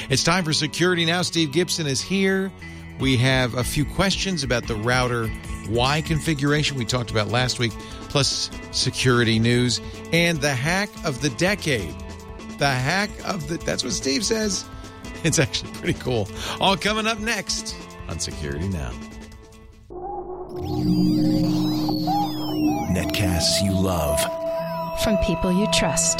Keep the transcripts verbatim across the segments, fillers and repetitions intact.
It's time for Security Now. Steve Gibson is here. We have a few questions about the router Y configuration we talked about last week, plus security news, and the hack of the decade. The hack of the... That's what Steve says. It's actually pretty cool. All coming up next on Security Now. Netcasts you love. From people you trust.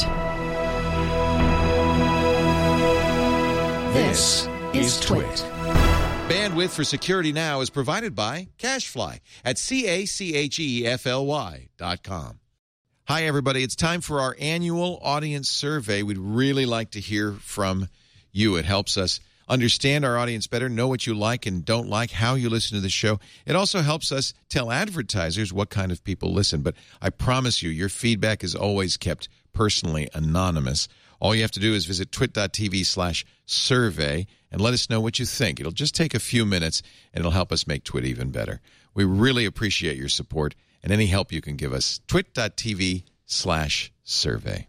This is Twit. Bandwidth for Security Now is provided by CacheFly at C A C H E F L Y dot com. Hi, everybody. It's time for our annual audience survey. We'd really like to hear from you. It helps us understand our audience better, know what you like and don't like, how you listen to the show. It also helps us tell advertisers what kind of people listen. But I promise you, your feedback is always kept personally anonymous. All you have to do is visit twit.tv slash survey and let us know what you think. It'll just take a few minutes, and it'll help us make Twit even better. We really appreciate your support and any help you can give us. twit.tv slash survey.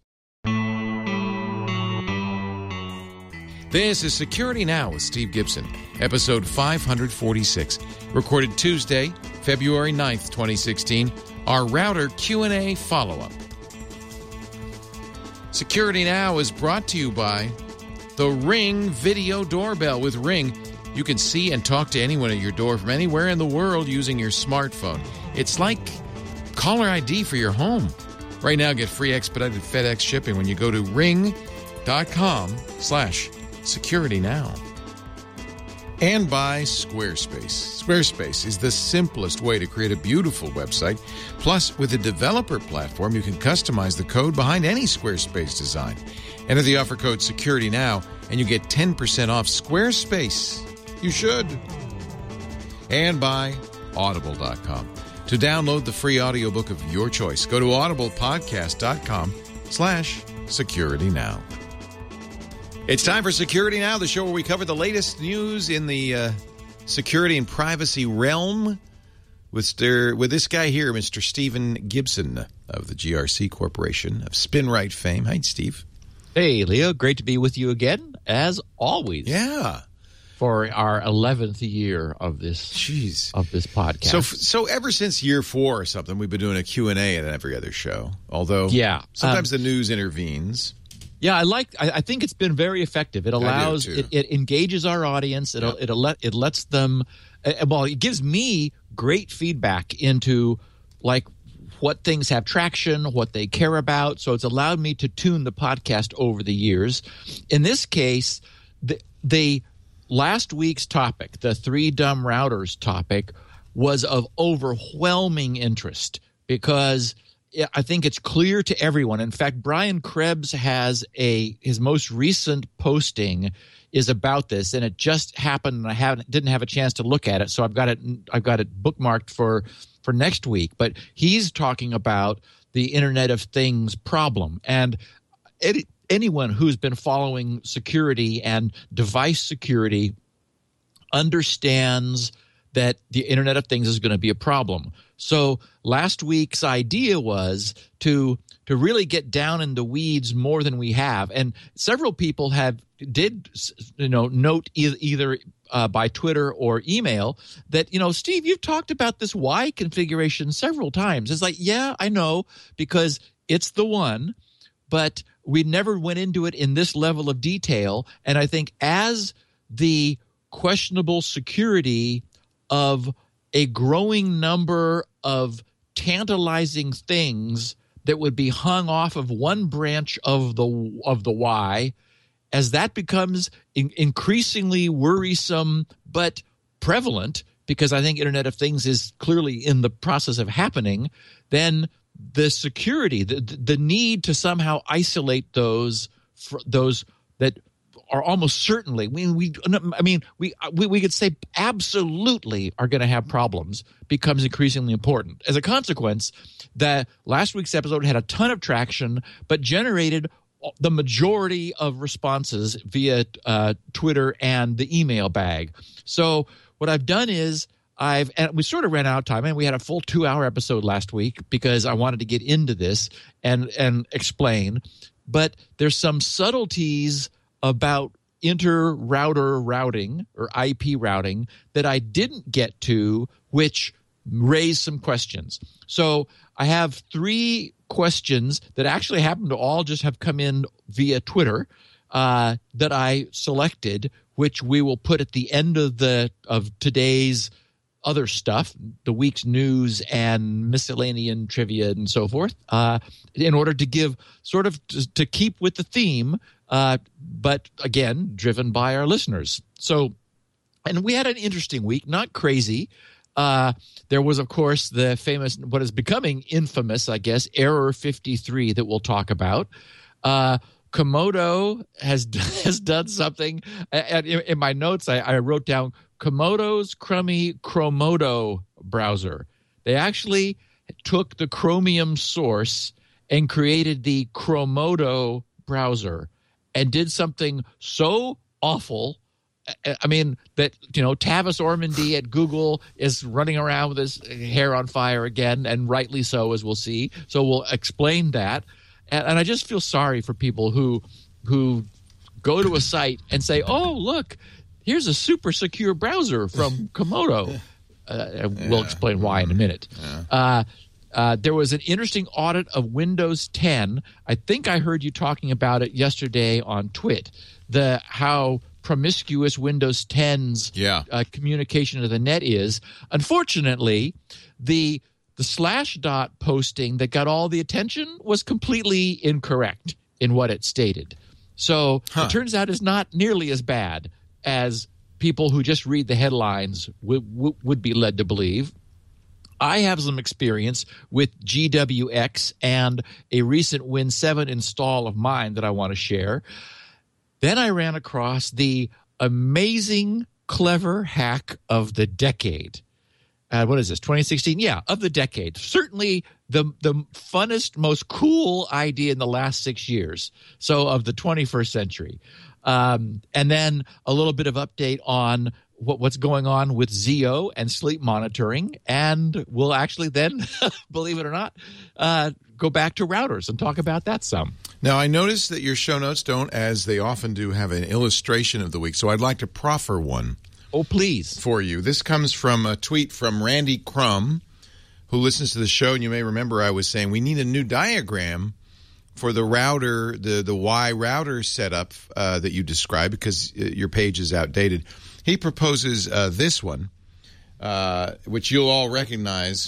This is Security Now with Steve Gibson, episode five forty-six, recorded Tuesday, February ninth, twenty sixteen, our router Q and A follow-up. Security Now is brought to you by the Ring Video Doorbell. With Ring, you can see and talk to anyone at your door from anywhere in the world using your smartphone. It's like caller I D for your home. Right now, get free expedited FedEx shipping when you go to ring.com slash security now. And by Squarespace. Squarespace is the simplest way to create a beautiful website. Plus, with a developer platform, you can customize the code behind any Squarespace design. Enter the offer code SecurityNow, and you get ten percent off Squarespace. You should. And by Audible dot com. To download the free audiobook of your choice, go to audiblepodcast.com slash security now. It's time for Security Now, the show where we cover the latest news in the uh, security and privacy realm with, Stir, with this guy here, Mister Stephen Gibson of the G R C Corporation of SpinRite fame. Hi, Steve. Hey, Leo. Great to be with you again, as always. Yeah. For our eleventh year of this Jeez. of this podcast. So so ever since year four or something, we've been doing a Q and A at every other show, although yeah, sometimes um, the news intervenes. Yeah, I like. I, I think it's been very effective. It allows, it, it engages our audience. It yep. it let it lets them. Uh, well, it gives me great feedback into like what things have traction, what they care about. So it's allowed me to tune the podcast over the years. In this case, the the last week's topic, the three dumb routers topic, was of overwhelming interest because I think it's clear to everyone. In fact, Brian Krebs has a his most recent posting is about this, and it just happened. And I haven't didn't have a chance to look at it, so I've got it. I've got it bookmarked for for next week. But he's talking about the Internet of Things problem, and it, anyone who's been following security and device security understands that the Internet of Things is going to be a problem. So last week's idea was to to really get down in the weeds more than we have, and several people have did you know note e- either uh, by Twitter or email that you know Steve, you've talked about this Y configuration several times. It's like, yeah, I know, because it's the one, but we never went into it in this level of detail. And I think as the questionable security of a growing number of tantalizing things that would be hung off of one branch of the of the Y, as that becomes in, increasingly worrisome but prevalent, because I think Internet of Things is clearly in the process of happening, then the security, the the need to somehow isolate those those that are almost certainly, we, we I mean, we, we we could say absolutely are going to have problems, becomes increasingly important. As a consequence, the last week's episode had a ton of traction, but generated the majority of responses via uh, Twitter and the email bag. So what I've done is I've and we sort of ran out of time, and we had a full two-hour episode last week because I wanted to get into this and and explain. But there's some subtleties about inter-router routing or I P routing that I didn't get to, which raised some questions. So I have three questions that actually happen to all just have come in via Twitter uh, that I selected, which we will put at the end of the of today's other stuff, the week's news and miscellaneous trivia and so forth, uh, in order to give sort of to, to keep with the theme, uh, but again, driven by our listeners. So, and we had an interesting week, not crazy. Uh, there was, of course, the famous, what is becoming infamous, I guess, Error fifty-three that we'll talk about. Uh, Komodo has has done something. In, in my notes, I, I wrote down Komodo's crummy Chromodo browser. They actually took the Chromium source and created the Chromodo browser and did something so awful. I mean, that, you know, Tavis Ormandy at Google is running around with his hair on fire again, and rightly so, as we'll see. So we'll explain that. And, and I just feel sorry for people who who go to a site and say, oh, look, here's a super secure browser from Komodo. Uh, we'll explain why in a minute. Yeah. Uh, uh, there was an interesting audit of Windows ten. I think I heard you talking about it yesterday on Twit, the how promiscuous Windows ten's yeah. uh, communication to the net is. Unfortunately, the the slash dot posting that got all the attention was completely incorrect in what it stated. So huh. it turns out it's not nearly as bad as people who just read the headlines w- w- would be led to believe. I have some experience with G W X and a recent Win seven install of mine that I want to share. Then I ran across the amazing, clever hack of the decade. Uh, what is this, twenty sixteen? Yeah, of the decade. Certainly the the funnest, most cool idea in the last six years. So of the twenty-first century. Um, and then a little bit of update on what, what's going on with Zio and sleep monitoring. And we'll actually then, believe it or not, uh, go back to routers and talk about that some. Now, I noticed that your show notes don't, as they often do, have an illustration of the week. So I'd like to proffer one. Oh, please. For you. This comes from a tweet from Randy Crum, who listens to the show. And you may remember I was saying we need a new diagram for the router, the, the Y router setup uh, that you described, because your page is outdated. He proposes uh, this one, uh, which you'll all recognize.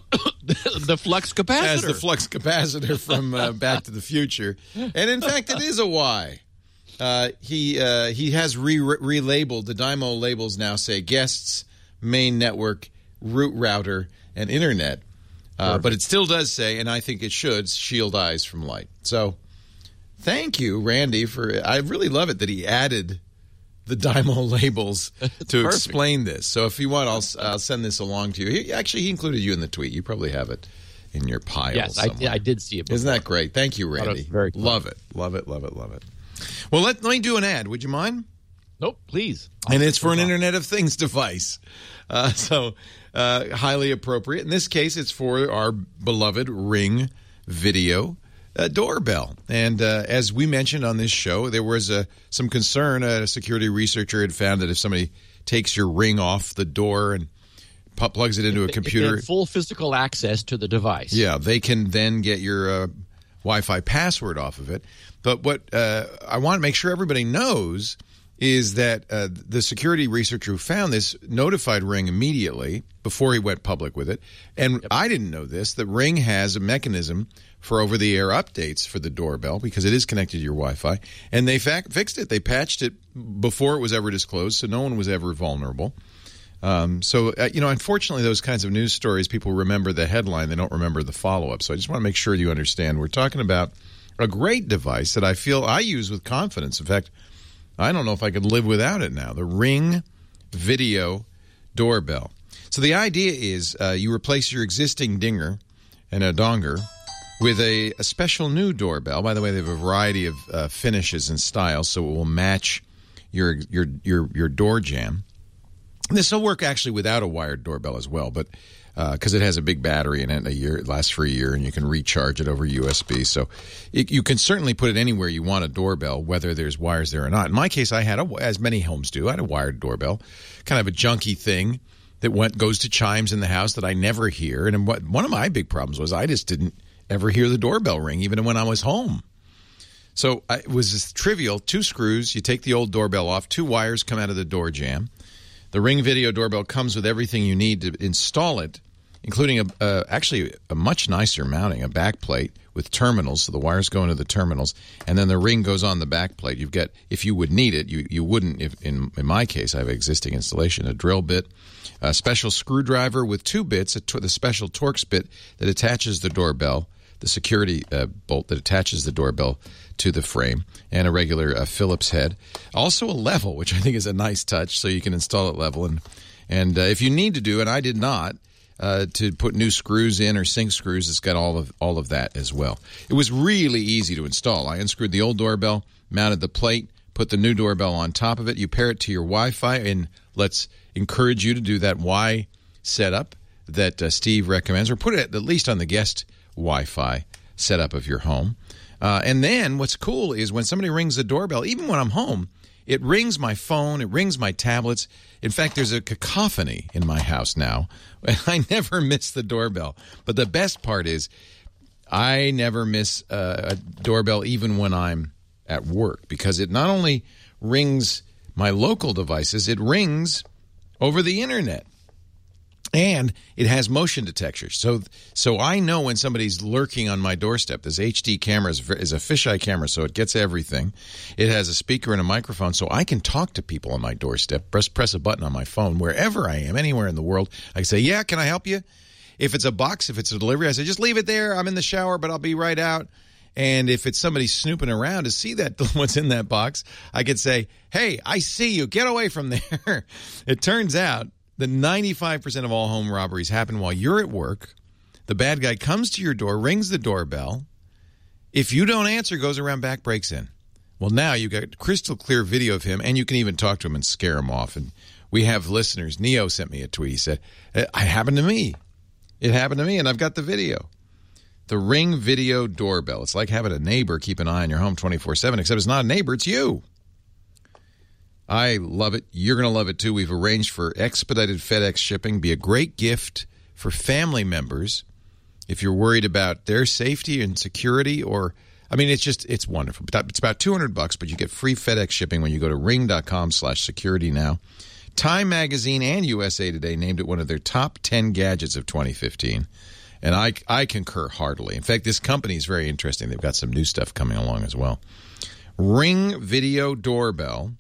The flux capacitor. As the flux capacitor from uh, Back to the Future. And in fact, it is a Y. Uh, he uh, he has re- relabeled, the Dymo labels now say guests, main network, root router, and internet. Uh, but it still does say, and I think it should, shield eyes from light. So thank you, Randy, for I really love it that he added the Dymo labels to perfect. explain this. So if you want, I'll, I'll send this along to you. He, actually, he included you in the tweet. You probably have it in your pile Yes, I, I did see it before. Isn't that great? Thank you, Randy. Very cool. Love it. Love it, love it, love it. Well, let, let me do an ad. Would you mind? Nope, please. I'll and it's for an on. Internet of Things device. Uh, so uh, highly appropriate. In this case, it's for our beloved Ring Video uh, doorbell. And uh, as we mentioned on this show, there was uh, some concern. Uh, a security researcher had found that if somebody takes your Ring off the door and pu- plugs it into if, a computer, if they have full physical access to the device. Yeah, they can then get your uh, Wi-Fi password off of it. But what uh, I want to make sure everybody knows is that uh, the security researcher who found this notified Ring immediately before he went public with it. And yep. I didn't know this, that Ring has a mechanism for over-the-air updates for the doorbell because it is connected to your Wi-Fi. And they fa- fixed it. They patched it before it was ever disclosed, so no one was ever vulnerable. Um, so, uh, you know, unfortunately, those kinds of news stories, people remember the headline. They don't remember the follow-up. So I just want to make sure you understand. We're talking about a great device that I feel I use with confidence. In fact, I don't know if I could live without it now. The Ring Video Doorbell. So the idea is uh, you replace your existing dinger and a donger with a, a special new doorbell. By the way, they have a variety of uh, finishes and styles, so it will match your your your, your door jamb. This will work actually without a wired doorbell as well, but because uh, it has a big battery in it. A year, it lasts for a year, and you can recharge it over U S B. So it, you can certainly put it anywhere you want a doorbell, whether there's wires there or not. In my case, I had, a, as many homes do, I had a wired doorbell, kind of a junky thing that went goes to chimes in the house that I never hear. And what, one of my big problems was I just didn't ever hear the doorbell ring, even when I was home. So I, it was just trivial. Two screws, you take the old doorbell off, two wires come out of the door jamb. The Ring Video Doorbell comes with everything you need to install it, including a, uh, actually a much nicer mounting, a back plate with terminals, so the wires go into the terminals, and then the ring goes on the back plate. You've got, if you would need it, you, you wouldn't. If in, in my case, I have existing installation, a drill bit, a special screwdriver with two bits, a to- the special Torx bit that attaches the doorbell, the security uh, bolt that attaches the doorbell to the frame, and a regular uh, Phillips head. Also a level, which I think is a nice touch, so you can install it level. And and uh, if you need to do, and I did not, uh, to put new screws in or sink screws, it's got all of all of that as well. It was really easy to install. I unscrewed the old doorbell, mounted the plate, put the new doorbell on top of it. You pair it to your Wi-Fi, and let's encourage you to do that Y setup that uh, Steve recommends, or put it at least on the guest Wi-Fi setup of your home. Uh, and then what's cool is when somebody rings the doorbell, even when I'm home, it rings my phone, it rings my tablets. In fact, there's a cacophony in my house now, and I never miss the doorbell. But the best part is I never miss uh, a doorbell even when I'm at work, because it not only rings my local devices, it rings over the internet. And it has motion detection. So so I know when somebody's lurking on my doorstep. This H D camera is, is a fisheye camera, so it gets everything. It has a speaker and a microphone, so I can talk to people on my doorstep, press, press a button on my phone, wherever I am, anywhere in the world. I can say, yeah, can I help you? If it's a box, if it's a delivery, I say, just leave it there. I'm in the shower, but I'll be right out. And if it's somebody snooping around to see that what's in that box, I could say, hey, I see you. Get away from there. It turns out that ninety-five percent of all home robberies happen while you're at work. The bad guy comes to your door, rings the doorbell. If you don't answer, goes around back, breaks in. Well, now you've got crystal clear video of him, and you can even talk to him and scare him off. And we have listeners. Neo sent me a tweet. He said, it happened to me. It happened to me, and I've got the video. The Ring Video Doorbell. It's like having a neighbor keep an eye on your home twenty-four seven, except it's not a neighbor, it's you. I love it. You're going to love it, too. We've arranged for expedited FedEx shipping. Be a great gift for family members if you're worried about their safety and security. Or, I mean, it's just, it's wonderful. It's about two hundred bucks, but you get free FedEx shipping when you go to ring.com slash security now. Time Magazine and U S A Today named it one of their top ten gadgets of twenty fifteen. And I, I concur heartily. In fact, this company is very interesting. They've got some new stuff coming along as well. Ring Video Doorbell.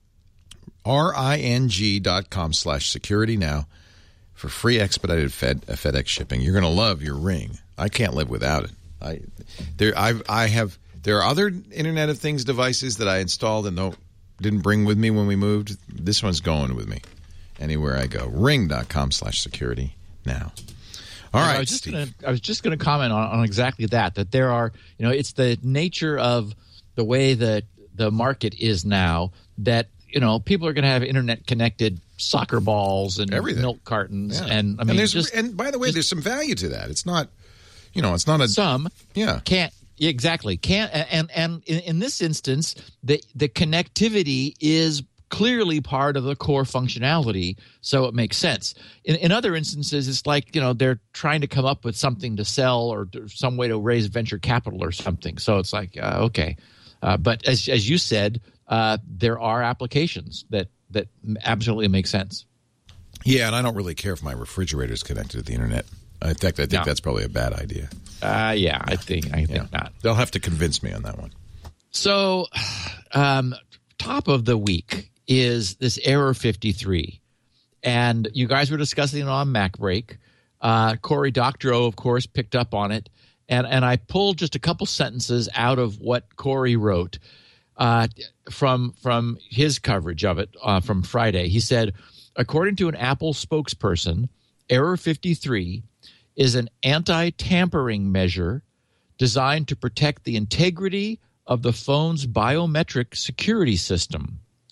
R-I-N-G dot com slash security now for free expedited Fed, uh, FedEx shipping. You're going to love your Ring. I can't live without it. I there I I have there are other Internet of Things devices that I installed and don't didn't bring with me when we moved. This one's going with me anywhere I go. Ring.com slash security now. All right, I was just Steve. Gonna, I was just going to comment on, on exactly that. That there are, you know, it's the nature of the way that the market is now that, you know, people are going to have internet-connected soccer balls and Everything. milk cartons, Yeah. and I mean, and, there's, just, and by the way, just, there's some value to that. It's not, you know, it's not a some yeah can't exactly can't and and in, in this instance, the the connectivity is clearly part of the core functionality, so it makes sense. In, in other instances, it's like, you know, they're trying to come up with something to sell or some way to raise venture capital or something. So it's like, uh, okay, uh, but as as you said. Uh, there are applications that, that absolutely make sense. Yeah, and I don't really care if my refrigerator is connected to the internet. In fact, I think No. that's probably a bad idea. Uh, yeah, I think I think Yeah. not. They'll have to convince me on that one. So, um, top of the week is this Error fifty-three, and you guys were discussing it on MacBreak. Uh, Cory Doctorow, of course, picked up on it, and and I pulled just a couple sentences out of what Cory wrote. Uh, from from his coverage of it uh, from Friday. He said, according to an Apple spokesperson, Error fifty-three is an anti-tampering measure designed to protect the integrity of the phone's biometric security system.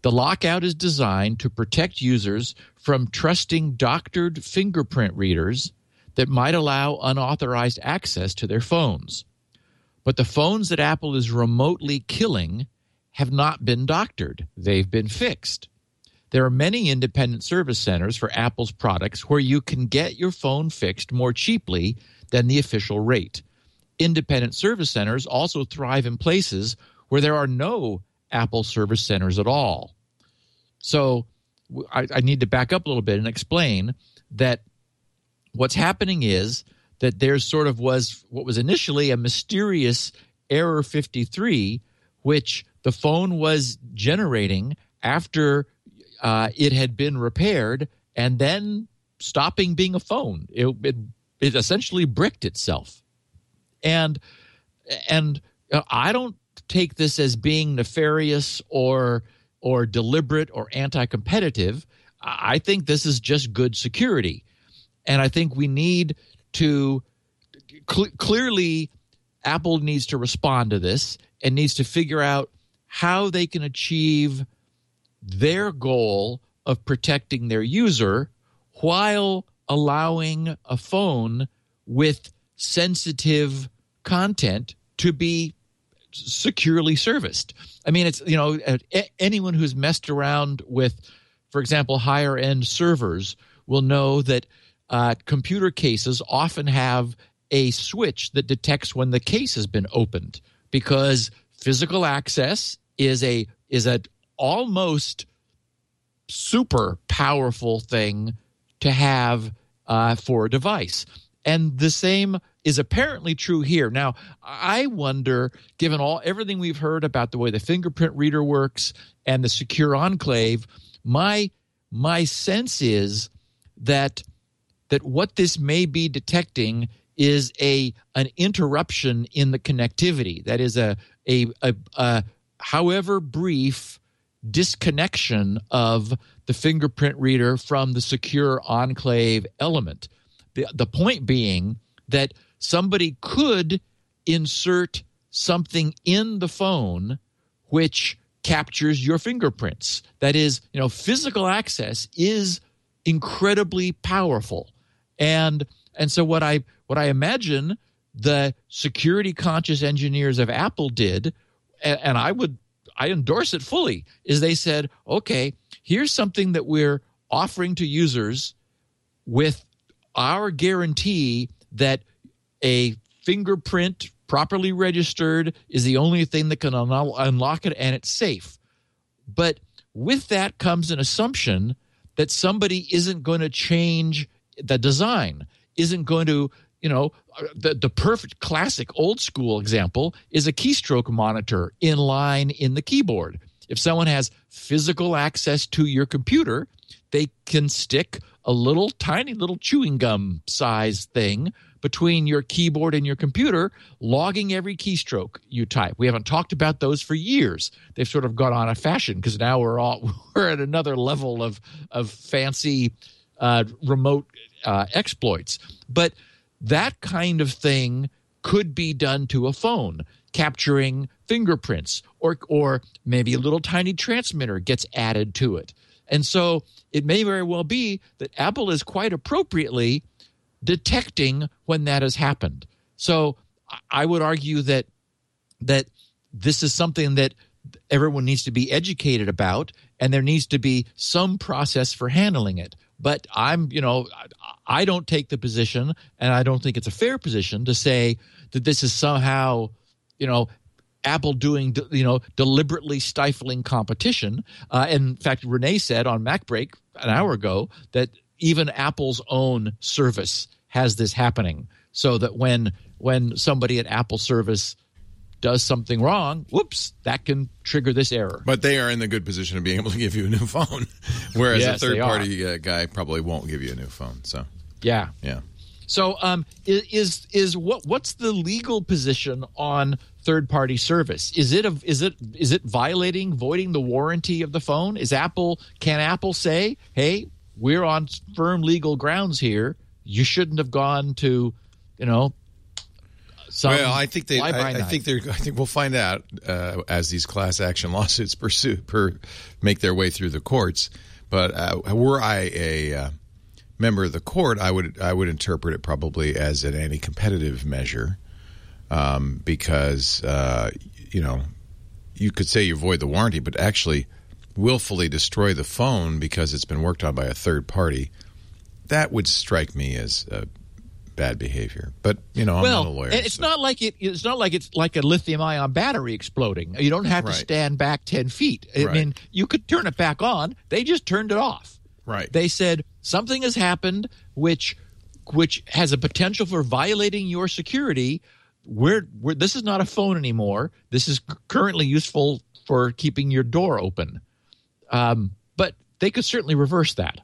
The lockout is designed to protect users from trusting doctored fingerprint readers that might allow unauthorized access to their phones. But the phones that Apple is remotely killing have not been doctored. They've been fixed. There are many independent service centers for Apple's products where you can get your phone fixed more cheaply than the official rate. Independent service centers also thrive in places where there are no Apple service centers at all. So I, I need to back up a little bit and explain that what's happening is that there sort of was what was initially a mysterious error fifty-three, which the phone was generating after uh, it had been repaired and then stopping being a phone. It, it, it essentially bricked itself. And, and I don't take this as being nefarious or or deliberate or anti-competitive. I think this is just good security. And I think we need to cl- clearly Apple needs to respond to this and needs to figure out how they can achieve their goal of protecting their user while allowing a phone with sensitive content to be securely serviced. I mean, it's, you know, anyone who's messed around with, for example, higher end servers will know that uh, computer cases often have a switch that detects when the case has been opened, because physical access is a is a almost super powerful thing to have uh, for a device. And the same is apparently true here. Now, I wonder, given all everything we've heard about the way the fingerprint reader works and the secure enclave, my my sense is that that what this may be detecting is a an interruption in the connectivity. That is a a, a, a however brief disconnection of the fingerprint reader from the secure enclave element. The, the point being that somebody could insert something in the phone which captures your fingerprints. That is, you know, physical access is incredibly powerful. And and so what I what I imagine the security conscious engineers of Apple did, and, and I would I endorse it fully, is they said, okay, here's something that we're offering to users with our guarantee that a fingerprint properly registered is the only thing that can un- unlock it, and it's safe. But with that comes an assumption that somebody isn't going to change the design, isn't going to, you know, the, the perfect classic old school example is a keystroke monitor in line in the keyboard. If someone has physical access to your computer, they can stick a little tiny little chewing gum size thing between your keyboard and your computer, logging every keystroke you type. We haven't talked about those for years. They've sort of gone out of fashion because now we're all we're at another level of of fancy uh, remote uh, exploits. But that kind of thing could be done to a phone, capturing fingerprints, or or maybe a little tiny transmitter gets added to it. And so it may very well be that Apple is quite appropriately detecting when that has happened. So I would argue that that this is something that everyone needs to be educated about, and there needs to be some process for handling it. But I'm, you know, I don't take the position, and I don't think it's a fair position to say that this is somehow, you know, Apple doing, you know, deliberately stifling competition. Uh, in fact, Renee said on MacBreak an hour ago that even Apple's own service has this happening, so that when when somebody at Apple service does something wrong, whoops, that can trigger this error. But they are in the good position of being able to give you a new phone, whereas yes, a third-party uh, guy probably won't give you a new phone. So yeah, yeah. So um, is is what what's the legal position on third-party service? Is it a, is it is it violating, voiding the warranty of the phone? Is Apple can Apple say, hey, we're on firm legal grounds here. You shouldn't have gone to, you know, some well, I think they. fly by I, I night. think they're. I think we'll find out uh, as these class action lawsuits pursue per make their way through the courts. But uh, were I a uh, member of the court, I would I would interpret it probably as an anti-competitive measure, um, because uh, you know you could say you void the warranty, but actually willfully destroy the phone because it's been worked on by a third party. That would strike me as uh, bad behavior. But you know, I'm well, not a lawyer. and it's so. not like it. It's not like it's like a lithium-ion battery exploding. You don't have to Right. stand back ten feet. I Right. mean, you could turn it back on. They just turned it off. Right. They said something has happened which which has a potential for violating your security. We're, we're this is not a phone anymore. This is currently useful for keeping your door open. Um, but they could certainly reverse that.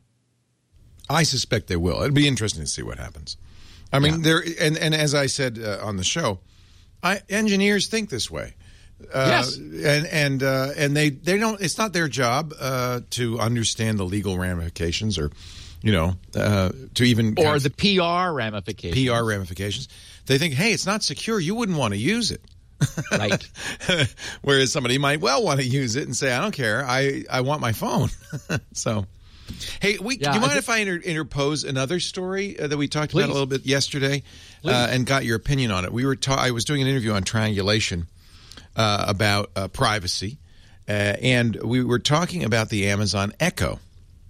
I suspect they will. It'd be interesting to see what happens. I mean, Yeah. there and and as I said uh, on the show, I, engineers think this way. Uh, Yes. and and uh, and they, they don't. It's not their job uh, to understand the legal ramifications, or you know, uh, to even kind Or of the P R ramifications. P R ramifications. They think, hey, it's not secure. You wouldn't want to use it. Right. Whereas somebody might well want to use it and say, I don't care. I, I want my phone. So, hey, we, Yeah, do you mind I if I inter- interpose another story uh, that we talked Please. about a little bit yesterday uh, and got your opinion on it? We were ta- I was doing an interview on triangulation uh, about uh, privacy, uh, and we were talking about the Amazon Echo.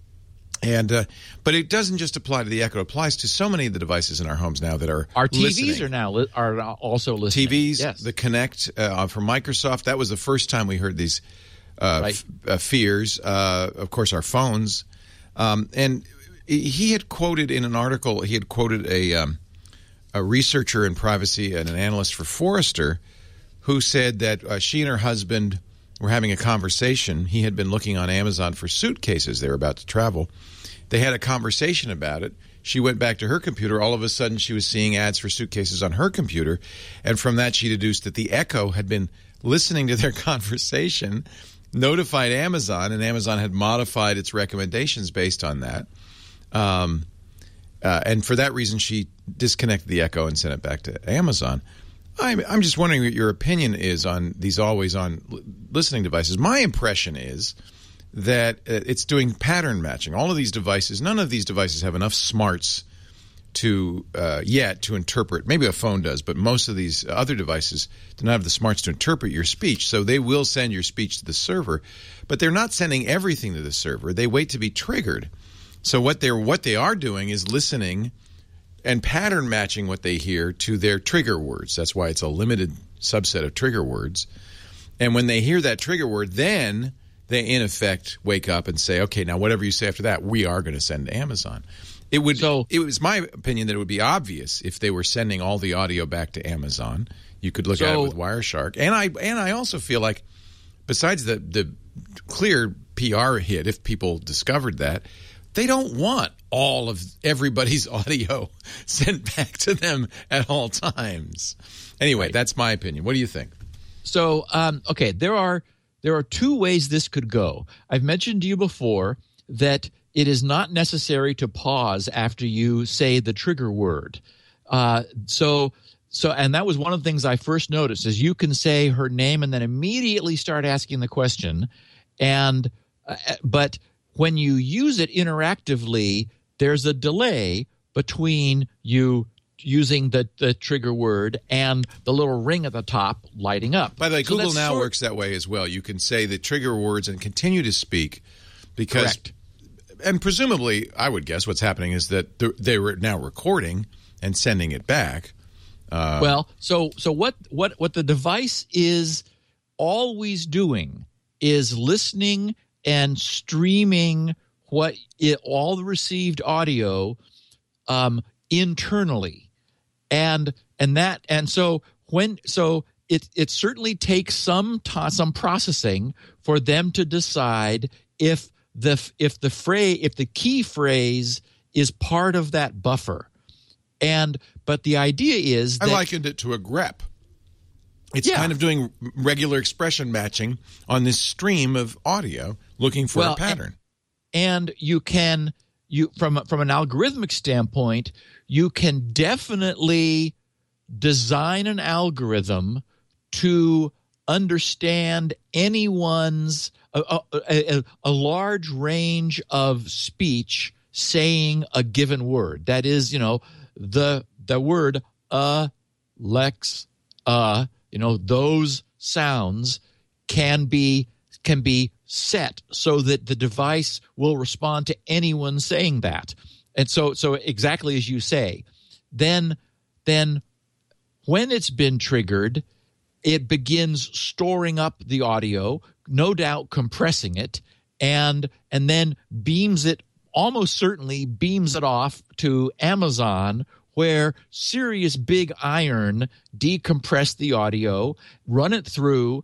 And uh, but it doesn't just apply to the Echo; it applies to so many of the devices in our homes now that are Our T Vs listening. are now li- are also listening. T Vs, Yes. the Kinect uh, from Microsoft. That was the first time we heard these uh, Right. f- uh, fears. Uh, of course, our phones. Um, and he had quoted in an article, he had quoted a, um, a researcher in privacy and an analyst for Forrester who said that uh, she and her husband were having a conversation. He had been looking on Amazon for suitcases. They were about to travel. They had a conversation about it. She went back to her computer. All of a sudden, she was seeing ads for suitcases on her computer. And from that, she deduced that the Echo had been listening to their conversation, notified Amazon, and Amazon had modified its recommendations based on that. Um, uh, and for that reason, she disconnected the Echo and sent it back to Amazon. I'm, I'm just wondering what your opinion is on these always-on listening devices. My impression is that uh, it's doing pattern matching. All of these devices, none of these devices have enough smarts to uh, yet to interpret. Maybe a phone does, but most of these other devices do not have the smarts to interpret your speech. So they will send your speech to the server, but they're not sending everything to the server. They wait to be triggered. So what they're what they are doing is listening and pattern matching what they hear to their trigger words. That's why it's a limited subset of trigger words. And when they hear that trigger word, then they, in effect, wake up and say, okay, now whatever you say after that, we are going to send to Amazon. It would. So- it was my opinion that it would be obvious if they were sending all the audio back to Amazon. You could look at it So- with Wireshark. And I and I also feel like, besides the, the clear P R hit, if people discovered that, they don't want all of everybody's audio sent back to them at all times. Anyway, Right. that's my opinion. What do you think? So, um, okay, there are there are two ways this could go. I've mentioned to you before that it is not necessary to pause after you say the trigger word. Uh, so, so, and that was one of the things I first noticed is you can say her name and then immediately start asking the question, and uh, but when you use it interactively, there's a delay between you using the, the trigger word and the little ring at the top lighting up. By the way, So Google that's Now sort- works that way as well. You can say the trigger words and continue to speak because, Correct. and presumably, I would guess what's happening is that th- they were now recording and sending it back. Uh, Well, so so what what what the device is always doing is listening and streaming what it, all the received audio um, internally, and and that and so when so it it certainly takes some ta- some processing for them to decide if the if the phrase if the key phrase is part of that buffer. And but the idea is I that likened it to a grep. It's Yeah. kind of doing regular expression matching on this stream of audio, looking for Well, a pattern. and you can you from from an algorithmic standpoint, you can definitely design an algorithm to understand anyone's a, a, a, a large range of speech saying a given word. That is, you know, the the word uh, lex, uh, you know, those sounds can be can be set so that the device will respond to anyone saying that. And so so exactly as you say, then then when it's been triggered, it begins storing up the audio, no doubt compressing it, and and then beams it, almost certainly beams it off to Amazon, where Sirius Big Iron decompress the audio, run it through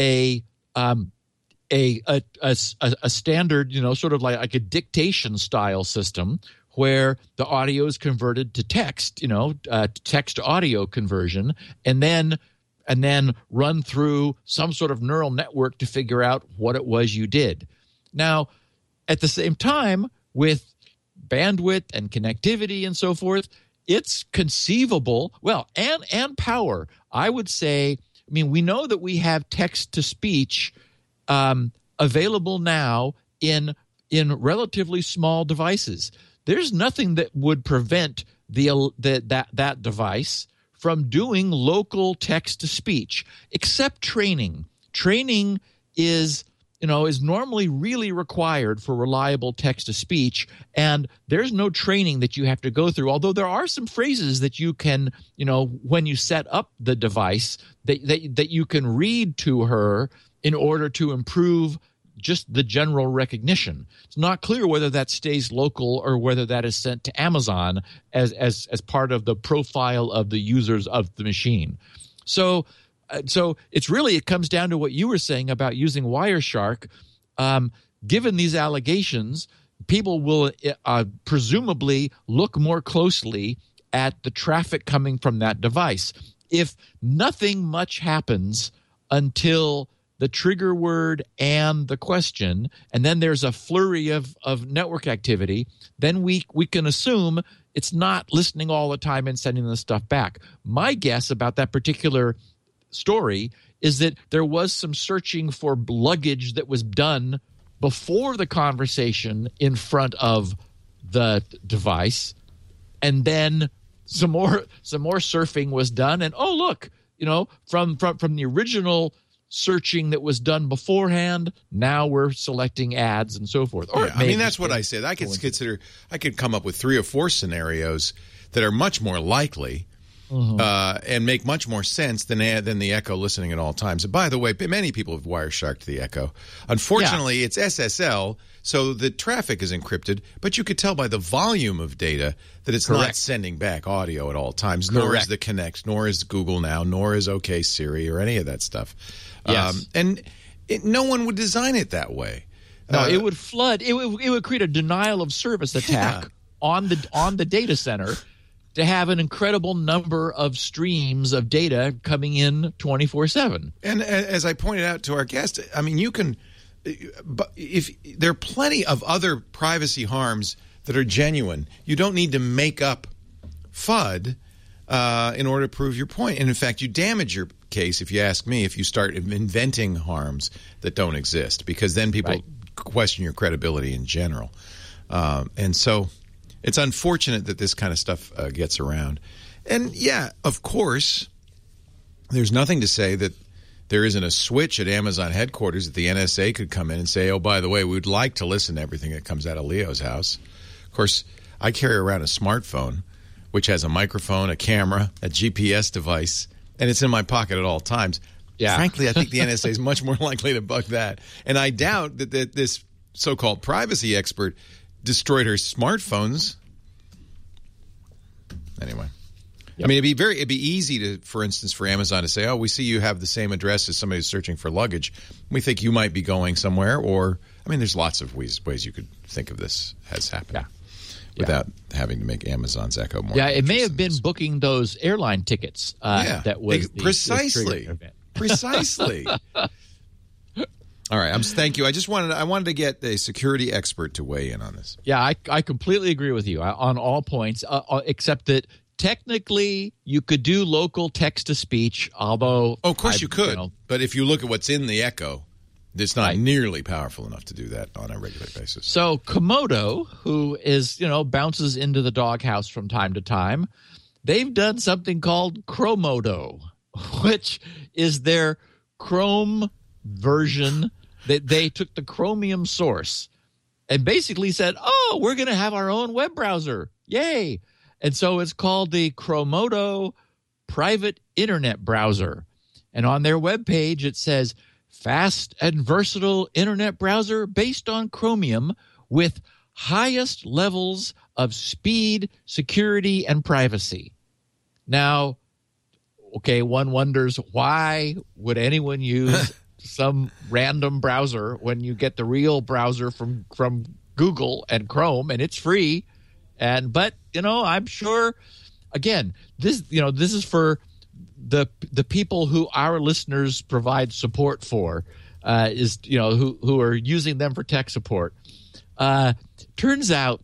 a um, a, a a a standard, you know, sort of like, like a dictation style system, where the audio is converted to text, you know, uh, text to audio conversion, and then and then run through some sort of neural network to figure out what it was you did. Now, at the same time, with bandwidth and connectivity and so forth, it's conceivable, well, and and power. I would say, I mean, we know that we have text-to-speech um, available now in in relatively small devices. There's nothing that would prevent the, the that that device from doing local text-to-speech, except training. Training is, you know, is normally really required for reliable text-to-speech, and there's no training that you have to go through, although there are some phrases that you can, you know, when you set up the device, that that, that you can read to her in order to improve just the general recognition. It's not clear whether that stays local or whether that is sent to Amazon as as as part of the profile of the users of the machine. So uh, so it's really, it comes down to what you were saying about using Wireshark. Um, given these allegations, people will uh, presumably look more closely at the traffic coming from that device. If nothing much happens until the trigger word and the question, and then there's a flurry of, of network activity, then we we can assume it's not listening all the time and sending the stuff back. My guess about that particular story is that there was some searching for luggage that was done before the conversation in front of the device, and then some more some more surfing was done, and oh look, you know, from from from the original searching that was done beforehand, now we're selecting ads and so forth. Or yeah, I mean, that's what I said. I could consider, I could come up with three or four scenarios that are much more likely mm-hmm. uh, and make much more sense than than the Echo listening at all times. And by the way, many people have Wiresharked the Echo. Unfortunately, yeah. It's S S L, so the traffic is encrypted, but you could tell by the volume of data that it's Correct. Not sending back audio at all times, Correct. Nor is the Connect, nor is Google Now, nor is OK Siri or any of that stuff. Yes. Um, and it, no one would design it that way. No, uh, it would flood. It would, it would create a denial of service attack yeah. on the on the data center to have an incredible number of streams of data coming in twenty-four seven. And as I pointed out to our guest, I mean, you can but if there are plenty of other privacy harms that are genuine. You don't need to make up FUD uh, in order to prove your point. And in fact, you damage your case, if you ask me, if you start inventing harms that don't exist, because then people right. question your credibility in general. Um, and so it's unfortunate that this kind of stuff uh, gets around. And yeah, of course, there's nothing to say that there isn't a switch at Amazon headquarters that the N S A could come in and say, oh, by the way, we'd like to listen to everything that comes out of Leo's house. Of course, I carry around a smartphone, which has a microphone, a camera, a G P S device, and it's in my pocket at all times. Yeah. Frankly, I think the N S A is much more likely to bug that. And I doubt that, that this so-called privacy expert destroyed her smartphones. Anyway. Yep. I mean, it'd be very, it'd be easy to, for instance, for Amazon to say, oh, we see you have the same address as somebody who's searching for luggage. We think you might be going somewhere. Or, I mean, there's lots of ways, ways you could think of this as happening. Yeah. Without yeah. having to make Amazon's Echo more. Yeah, it may have been booking those airline tickets. Uh, yeah, that was the, precisely, the precisely. All right, I'm. Thank you. I just wanted. I wanted to get a security expert to weigh in on this. Yeah, I, I completely agree with you on all points, uh, except that technically, you could do local text-to-speech, although... Oh, of course I, you could. You know, but if you look at what's in the Echo, it's not right. nearly powerful enough to do that on a regular basis. So Komodo, who is, you know, bounces into the doghouse from time to time, they've done something called Chromodo, which is their Chrome version. That they took the Chromium source and basically said, oh, we're going to have our own web browser. Yay. And so it's called the Chromodo Private Internet Browser. And on their webpage, it says, fast and versatile internet browser based on Chromium with highest levels of speed, security, and privacy. Now, okay, one wonders, why would anyone use some random browser when you get the real browser from from Google and Chrome, and it's free? And but you know, I'm sure, again, this you know this is for the the people who our listeners provide support for, uh, is you know who who are using them for tech support. Uh, turns out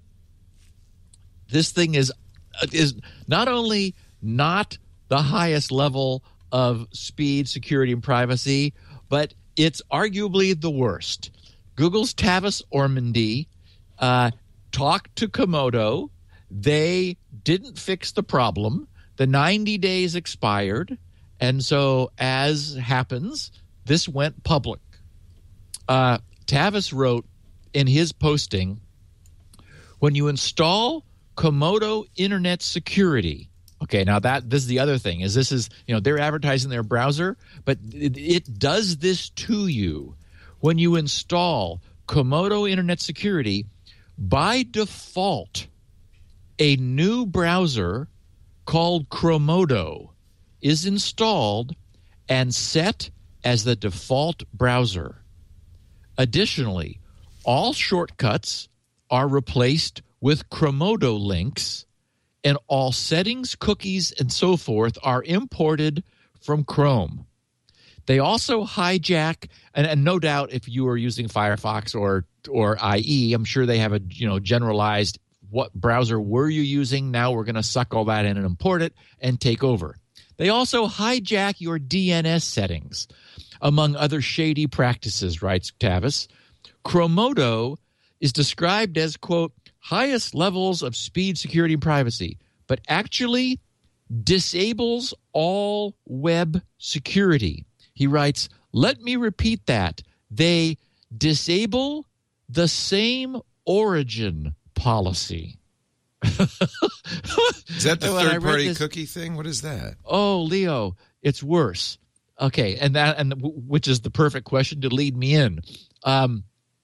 this thing is is not only not the highest level of speed, security, and privacy, but it's arguably the worst. Google's Tavis Ormandy uh, talked to Komodo. They didn't fix the problem. The ninety days expired, and so as happens, this went public. Uh, Tavis wrote in his posting, when you install Komodo Internet Security, okay, now that this is the other thing, is this is, you know, they're advertising their browser, but it, it does this to you. When you install Komodo Internet Security, by default, a new browser called Chromodo is installed and set as the default browser. Additionally, all shortcuts are replaced with Chromodo links, and all settings, cookies, and so forth are imported from Chrome. They also hijack, and, and no doubt if you are using Firefox or or I E, I'm sure they have a you know generalized, what browser were you using? Now we're going to suck all that in and import it and take over. They also hijack your D N S settings, among other shady practices, writes Tavis. Chromodo is described as, quote, highest levels of speed, security, and privacy, but actually disables all web security. He writes, let me repeat that. They disable the same origin policy. Is that the third-party this, cookie thing? What is that? Oh, Leo, it's worse. Okay, and that and which is the perfect question to lead me in. Um,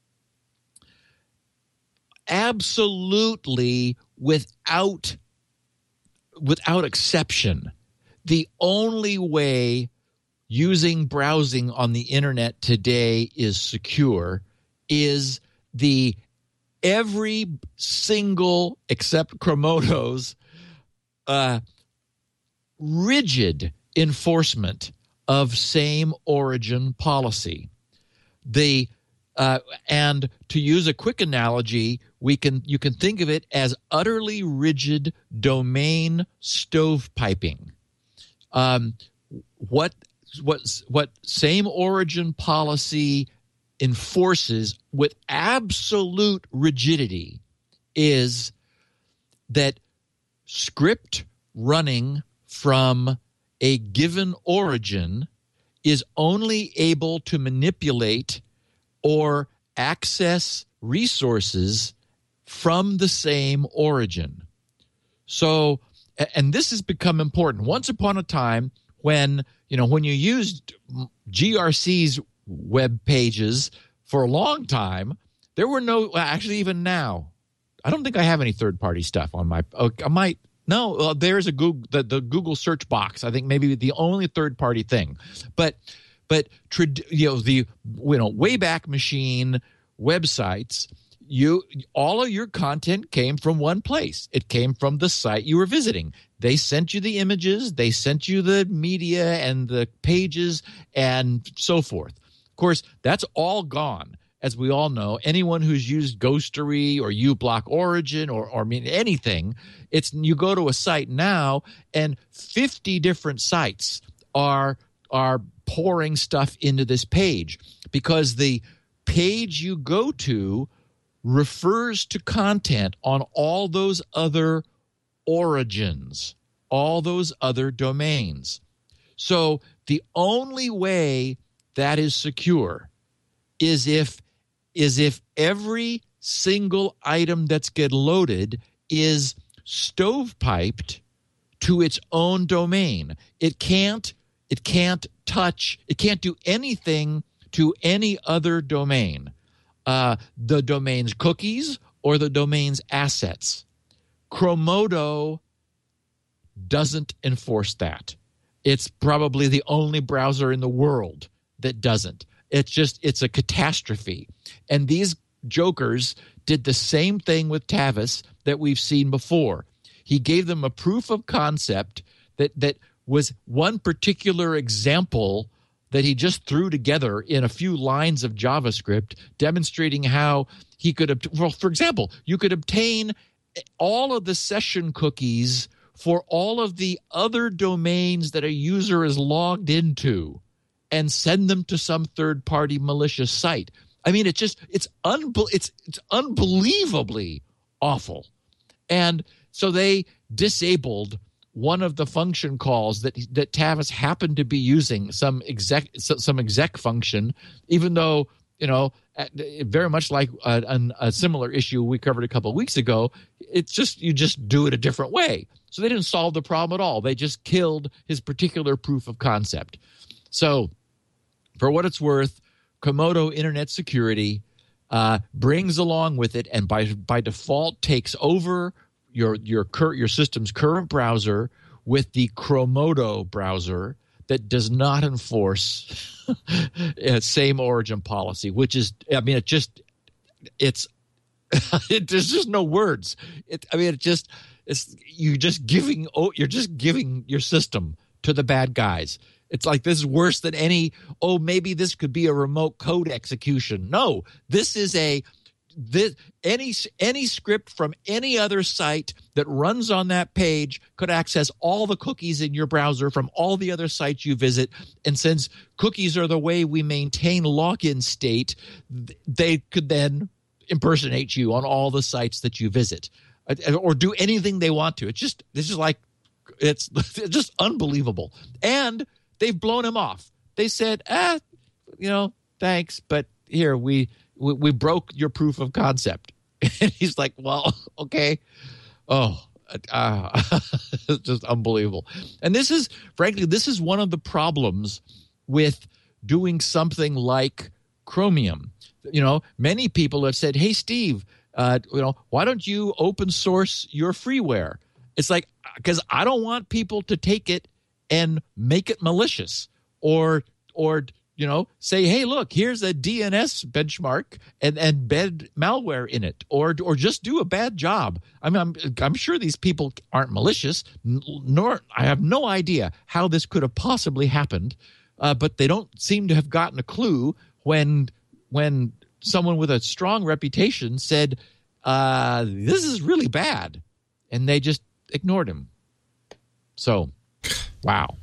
absolutely, without without exception, the only way using browsing on the internet today is secure is the every single, except Chromodo's, uh, rigid enforcement of same origin policy. The uh, and to use a quick analogy, we can you can think of it as utterly rigid domain stovepiping. Um, what what what same origin policy enforces with absolute rigidity is that script running from a given origin is only able to manipulate or access resources from the same origin. So, and this has become important. Once upon a time, when you know when you used G R C's web pages for a long time, there were no, actually even now, I don't think I have any third-party stuff on my, oh, I might, no, uh, there's a Google, the, the Google search box, I think maybe the only third-party thing. But, but you know, the, you know, Wayback Machine websites, you, all of your content came from one place. It came from the site you were visiting. They sent you the images, they sent you the media and the pages and so forth. Of course, that's all gone. as we all know, anyone who's used Ghostery or uBlock Origin or, or I mean anything, it's you go to a site now and fifty different sites are are pouring stuff into this page because the page you go to refers to content on all those other origins, all those other domains. So the only way that is secure is if is if every single item that's get loaded is stovepiped to its own domain. It can't it can't touch, it can't do anything to any other domain. Uh, the domain's cookies or the domain's assets. Chromodo doesn't enforce that. It's probably the only browser in the world that doesn't. It's just, it's a catastrophe. And these jokers did the same thing with Tavis that we've seen before. He gave them a proof of concept that, that was one particular example that he just threw together in a few lines of JavaScript, demonstrating how he could, well, for example, you could obtain all of the session cookies for all of the other domains that a user is logged into and send them to some third-party malicious site. I mean, it's just it's unbe- it's it's unbelievably awful. And so they disabled one of the function calls that that Tavis happened to be using, some exec some exec function, even though, you know, very much like a, a similar issue we covered a couple of weeks ago, it's just you just do it a different way. So they didn't solve the problem at all. They just killed his particular proof of concept. So for what it's worth, Komodo Internet Security uh, brings along with it, and by by default takes over your your cur- your system's current browser with the Chromodo browser that does not enforce same origin policy, which is, I mean, it just it's it, there's just no words. It, I mean, it just it's you just giving oh you're just giving your system to the bad guys. It's like this is worse than any, oh, maybe this could be a remote code execution. No, this is a this any any script from any other site that runs on that page could access all the cookies in your browser from all the other sites you visit. And since cookies are the way we maintain login state, they could then impersonate you on all the sites that you visit, or do anything they want to. It's just this is like it's, it's just unbelievable. And they've blown him off. They said, ah, you know, thanks, but here we we, we broke your proof of concept. And he's like, well, okay. Oh, uh, it's just unbelievable. And this is, frankly, this is one of the problems with doing something like Chromium. You know, many people have said, hey, Steve, uh, you know, why don't you open source your freeware? It's like, because I don't want people to take it and make it malicious, or or you know, say, hey, look, here's a D N S benchmark and and embed malware in it, or or just do a bad job. I mean, I'm I'm sure these people aren't malicious, nor I have no idea how this could have possibly happened, uh, but they don't seem to have gotten a clue when when someone with a strong reputation said, uh, this is really bad, and they just ignored him. So. Wow.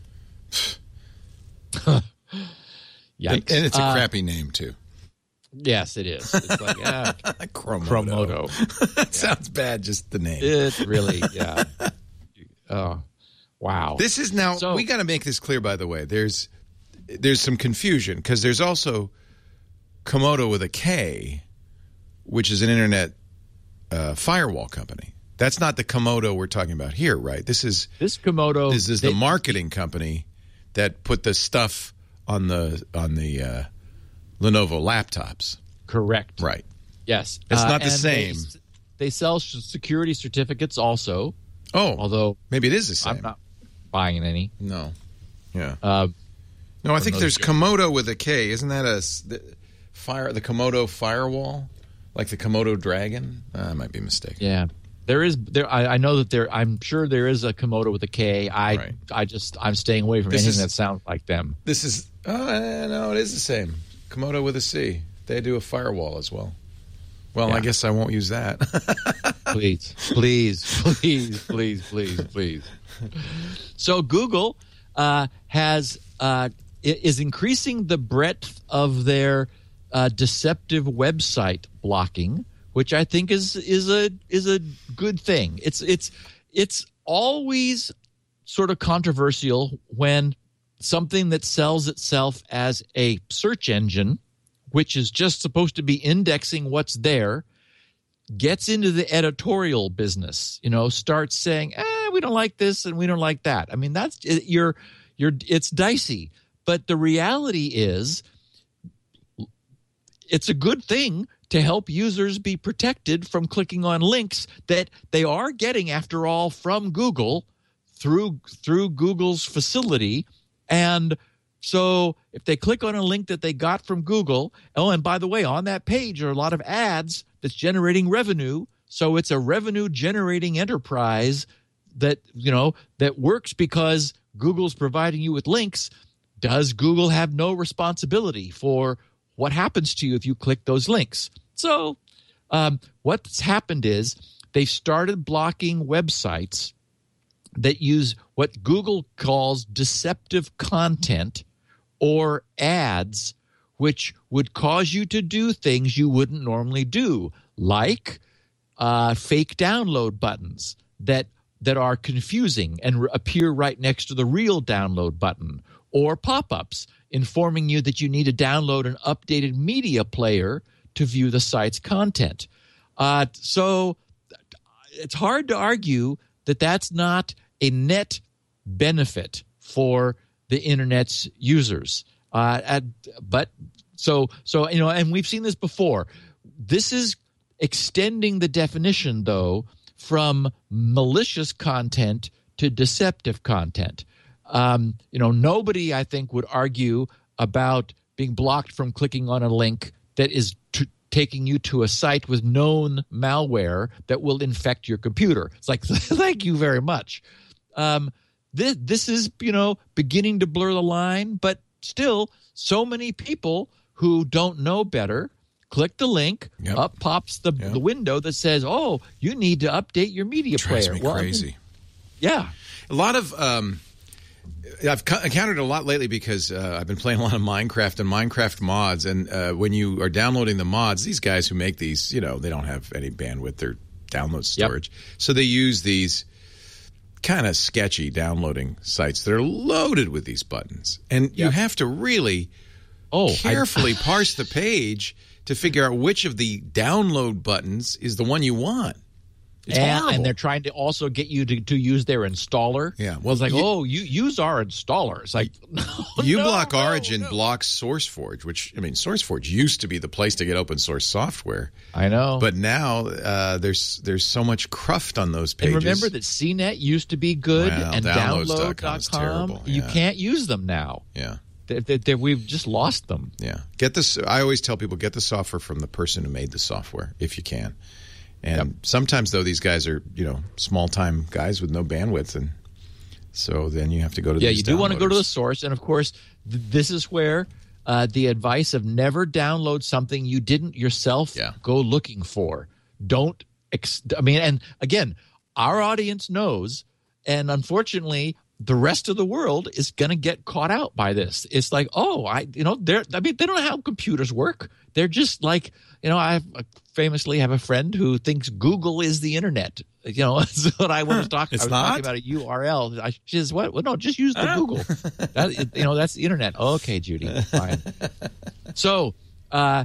Yikes. And it's a uh, crappy name, too. Yes, it is. It's like, yeah. Chromodo. Chromodo. That sounds bad, just the name. It's really, yeah. Oh, wow. This is now, so, we got to make this clear, by the way. There's there's some confusion, because there's also Komodo with a K, which is an internet uh, firewall company. That's not the Komodo we're talking about here, right? This is this Komodo. This is they, the marketing company that put the stuff on the on the uh, Lenovo laptops. Correct. Right. Yes. It's uh, not the same. They, they sell security certificates also. Oh, although maybe it is the same. I'm not buying any. No. Yeah. Uh, no, I think there's Komodo with a K. Isn't that a the, fire? The Komodo firewall, like the Komodo dragon? Uh, I might be mistaken. Yeah. There is there. I, I know that there. I'm sure there is a Komodo with a K. I right. I just I'm staying away from this anything is, that sounds like them. This is oh no, it is the same Komodo with a C. They do a firewall as well. Well, Yeah. I guess I won't use that. Please, please, please, please, please, please. So Google uh, has uh, is increasing the breadth of their uh, deceptive website blocking, which I think is is a is a good thing. It's it's it's always sort of controversial when something that sells itself as a search engine, which is just supposed to be indexing what's there, gets into the editorial business, you know, starts saying, eh, we don't like this and we don't like that. I mean, that's you're you're it's dicey. But the reality is it's a good thing to help users be protected from clicking on links that they are getting, after all, from Google through through Google's facility. And so if they click on a link that they got from Google, oh, and by the way, on that page are a lot of ads that's generating revenue. So it's a revenue generating enterprise that, you know, that works because Google's providing you with links. Does Google have no responsibility for what happens to you if you click those links? So um, what's happened is they've started blocking websites that use what Google calls deceptive content or ads, which would cause you to do things you wouldn't normally do, like uh, fake download buttons that that are confusing and re- appear right next to the real download button, or pop-ups informing you that you need to download an updated media player to view the site's content. Uh, so it's hard to argue that that's not a net benefit for the internet's users. Uh, at, but so so you know, and we've seen this before. This is extending the definition, though, from malicious content to deceptive content. Um, you know, nobody, I think, would argue about being blocked from clicking on a link that is t- taking you to a site with known malware that will infect your computer. It's like, thank you very much. Um, this, this is, you know, beginning to blur the line, but still, so many people who don't know better click the link, Yep. up pops the, Yep. the window that says, oh, you need to update your media Drives player. me Well, I mean, crazy. yeah. A lot of um, I've co- encountered a lot lately because uh, I've been playing a lot of Minecraft and Minecraft mods. And uh, when you are downloading the mods, these guys who make these, you know, they don't have any bandwidth or download storage, so they use these kind of sketchy downloading sites that are loaded with these buttons, and you Yep. have to really Oh, I- carefully parse the page to figure out which of the download buttons is the one you want. It's and, horrible. and they're trying to also get you to, to use their installer. Yeah, well, Well, it's like, you- oh, you use our installer. It's like, no, uBlock no, Origin no. blocks SourceForge, which, I mean, SourceForge used to be the place to get open source software. I know. But now uh, there's there's so much cruft on those pages. And remember that C net used to be good, Well, and downloads download dot com dot is com, terrible, you yeah. can't use them now. Yeah. They, they, they, we've just lost them. Yeah. Get this. I always tell people, get the software from the person who made the software if you can. And Yep. sometimes, though, these guys are, you know, small-time guys with no bandwidth, and so then you have to go to Yeah, these you do want to go to the downloaders. source. And, of course, th- this is where uh, the advice of never download something you didn't yourself Yeah. go looking for. Don't ex- – I mean, and, again, our audience knows, and unfortunately – the rest of the world is going to get caught out by this. It's like, oh, I, you know, they're, I mean, they don't know how computers work. They're just like, you know, I famously have a friend who thinks Google is the internet. You know, that's what I was talking. It's I was not? talking about a U R L. I, she says, what? Well, no, just use the Google. That, you know, that's the internet. Okay, Judy, fine. So, uh,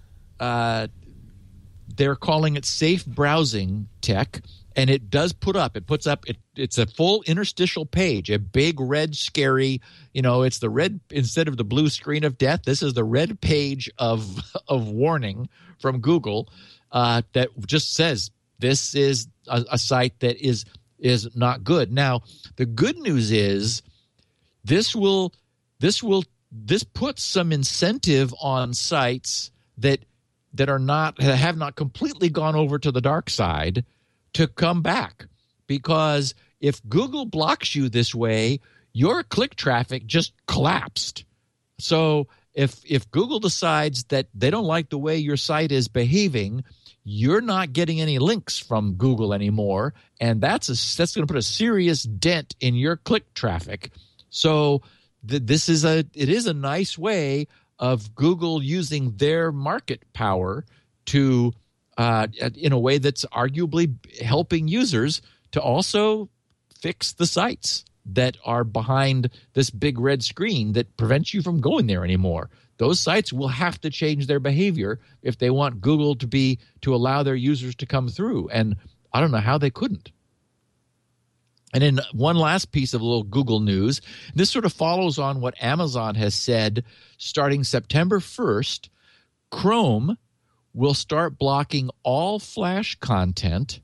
uh, they're calling it safe browsing tech. And it does put up, it puts up, it, it's a full interstitial page, a big red scary, you know, it's the red, instead of the blue screen of death, this is the red page of of warning from Google uh, that just says this is a, a site that is is not good. Now, the good news is this will, this will, this puts some incentive on sites that that are not, have not completely gone over to the dark side to come back, because if Google blocks you this way, your click traffic just collapsed. So if if Google decides that they don't like the way your site is behaving, you're not getting any links from Google anymore, and that's a, that's going to put a serious dent in your click traffic. So th- this is a it is a nice way of Google using their market power to uh, in a way that's arguably helping users to also fix the sites that are behind this big red screen that prevents you from going there anymore. Those sites will have to change their behavior if they want Google to be to allow their users to come through. And I don't know how they couldn't. And then one last piece of little Google news. This sort of follows on what Amazon has said. Starting September first, Chrome will start blocking all Flash content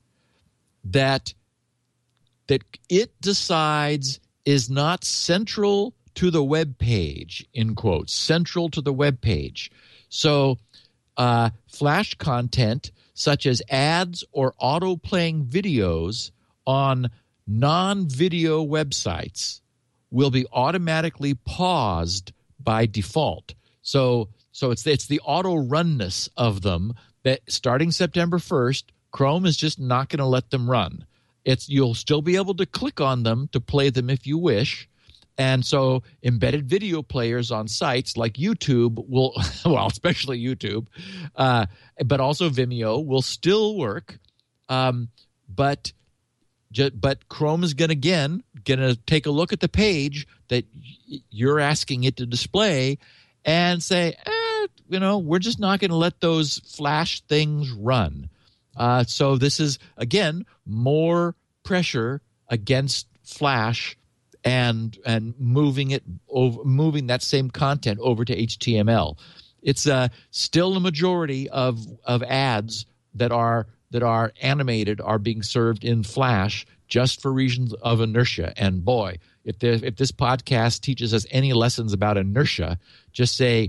that that it decides is not central to the web page, in quotes, central to the web page. So uh, Flash content such as ads or auto-playing videos on non-video websites will be automatically paused by default. So so it's it's the auto-runness of them that starting September first, Chrome is just not going to let them run. It's you'll still be able to click on them to play them if you wish. And so embedded video players on sites like YouTube will, well, especially YouTube, uh, but also Vimeo will still work. Um, but ju- but Chrome is going to, again, going to take a look at the page that y- you're asking it to display and say, eh, you know, we're just not going to let those Flash things run. Uh, so this is, again, more pressure against Flash and and moving it over, moving that same content over to H T M L. It's uh, still the majority of of ads that are that are animated are being served in Flash just for reasons of inertia. And boy, if there, if this podcast teaches us any lessons about inertia, just say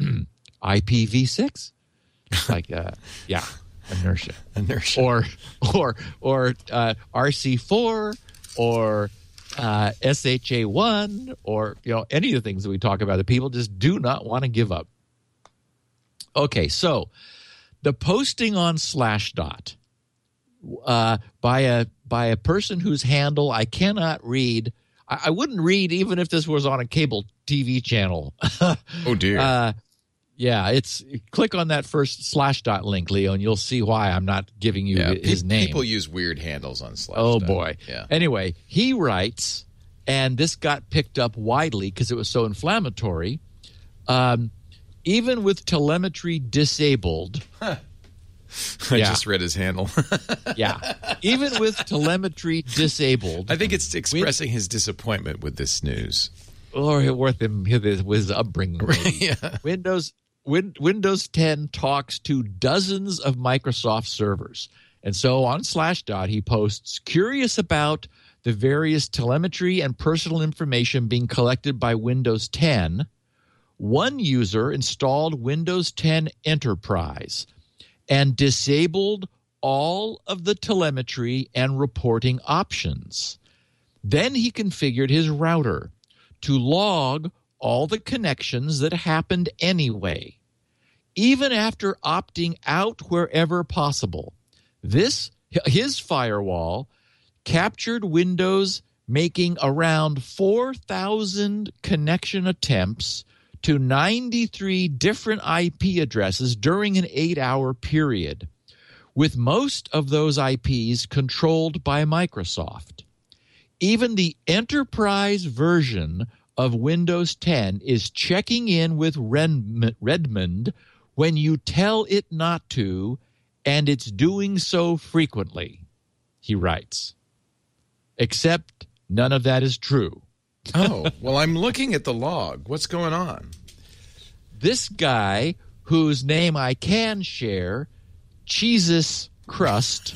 I P v six. Like uh, yeah. Inertia, inertia, or or or uh, R C four, or uh, S H A one, or you know any of the things that we talk about that people just do not want to give up. Okay, so the posting on Slashdot uh, by a by a person whose handle I cannot read. I, I wouldn't read even if this was on a cable T V channel. Oh dear. Uh, Yeah, it's click on that first Slashdot link, Leo, and you'll see why I'm not giving you yeah, his pe- name. People use weird handles on Slashdot. Oh, boy. Yeah. Anyway, he writes, and this got picked up widely because it was so inflammatory, um, even with telemetry disabled. I yeah. just read his handle. yeah. Even with telemetry disabled. I think it's expressing his disappointment with this news. Or worth him with his upbringing. yeah. Windows Win, Windows ten talks to dozens of Microsoft servers. And so on Slashdot, he posts, curious about the various telemetry and personal information being collected by Windows ten. One user installed Windows ten Enterprise and disabled all of the telemetry and reporting options. Then he configured his router to log all the connections that happened anyway, even after opting out wherever possible. This, his firewall, captured Windows making around four thousand connection attempts to ninety-three different I P addresses during an eight-hour period, with most of those I Ps controlled by Microsoft. Even the enterprise version of Windows ten is checking in with Redmond when you tell it not to, and it's doing so frequently, he writes. Except none of that is true. Oh, well, I'm looking at the log. What's going on? This guy, whose name I can share, Jesus Crust,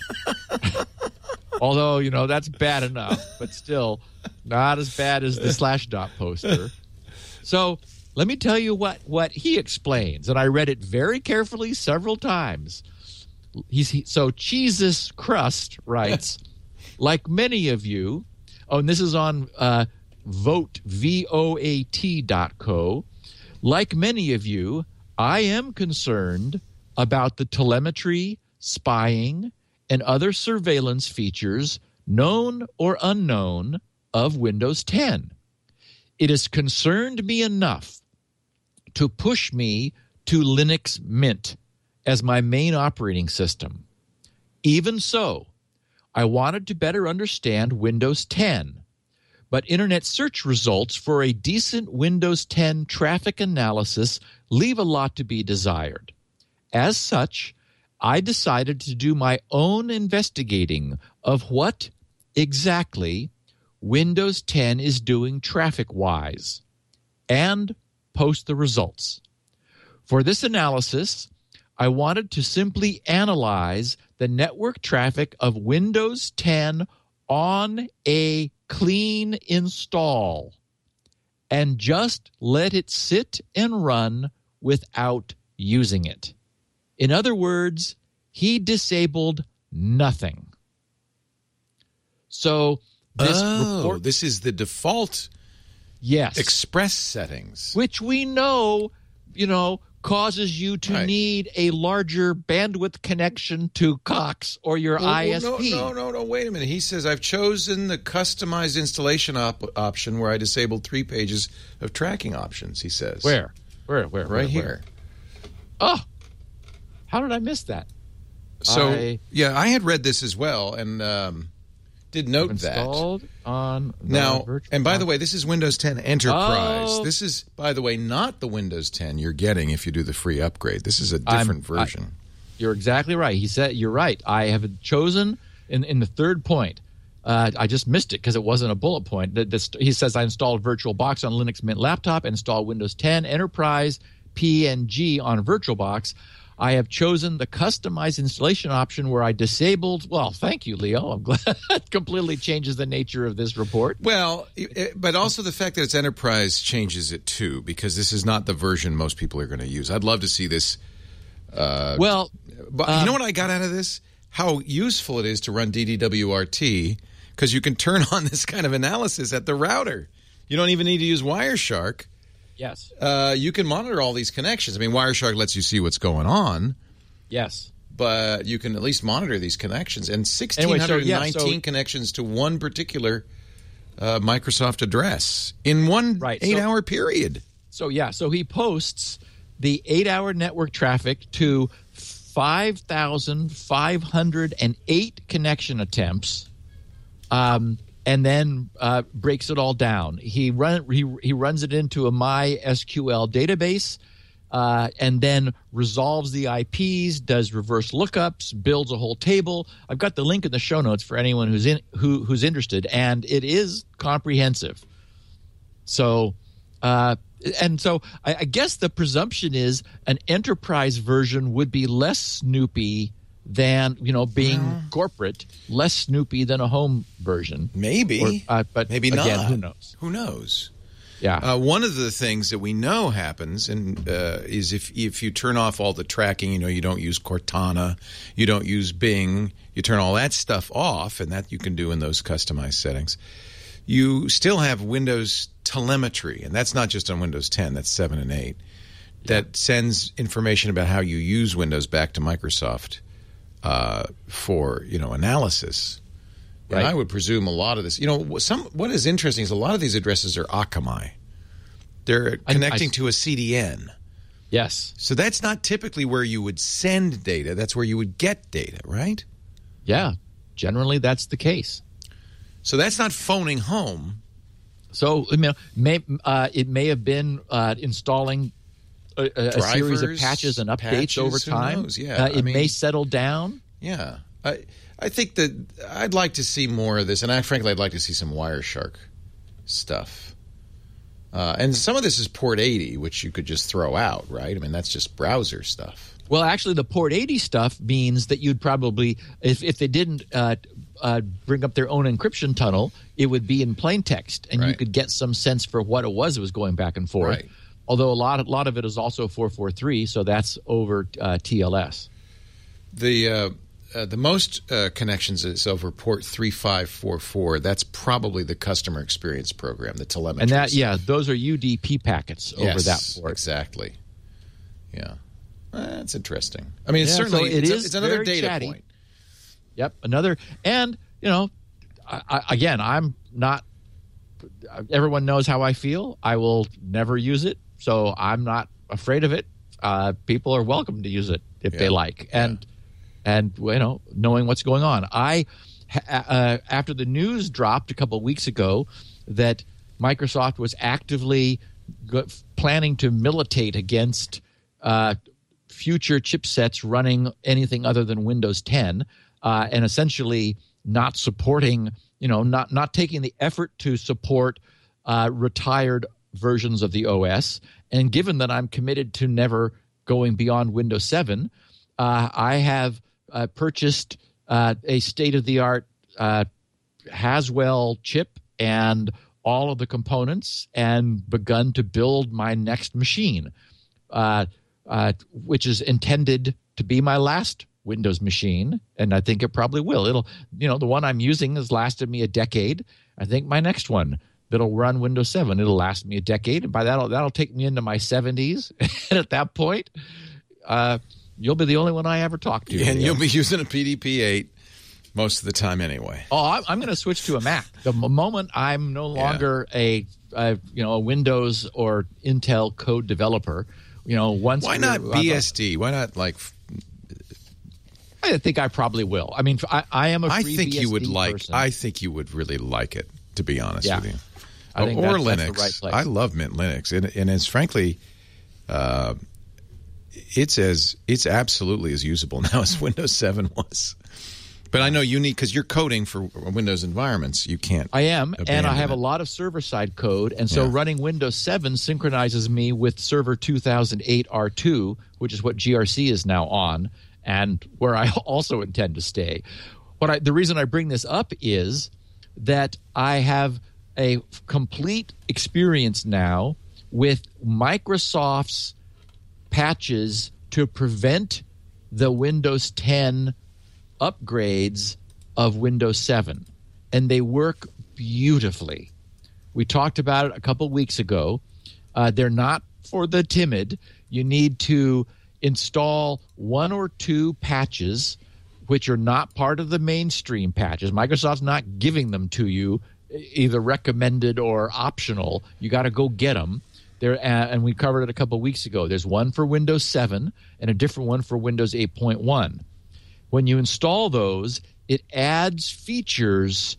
although, you know, that's bad enough, but still not as bad as the Slashdot poster. So let me tell you what, what he explains, and I read it very carefully several times. He's he, so Jesus Crust writes, like many of you, oh, and this is on uh, vote, V O A T dot co, Like many of you, I am concerned about the telemetry, spying, and other surveillance features, known or unknown, of Windows ten. It has concerned me enough to push me to Linux Mint as my main operating system. Even so, I wanted to better understand Windows ten, but internet search results for a decent Windows ten traffic analysis leave a lot to be desired. As such, I decided to do my own investigating of what exactly Windows ten is doing traffic-wise and post the results. For this analysis, I wanted to simply analyze the network traffic of Windows ten on a clean install and just let it sit and run without using it. In other words, he disabled nothing. So this oh, report, this is the default yes, express settings. which we know, you know, causes you to Right. need a larger bandwidth connection to Cox or your Well, I well, S no, P. no, no, no. Wait a minute. He says I've chosen the customized installation op- option where I disabled three pages of tracking options. He says Where? Where? Where? right where, here. where? Oh, how did I miss that? So I yeah, I had read this as well and um, did note that. Installed on the Now, virtual and by the box. way, this is Windows ten Enterprise. Oh. This is, by the way, not the Windows ten you're getting if you do the free upgrade. This is a I'm- different version. You're exactly right. He said you're right. I have chosen in in the third point. Uh, I just missed it because it wasn't a bullet point. That this, he says I installed VirtualBox on Linux Mint laptop, installed Windows ten Enterprise P N G on VirtualBox. I have chosen the customized installation option where I disabled. Well, thank you, Leo. I'm glad it completely changes the nature of this report. Well, it, but also the fact that it's Enterprise changes it too, because this is not the version most people are going to use. I'd love to see this. Uh, Well, but um, you know what I got out of this? How useful it is to run D D W R T, because you can turn on this kind of analysis at the router. You don't even need to use Wireshark. yes, Uh, you can monitor all these connections. I mean, Wireshark lets you see what's going on, yes. but you can at least monitor these connections. And Anyway, so, sixteen nineteen yeah, so- connections to one particular uh, Microsoft address in one Right, so- eight-hour period. So yeah, so he posts the eight-hour network traffic to five thousand five hundred eight connection attempts, um, and then uh, breaks it all down. He run he he runs it into a MySQL database, uh, and then resolves the I Ps, does reverse lookups, builds a whole table. I've got the link in the show notes for anyone who's in who who's interested, and it is comprehensive. So. Uh, and so I, I guess the presumption is an enterprise version would be less snoopy than, you know, being corporate, less snoopy than a home version. Maybe, Or, uh, but maybe again, not. who knows? Who knows? Yeah. Uh, one of the things that we know happens and uh, is if if you turn off all the tracking, you know, you don't use Cortana, you don't use Bing, you turn all that stuff off, and that you can do in those customized settings. You still have Windows telemetry, and that's not just on Windows ten, that's seven and eight, that sends information about how you use Windows back to Microsoft uh, for, you know, analysis. And Right. I would presume a lot of this, you know, some what is interesting is a lot of these addresses are Akamai. They're I- connecting I- to a C D N. Yes. So that's not typically where you would send data. That's where you would get data, right? Yeah. Generally, that's the case. So that's not phoning home. So I mean, may, uh, it may have been uh, installing a, a, a series of Drivers, patches and updates patches, over who time. knows? Yeah, Uh, I it mean- may settle down. Yeah. I I think that I'd like to see more of this, and I frankly I'd like to see some Wireshark stuff. Uh, and some of this is Port eighty, which you could just throw out, right? I mean, that's just browser stuff. Well, actually, the Port eighty stuff means that you'd probably, if, if they didn't uh, uh, bring up their own encryption tunnel, it would be in plain text, and you Right. could get some sense for what it was that was going back and forth. Right. Although a lot, a lot of it is also four four three, so that's over uh, T L S. The uh, uh, the most uh, connections is over port three five four four. That's probably the customer experience program, the telemetry. And that, yeah, those are U D P packets over yes, that port. Exactly. Yeah. That's interesting. I mean, it's Yeah, certainly so it it's, is a, it's another very data chatty. point. Yep, another, and you know, I, I, again, I'm not. Everyone knows how I feel. I will never use it, so I'm not afraid of it. Uh, people are welcome to use it if Yeah. they like, and and you know, knowing what's going on. I uh, after the news dropped a couple of weeks ago that Microsoft was actively go- planning to militate against uh, future chipsets running anything other than Windows ten, uh, and essentially not supporting, you know, not not taking the effort to support uh, retired versions of the O S. And given that I'm committed to never going beyond Windows seven, uh, I have uh, purchased uh, a state-of-the-art uh, Haswell chip and all of the components and begun to build my next machine, uh, uh, which is intended to be my last Windows machine, and I think it probably will. It'll, you know, the one I'm using has lasted me a decade. I think my next one that'll run Windows seven, it'll last me a decade, and by that, that'll take me into my seventies. And at that point, uh, you'll be the only one I ever talk to. Yeah, and yeah. you'll be using a P D P eight most of the time anyway. Oh, I'm, I'm going to switch to a Mac. The m- moment I'm no longer yeah. a, a, you know, a Windows or Intel code developer, you know, once why not B S D? Why not like? I think I probably will. I mean, I, I am a free I think B S D you would like. person. I think you would really like it, to be honest Yeah. with you. I think or that's, Linux. That's the right place. I love Mint Linux, and, and it's frankly, uh, it's as it's absolutely as usable now as Windows seven was. But I know you need, because you're coding for Windows environments. You can't. I am, and I have it. a lot of server-side code, and so Yeah. running Windows seven synchronizes me with Server two thousand eight R two, which is what G R C is now on, and where I also intend to stay. What I, the reason I bring this up is that I have a complete experience now with Microsoft's patches to prevent the Windows ten upgrades of Windows seven, and they work beautifully. We talked about it a couple weeks ago. Uh, they're not for the timid. You need to install one or two patches which are not part of the mainstream patches. Microsoft's not giving them to you, either recommended or optional. You got to go get them. There, uh, and we covered it a couple weeks ago. There's one for Windows seven and a different one for Windows eight point one. When you install those, it adds features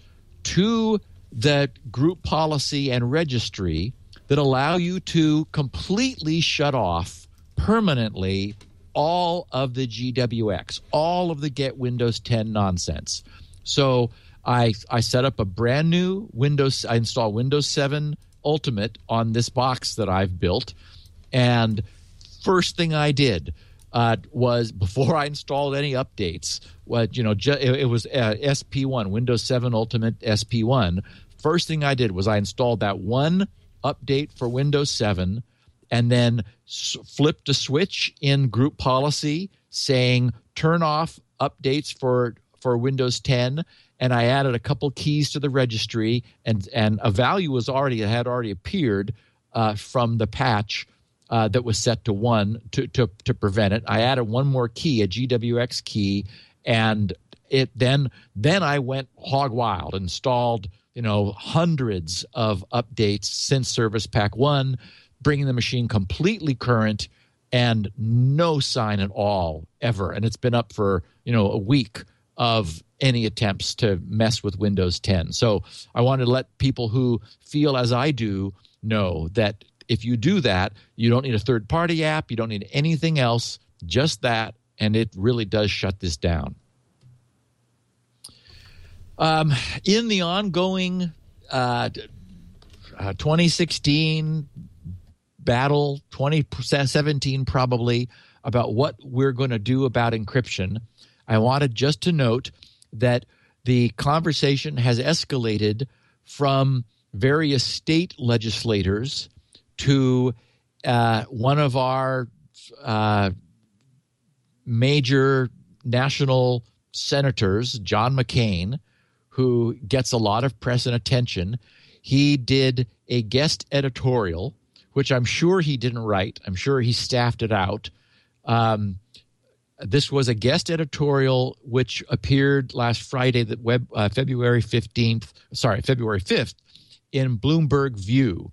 to the group policy and registry that allow you to completely shut off permanently all of the G W X, all of the Get Windows ten nonsense. So I I set up a brand new Windows, I installed Windows seven Ultimate on this box that I've built, and first thing I did uh, was, before I installed any updates, what you know, ju- it, it was uh, S P one, Windows seven Ultimate S P one. First thing I did was I installed that one update for Windows seven, and then s- flipped a switch in group policy saying turn off updates for for Windows ten, and I added a couple keys to the registry, and and a value was already had already appeared uh, from the patch uh, that was set to one to, to to prevent it. I added one more key, a G W X key, and it then then I went hog wild, installed you know hundreds of updates since Service Pack one, bringing the machine completely current, and no sign at all ever. And it's been up for you know a week of any attempts to mess with Windows ten. So I wanted to let people who feel as I do know that if you do that, you don't need a third-party app, you don't need anything else, just that, and it really does shut this down. Um, in the ongoing uh, uh, twenty sixteen battle, twenty seventeen probably, about what we're going to do about encryption, I wanted just to note that the conversation has escalated from various state legislators to uh, one of our uh, major national senators, John McCain, who gets a lot of press and attention. He did a guest editorial, which I'm sure he didn't write. I'm sure he staffed it out. Um, this was a guest editorial which appeared last Friday, that web uh, February fifteenth, sorry, February fifth, in Bloomberg View.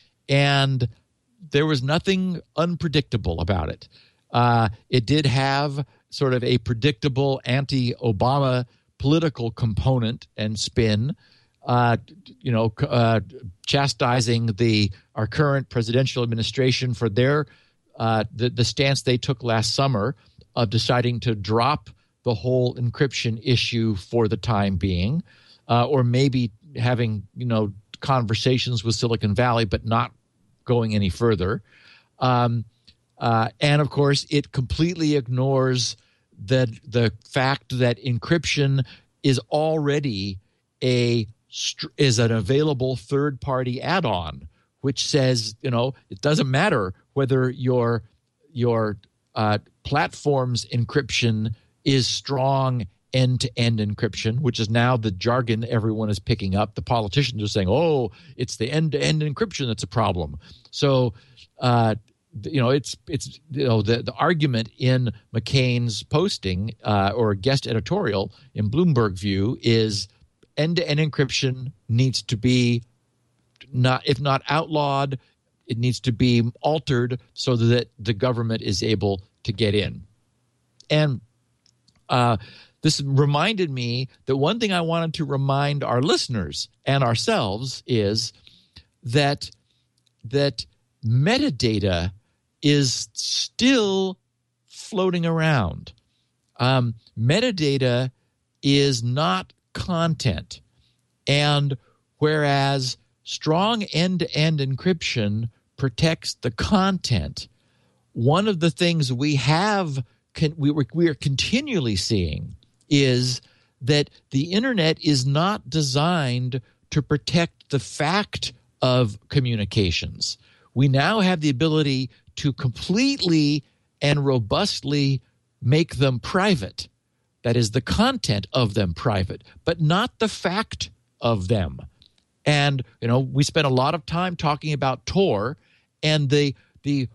And there was nothing unpredictable about it. Uh, it did have sort of a predictable anti-Obama political component and spin, uh, you know, uh, chastising the our current presidential administration for their uh, the, the stance they took last summer of deciding to drop the whole encryption issue for the time being, uh, or maybe having, you know, conversations with Silicon Valley, but not going any further. Um, uh, and of course, it completely ignores the the fact that encryption is already a is an available third-party add-on, which says, you know, it doesn't matter whether your your uh, platform's encryption is strong end-to-end encryption, which is now the jargon everyone is picking up. The politicians are saying, "Oh, it's the end-to-end encryption that's a problem." So, uh, you know, it's it's you know the the argument in McCain's posting uh, or guest editorial in Bloomberg View is end-to-end encryption needs to be not, if not outlawed, it needs to be altered so that the government is able to get in. And uh, this reminded me that one thing I wanted to remind our listeners and ourselves is that that metadata is still floating around. Um, metadata is not content. And whereas strong end-to-end encryption protects the content, one of the things we have can, we, we are continually seeing is that the internet is not designed to protect the fact of communications. We now have the ability to completely and robustly make them private. That is, the content of them private, but not the fact of them. And, you know, we spent a lot of time talking about Tor and the the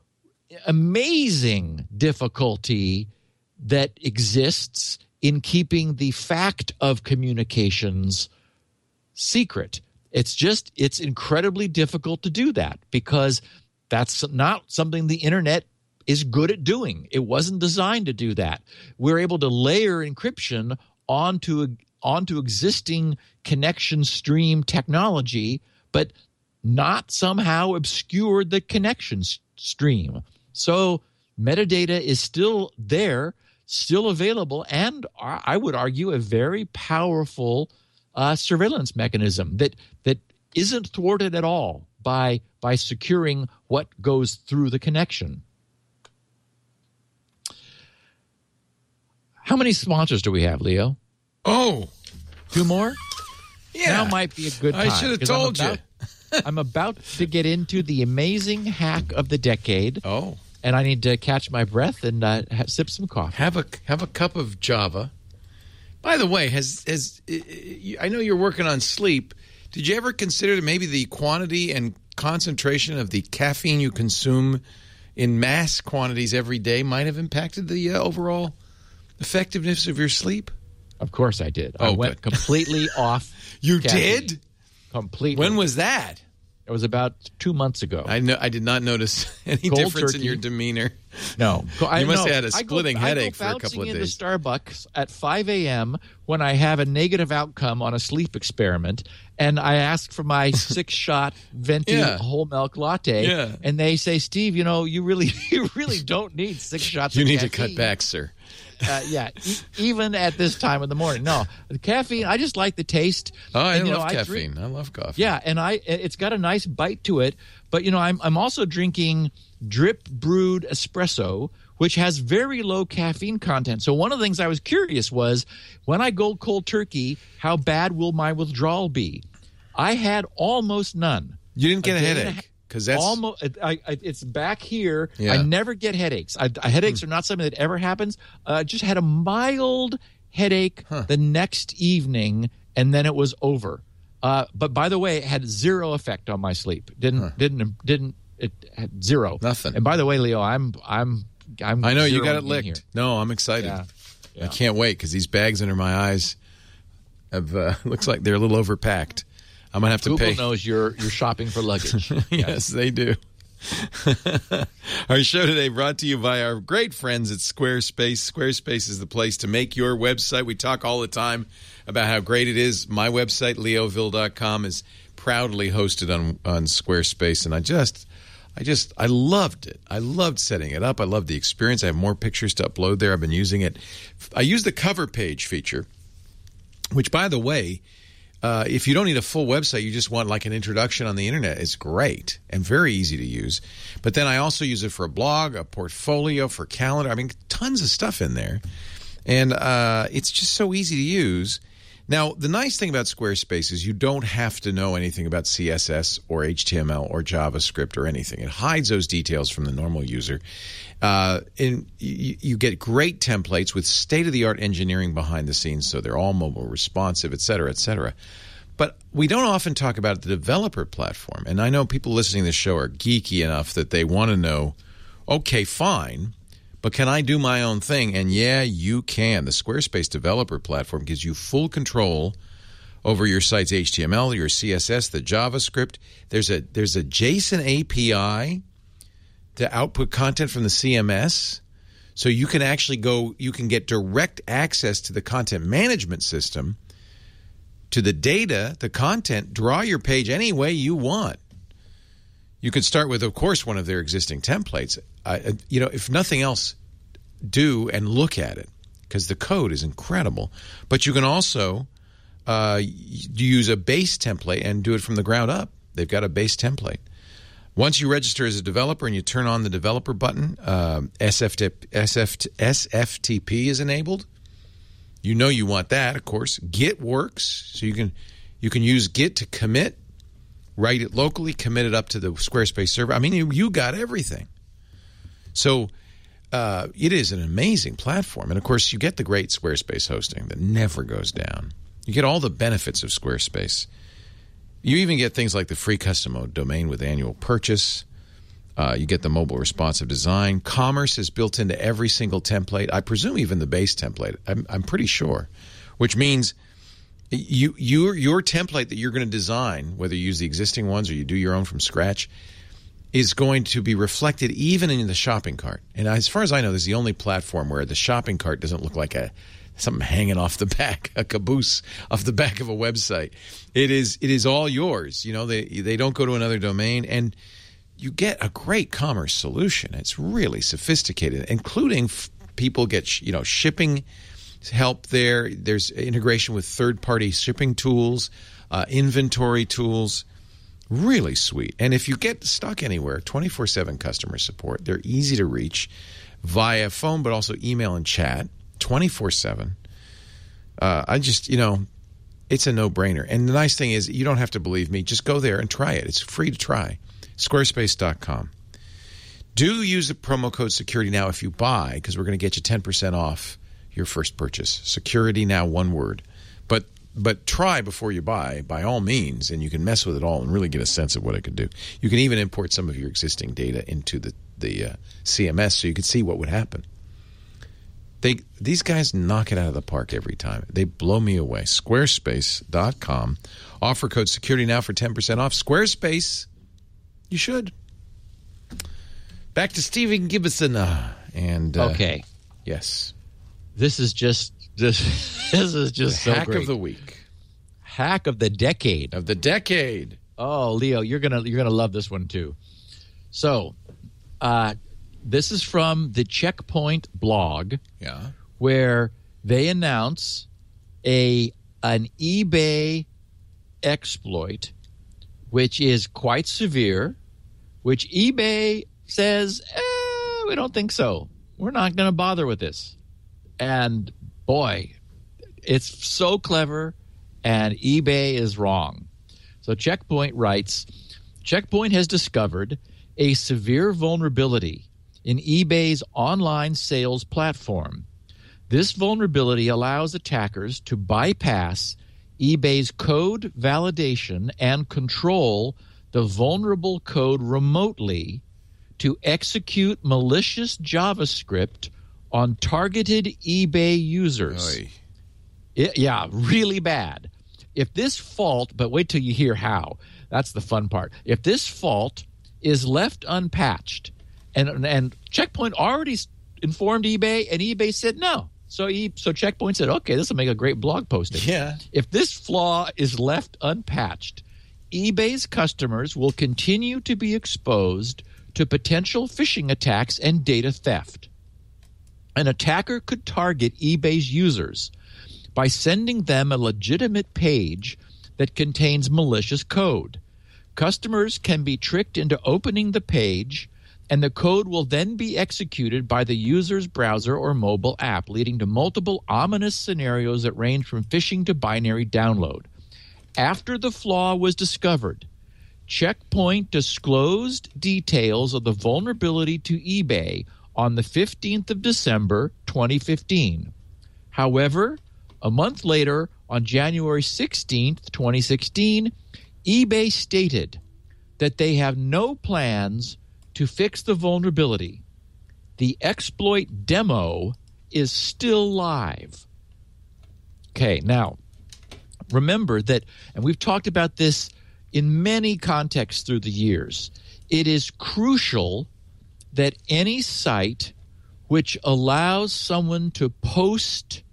amazing difficulty that exists in keeping the fact of communications secret. It's just, it's incredibly difficult to do that because that's not something the internet is good at doing. It wasn't designed to do that. We're able to layer encryption onto onto existing connection stream technology, but not somehow obscure the connection s- stream. So metadata is still there, still available, and I would argue a very powerful uh, surveillance mechanism that that isn't thwarted at all by by securing what goes through the connection. How many sponsors do we have, Leo? Oh, two more? Yeah. Now might be a good time. I should have 'cause told I'm about, you. I'm about to get into the amazing hack of the decade. Oh. And I need to catch my breath and uh, ha- sip some coffee. Have a have a cup of Java. By the way, has has I know you're working on sleep. Did you ever consider maybe the quantity and concentration of the caffeine you consume in mass quantities every day might have impacted the uh, overall effectiveness of your sleep? Of course I did. Oh, I went good. completely off. You caffeine. did? Completely. When was that? It was about two months ago. I know. I did not notice any Cold difference turkey. in your demeanor. No. I, You must no, have had a I go- splitting I go headache for a couple bouncing of into days. Starbucks at five a.m. when I have a negative outcome on a sleep experiment, and I ask for my six-shot venti Yeah. whole milk latte, Yeah. and they say, "Steve, you know, you really, you really don't need six shots. You of need to caffeine." cut back, sir. Uh, yeah, e- even at this time of the morning. No, the caffeine. I just like the taste. Oh, I And, you know, love I caffeine. drink- I love coffee. yeah, and I it's got a nice bite to it. But you know, I'm I'm also drinking drip brewed espresso, which has very low caffeine content. So one of the things I was curious was when I go cold turkey, how bad will my withdrawal be? I had almost none. You didn't get a, day and headache because that's Almost, I, I, it's back here. Yeah. I never get headaches. I, headaches are not something that ever happens. I uh, just had a mild headache Huh. the next evening, and then it was over. Uh, but by the way, it had zero effect on my sleep. Didn't Huh. didn't didn't it had zero Nothing. And by the way, Leo, I'm I'm I'm. I know you zeroing got it in licked. here. No, I'm excited. Yeah. Yeah. I can't wait because these bags under my eyes have uh, looks like they're a little overpacked. I'm gonna have to Google pay. knows you're you're shopping for luggage. Yes, they do. Our show today brought to you by our great friends at Squarespace. Squarespace is the place to make your website. We talk all the time about how great it is. My website, leoville dot com, is proudly hosted on, on Squarespace, and I just, I just, I loved it. I loved setting it up. I loved the experience. I have more pictures to upload there. I've been using it. I use the cover page feature, which, by the way, Uh, if you don't need a full website, you just want like an introduction on the internet, it's great and very easy to use. But then I also use it for a blog, a portfolio, for calendar. I mean, tons of stuff in there. And uh, it's just so easy to use. Now, the nice thing about Squarespace is you don't have to know anything about C S S or H T M L or JavaScript or anything. It hides those details from the normal user. Uh, and you, you get great templates with state-of-the-art engineering behind the scenes, so they're all mobile responsive, et cetera, et cetera. But we don't often talk about the developer platform. And I know people listening to this show are geeky enough that they want to know, okay, fine, but can I do my own thing? And yeah, you can. The Squarespace developer platform gives you full control over your site's H T M L, your C S S, the JavaScript. There's a there's a JSON A P I to output content from the C M S. So you can actually go, you can get direct access to the content management system, to the data, the content, draw your page any way you want. You could start with, of course, one of their existing templates. Uh, you know, if nothing else, do and look at it because the code is incredible. But you can also uh, use a base template and do it from the ground up. They've got a base template. Once you register as a developer and you turn on the developer button, uh, S F T P, S F T, S F T P is enabled. You know you want that, of course. Git works, so you can you can use Git to commit, write it locally, commit it up to the Squarespace server. I mean, you, you got everything. So uh, it is an amazing platform. And, of course, you get the great Squarespace hosting that never goes down. You get all the benefits of Squarespace. You even get things like the free custom domain with annual purchase. Uh, you get the mobile responsive design. Commerce is built into every single template. I presume even the base template. I'm, I'm pretty sure, which means you your your template that you're going to design, whether you use the existing ones or you do your own from scratch, is going to be reflected even in the shopping cart. And as far as I know, this is the only platform where the shopping cart doesn't look like a something hanging off the back, a caboose off the back of a website. It is it is all yours. You know, they they don't go to another domain, and you get a great commerce solution. It's really sophisticated, including f- people get sh- you know shipping help there. There's integration with third-party shipping tools, uh, inventory tools. Really sweet. And if you get stuck anywhere, twenty-four seven customer support. They're easy to reach via phone, but also email and chat, twenty-four seven. Uh, I just, you know, it's a no-brainer. And the nice thing is you don't have to believe me. Just go there and try it. It's free to try. Squarespace dot com. Do use the promo code SecurityNow if you buy, because we're going to get you ten percent off your first purchase. SecurityNow, one word. But But try before you buy, by all means, and you can mess with it all and really get a sense of what it can do. You can even import some of your existing data into the, the uh, C M S so you can see what would happen. They These guys knock it out of the park every time. They blow me away. Squarespace dot com. Offer code SecurityNow for ten percent off. Squarespace, you should. Back to Stephen Gibson. Uh, and uh, Okay. Yes. This is just this, this is just the so hack great. of the week. Hack of the decade. Of the decade. Oh, Leo, you're gonna you're gonna love this one too. So, uh, this is from the Checkpoint blog, Yeah. where they announce a an eBay exploit, which is quite severe, which eBay says, eh, we don't think so. We're not going to bother with this. And boy, it's so clever, and eBay is wrong. So Checkpoint writes, Checkpoint has discovered a severe vulnerability in eBay's online sales platform This vulnerability allows attackers to bypass eBay's code validation and control the vulnerable code remotely to execute malicious JavaScript on targeted eBay users. Oy. It, yeah, really bad. If this fault, but wait till you hear how. That's the fun part. If this fault is left unpatched, and and Checkpoint already informed eBay, and eBay said no. So e, so Checkpoint said, okay, this will make a great blog posting. Yeah. If this flaw is left unpatched, eBay's customers will continue to be exposed to potential phishing attacks and data theft. An attacker could target eBay's users by sending them a legitimate page that contains malicious code. Customers can be tricked into opening the page, and the code will then be executed by the user's browser or mobile app, leading to multiple ominous scenarios that range from phishing to binary download. After the flaw was discovered, Checkpoint disclosed details of the vulnerability to eBay on the fifteenth of December, twenty fifteen. However, a month later, on January sixteenth, twenty sixteen, eBay stated that they have no plans to fix the vulnerability. The exploit demo is still live. Okay, now, remember that, and we've talked about this in many contexts through the years, it is crucial that any site which allows someone to post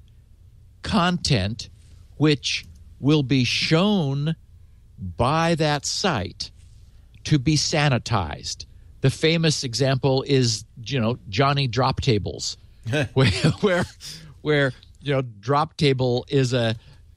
content which will be shown by that site to be sanitized. The famous example is, you know, Johnny Drop Tables, where, where, where, you know, drop table is a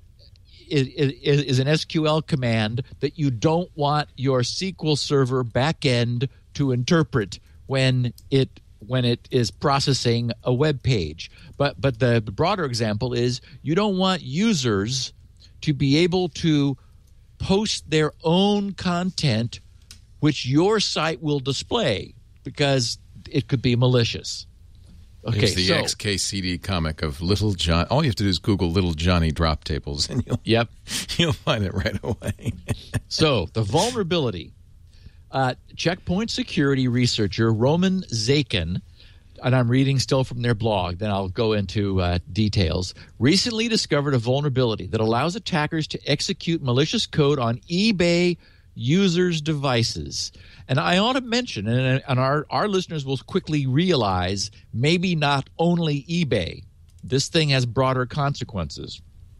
is, is, is an S Q L command that you don't want your S Q L Server backend to interpret when it when it is processing a web page. But but the, the broader example is you don't want users to be able to post their own content which your site will display because it could be malicious. Okay, Here's the so, X K C D comic of Little John. All you have to do is Google Little Johnny Drop Tables, and you'll yep. you'll find it right away. So the vulnerability. Uh, Checkpoint security researcher Roman Zakin, and I'm reading still from their blog, then I'll go into uh, details, recently discovered a vulnerability that allows attackers to execute malicious code on eBay users' devices. And I ought to mention, and, and our, our listeners will quickly realize, maybe not only eBay. This thing has broader consequences.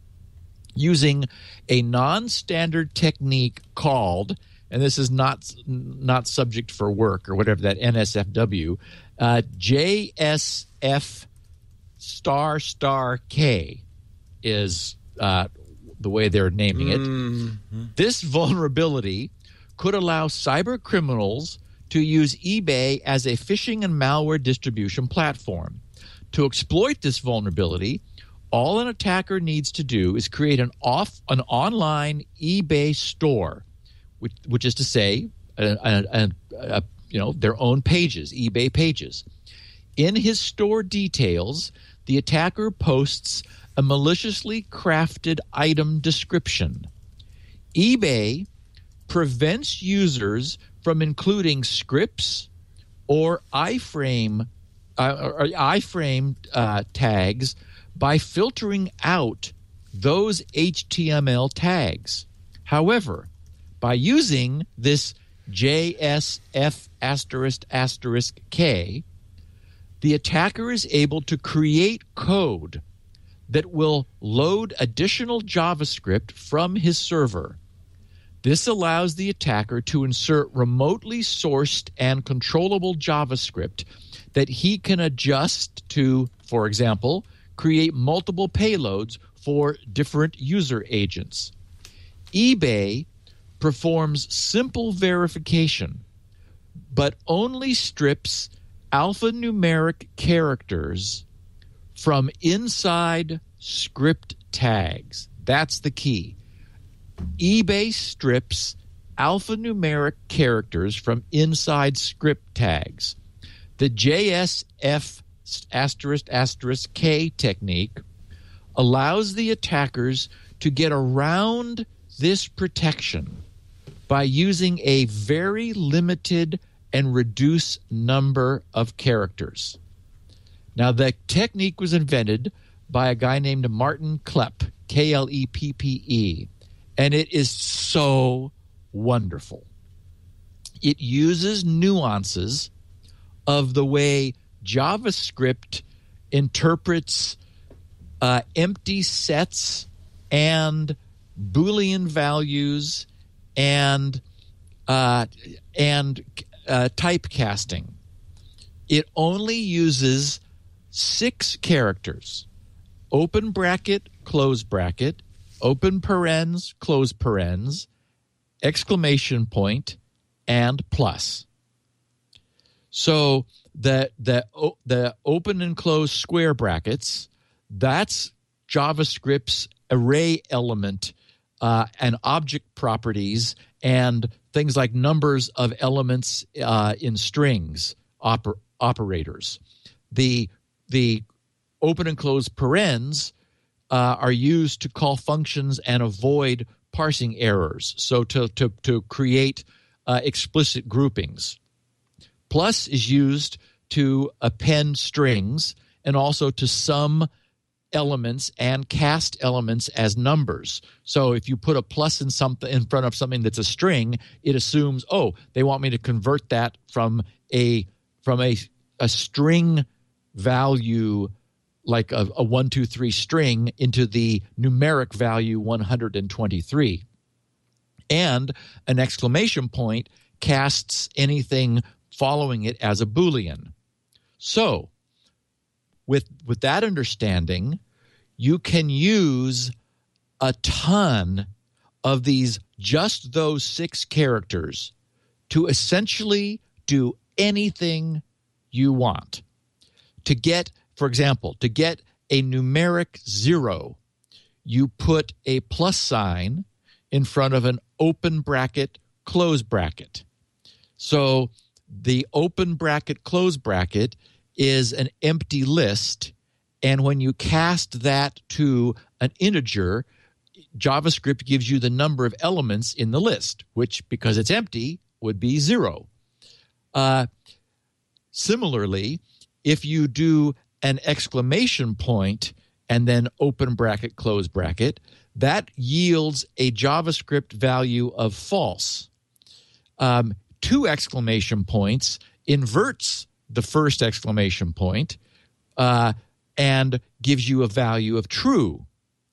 Using a non-standard technique called, and this is not not subject for work or whatever, that N S F W, uh, J S F star star K is uh, the way they're naming it. Mm-hmm. This vulnerability could allow cyber criminals to use eBay as a phishing and malware distribution platform. To exploit this vulnerability, all an attacker needs to do is create an off an online eBay store, which, which is to say, a, a, a, a, you know, their own pages, eBay pages. In his store details, the attacker posts a maliciously crafted item description. eBay prevents users from including scripts or iframe uh, or iframe uh, tags by filtering out those H T M L tags. However, by using this J S F asterisk asterisk K, the attacker is able to create code that will load additional JavaScript from his server. This allows the attacker to insert remotely sourced and controllable JavaScript that he can adjust to, for example, create multiple payloads for different user agents. eBay performs simple verification, but only strips alphanumeric characters from inside script tags. That's the key. eBay strips alphanumeric characters from inside script tags. The J S F asterisk asterisk K technique allows the attackers to get around this protection by using a very limited and reduced number of characters. Now, the technique was invented by a guy named Martin Klepp, K L E P P E, and it is so wonderful. It uses nuances of the way JavaScript interprets uh, empty sets and Boolean values and uh, and uh, typecasting. It only uses six characters: open bracket, close bracket, open parens, close parens, exclamation point, and plus. So the the the open and close square brackets, that's JavaScript's array element uh, and object properties and things like numbers of elements uh, in strings oper- operators. The the open and close parens uh, are used to call functions and avoid parsing errors. So to to to create uh, explicit groupings. Plus is used to append strings and also to sum elements and cast elements as numbers. So if you put a plus in something in front of something that's a string, it assumes, oh, they want me to convert that from a from a a string value like a, a one two three string into the numeric value one hundred twenty-three. And an exclamation point casts anything following it as a Boolean. So with with that understanding, you can use a ton of these, just those six characters, to essentially do anything you want. To get, for example, to get a numeric zero, you put a plus sign in front of an open bracket, close bracket. So the open bracket, close bracket is an empty list, and when you cast that to an integer, JavaScript gives you the number of elements in the list, which, because it's empty, would be zero. Uh, similarly, if you do an exclamation point and then open bracket, close bracket, that yields a JavaScript value of false. Um, two exclamation points inverts the first exclamation point uh, and gives you a value of true.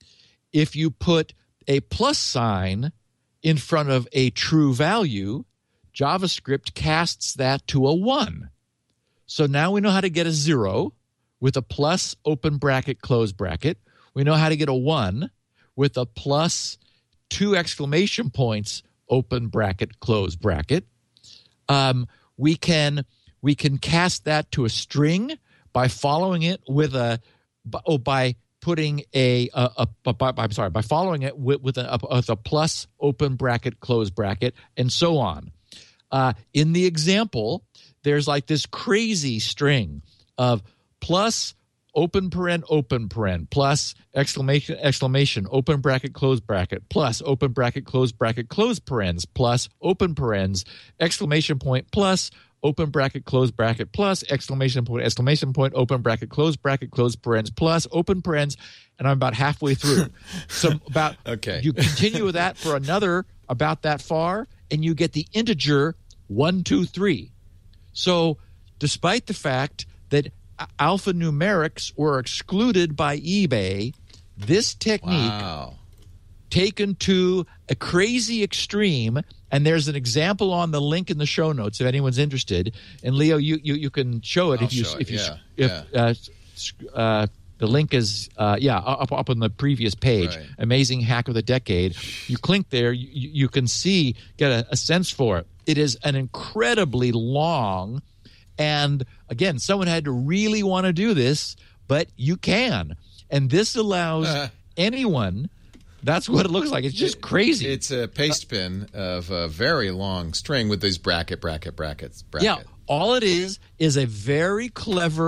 If you put a plus sign in front of a true value, JavaScript casts that to a one. So now we know how to get a zero with a plus, open bracket, close bracket. We know how to get a one with a plus, two exclamation points, open bracket, close bracket. Um, we can we can cast that to a string by following it with a oh by putting a, a, a, a I'm sorry by following it with, with, a, a, with a plus, open bracket, close bracket, and so on. Uh, in the example, there's like this crazy string of plus, open paren, open paren, plus exclamation, exclamation, open bracket, close bracket, plus open bracket, close bracket, close parens, plus open parens, exclamation point, plus open bracket, close bracket, plus exclamation point, exclamation point, open bracket, close bracket, close parens, plus open parens, and I'm about halfway through. So about okay. You continue with that for another about that far, and you get the integer one, two, three. So despite the fact that alphanumerics were excluded by eBay, this technique wow. taken to a crazy extreme, and there's an example on the link in the show notes if anyone's interested. And Leo, you you, you can show it I'll if you show it. if you yeah. if yeah. uh, uh, the link is uh, yeah up up on the previous page. Right. Amazing hack of the decade. You click there, you, you can see get a, a sense for it. It is an incredibly long. And again, someone had to really want to do this, but you can. And this allows uh, anyone, that's what it looks like. It's just crazy. It's a paste bin of a very long string with these bracket, bracket, brackets, bracket. Yeah, all it is is a very clever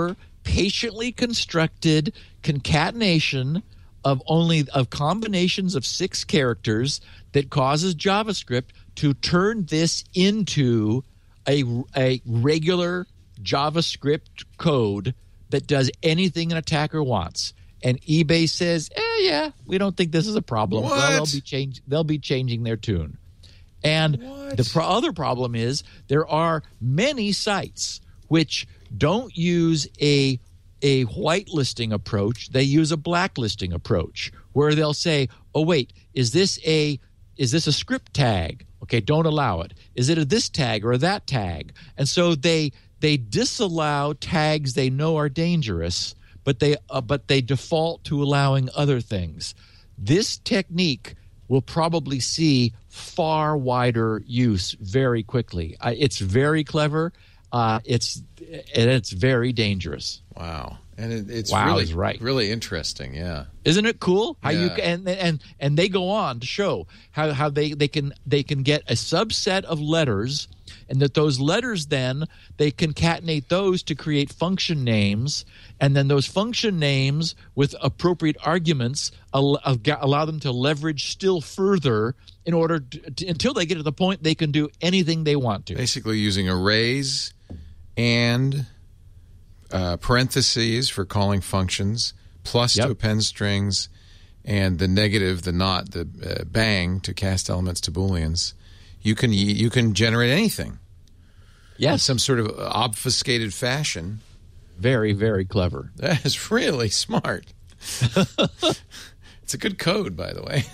patiently constructed concatenation of only of combinations of six characters that causes JavaScript to turn this into a, a regular JavaScript code that does anything an attacker wants. And eBay says, eh, yeah, we don't think this is a problem. What? Well, they'll be change, they'll be changing their tune. And What? the pro- other problem is there are many sites which don't use a a whitelisting approach. They use a blacklisting approach where they'll say, oh, wait, is this a is this a script tag? Okay, don't allow it. Is it a this tag or a that tag? And so they they disallow tags they know are dangerous, but they uh, but they default to allowing other things. This technique will probably see far wider use very quickly. Uh, it's very clever. Uh, it's and it's very dangerous. Wow, and it, it's Wow really is right. really interesting. Yeah. Isn't it cool how you Yeah. and and and they go on to show how how they they can they can get a subset of letters, and that those letters then they concatenate those to create function names, and then those function names with appropriate arguments al- allow them to leverage still further in order to, to, until they get to the point they can do anything they want to. Basically using arrays and uh, parentheses for calling functions, plus Yep. to append strings, and the negative, the not, the uh, bang to cast elements to booleans. You can you can generate anything in Yes, some sort of obfuscated fashion. very very clever. That is really smart. It's a good code, by the way.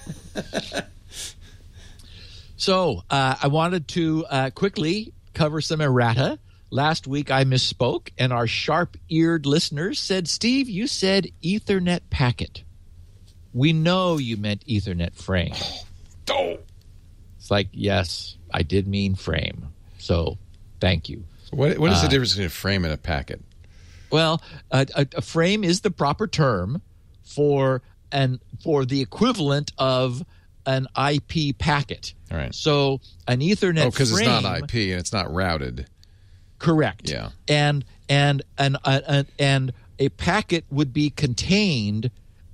So uh, I wanted to uh, quickly cover some errata. Last week I misspoke, and our sharp-eared listeners said, Steve, you said Ethernet packet. We know you meant Ethernet frame. Oh. It's like, yes, I did mean frame. So thank you. What what is Uh, the difference between a frame and a packet? Well, a, a, a frame is the proper term for an for the equivalent of an I P packet. All right. So an Ethernet Oh, because it's frame- not I P and it's not routed. Correct. Yeah. And and and uh, uh, and a packet would be contained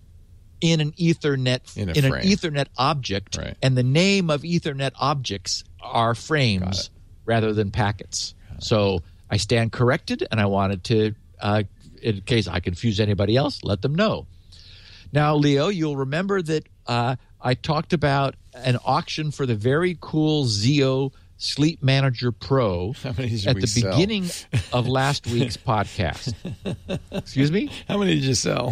in an Ethernet In a an frame. Ethernet object, Right. and the name of Ethernet objects are Got frames it. rather than packets. So I stand corrected, and I wanted to, uh, in case I confuse anybody else, let them know. Now, Leo, you'll remember that uh, I talked about an auction for the very cool Zio Sleep Manager Pro How many did at we the sell? beginning of last week's podcast. Excuse me? How many did you sell?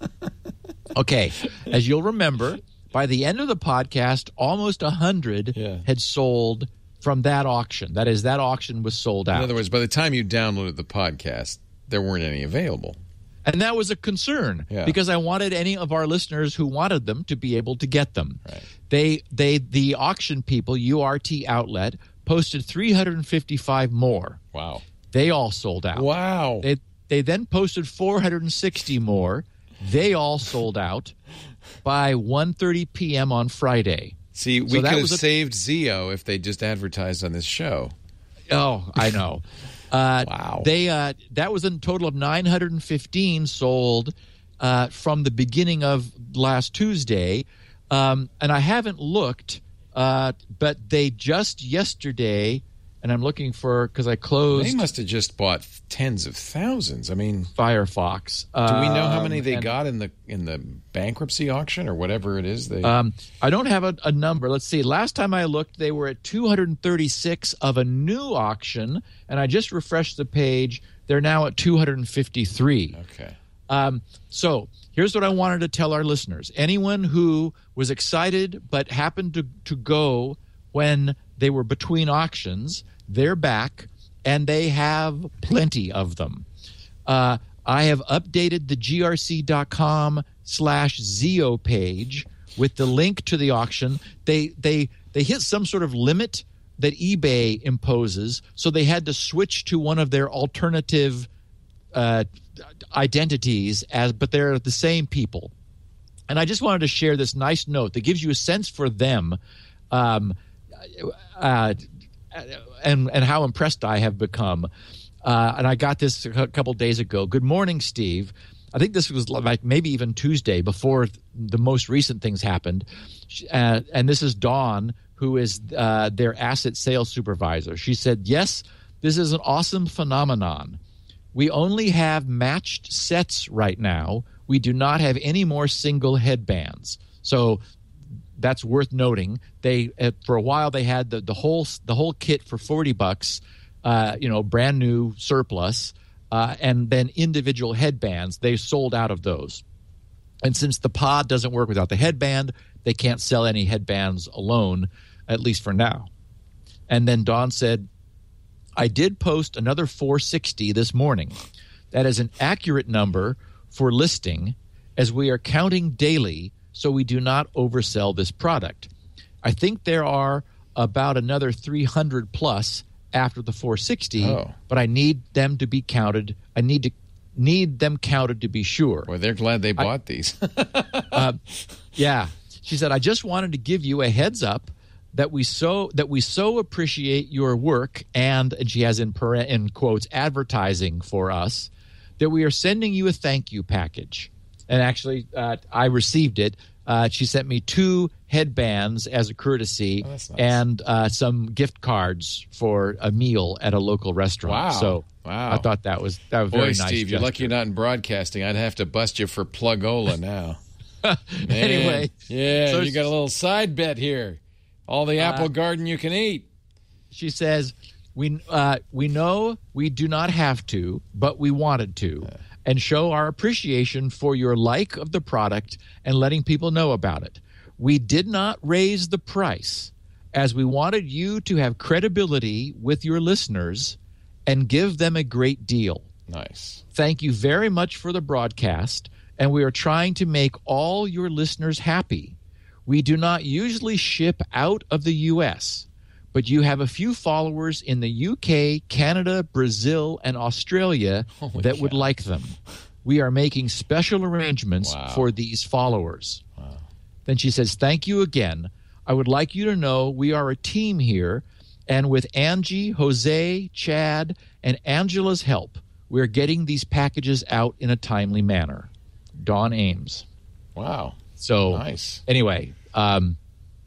Okay. As you'll remember, by the end of the podcast, almost one hundred Yeah. had sold from that auction. That is, that auction was sold out. In other words, by the time you downloaded the podcast, there weren't any available. And that was a concern Yeah. because I wanted any of our listeners who wanted them to be able to get them. Right. They, they, the auction people, U R T Outlet, posted three hundred fifty-five more. Wow. They all sold out. Wow. They, they then posted four hundred sixty more. They all sold out by one thirty p.m. on Friday. See, we So that could have was a- saved Zio if they just advertised on this show. Oh, I know. Uh, Wow. They uh, that was a total of nine hundred fifteen sold uh, from the beginning of last Tuesday, um, and I haven't looked, uh, but they just yesterday, and I'm looking for because I closed They must have just bought tens of thousands. I mean, Firefox. do we know how Um, many they and, got in the in the bankruptcy auction or whatever it is? They Um, I don't have a, a number. Let's see. Last time I looked, they were at two hundred thirty-six of a new auction, and I just refreshed the page. They're now at two hundred fifty-three. okay. Um, so here's what I wanted to tell our listeners. Anyone who was excited but happened to, to go when they were between auctions, they're back, and they have plenty of them. Uh, I have updated the grc.com slash Zio page with the link to the auction. They they they hit some sort of limit that eBay imposes, so they had to switch to one of their alternative uh, identities, as but they're the same people. And I just wanted to share this nice note that gives you a sense for them, um, uh, and and how impressed I have become. Uh, and I got this a couple days ago. Good morning, Steve. I think this was like maybe even Tuesday before the most recent things happened. Uh, and this is Dawn, who is uh, their asset sales supervisor. She said, yes, this is an awesome phenomenon. We only have matched sets right now. We do not have any more single headbands. So that's worth noting. They uh, for a while they had the, the whole the whole kit for forty bucks, uh, you know, brand new surplus, uh, and then individual headbands. They sold out of those. And since the pod doesn't work without the headband, they can't sell any headbands alone, at least for now. And then Dawn said, I did post another four sixty this morning. That is an accurate number for listing, as we are counting daily so we do not oversell this product. I think there are about another three hundred plus after the four sixty, oh. but I need them to be counted. I need to need them counted to be sure. Well, they're glad they bought I, these. uh, yeah. She said, I just wanted to give you a heads up that we so that we so appreciate your work and, and she has in, in quotes, advertising for us, that we are sending you a thank you package. And actually, uh, I received it. Uh, she sent me two headbands as a courtesy oh, nice. and uh, some gift cards for a meal at a local restaurant. Wow. So wow. I thought that was that was Boy, very nice. Steve, gesture. You're lucky you're not in broadcasting. I'd have to bust you for Plugola now. Anyway. Yeah, so you got a little side bet here. All the apple uh, garden you can eat. She says, we uh, we know we do not have to, but we wanted to, and show our appreciation for your like of the product and letting people know about it. We did not raise the price, as we wanted you to have credibility with your listeners and give them a great deal. Nice. Thank you very much for the broadcast, and we are trying to make all your listeners happy. We do not usually ship out of the U S, but you have a few followers in the U K, Canada, Brazil, and Australia Holy that cow. would like them. We are making special arrangements wow. for these followers. Wow. Then she says, thank you again. I would like you to know we are a team here, and with Angie, Jose, Chad, and Angela's help, we're getting these packages out in a timely manner. Dawn Ames. Wow. So nice. Anyway, um,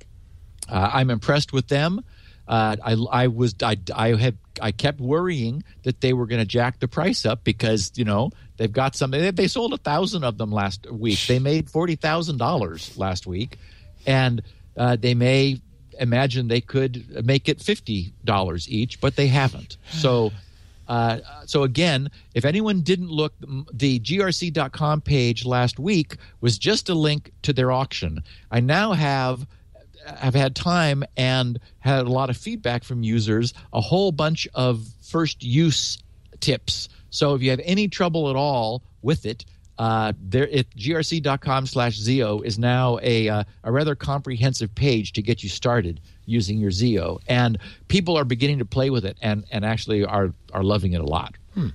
uh, I'm impressed with them. Uh, I, I was I, I had I kept worrying that they were going to jack the price up because you know they've got something. They, they sold a thousand of them last week. They made forty thousand dollars last week, and uh, they may imagine they could make it fifty dollars each, but they haven't. So. Uh, so again, if anyone didn't look, the G R C dot com page last week was just a link to their auction. I now have have had time and had a lot of feedback from users, a whole bunch of first use tips. So if you have any trouble at all with it, uh, there at G R C dot com slash Zeo is now a uh, a rather comprehensive page to get you started using your Zeo, and people are beginning to play with it and, and actually are are loving it a lot. Hmm.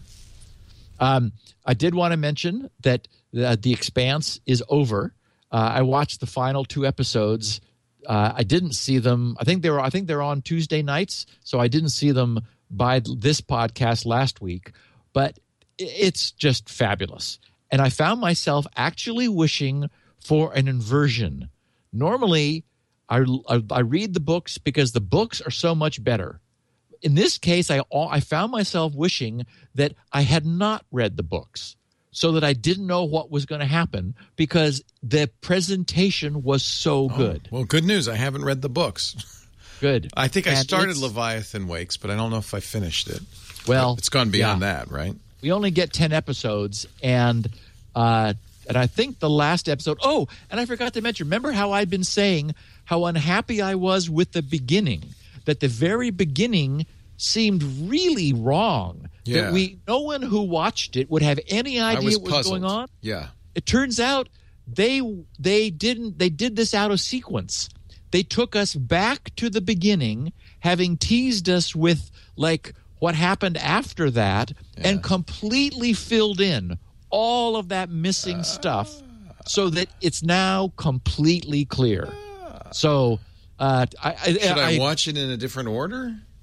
Um, I did want to mention that the, the Expanse is over. Uh, I watched the final two episodes. Uh, I didn't see them. I think they were. I think they're on Tuesday nights, so I didn't see them by this podcast last week. But it's just fabulous, and I found myself actually wishing for an inversion. Normally, I, I, I read the books because the books are so much better. In this case, I I found myself wishing that I had not read the books so that I didn't know what was going to happen because the presentation was so good. Oh, well, good news. I haven't read the books. Good. I think I and started Leviathan Wakes, but I don't know if I finished it. Well, it's gone beyond yeah. that, right? We only get ten episodes, and uh, and I think the last episode. Oh, and I forgot to mention. Remember how I'd been saying how unhappy I was with the beginning, that the very beginning seemed really wrong, yeah. that we no one who watched it would have any idea was what was puzzled. going on. Yeah. It turns out they they didn't they did this out of sequence. They took us back to the beginning, having teased us with like what happened after that, yeah. and completely filled in all of that missing uh, stuff so that it's now completely clear. So, uh, I, I, should I, I watch it in a different order?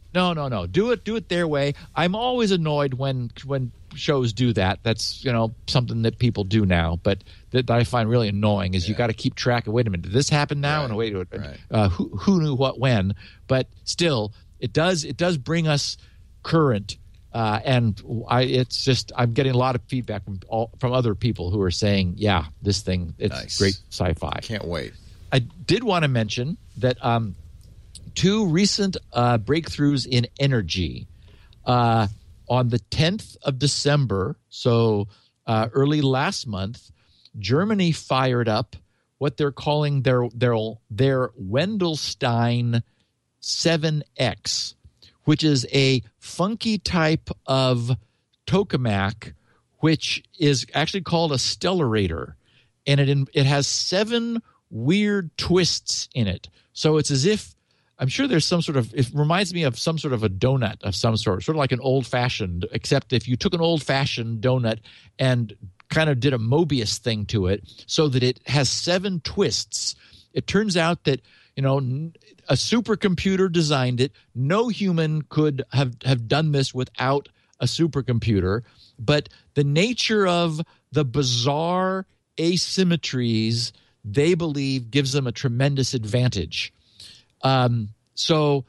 No, no, no. Do it, do it their way. I'm always annoyed when when shows do that. That's you know something that people do now, but that, that I find really annoying is yeah. you got to keep track of. Wait a minute, did this happen now? Right. And wait, right. uh, who who knew what when? But still, it does it does bring us current. Uh, and I, it's just I'm getting a lot of feedback from all, from other people who are saying, yeah, this thing it's nice. Great sci-fi. Can't wait. I did want to mention that. Um, Two recent uh, breakthroughs in energy. Uh, on the tenth of December, so uh, early last month, Germany fired up what they're calling their their their Wendelstein seven X, which is a funky type of tokamak, which is actually called a stellarator, and it it has seven weird twists in it. So it's as if I'm sure there's some sort of, it reminds me of some sort of a donut of some sort, sort of like an old-fashioned, except if you took an old-fashioned donut and kind of did a Mobius thing to it so that it has seven twists. It turns out that, you know, a supercomputer designed it. No human could have, have done this without a supercomputer, but the nature of the bizarre asymmetries, they believe, gives them a tremendous advantage. Um, so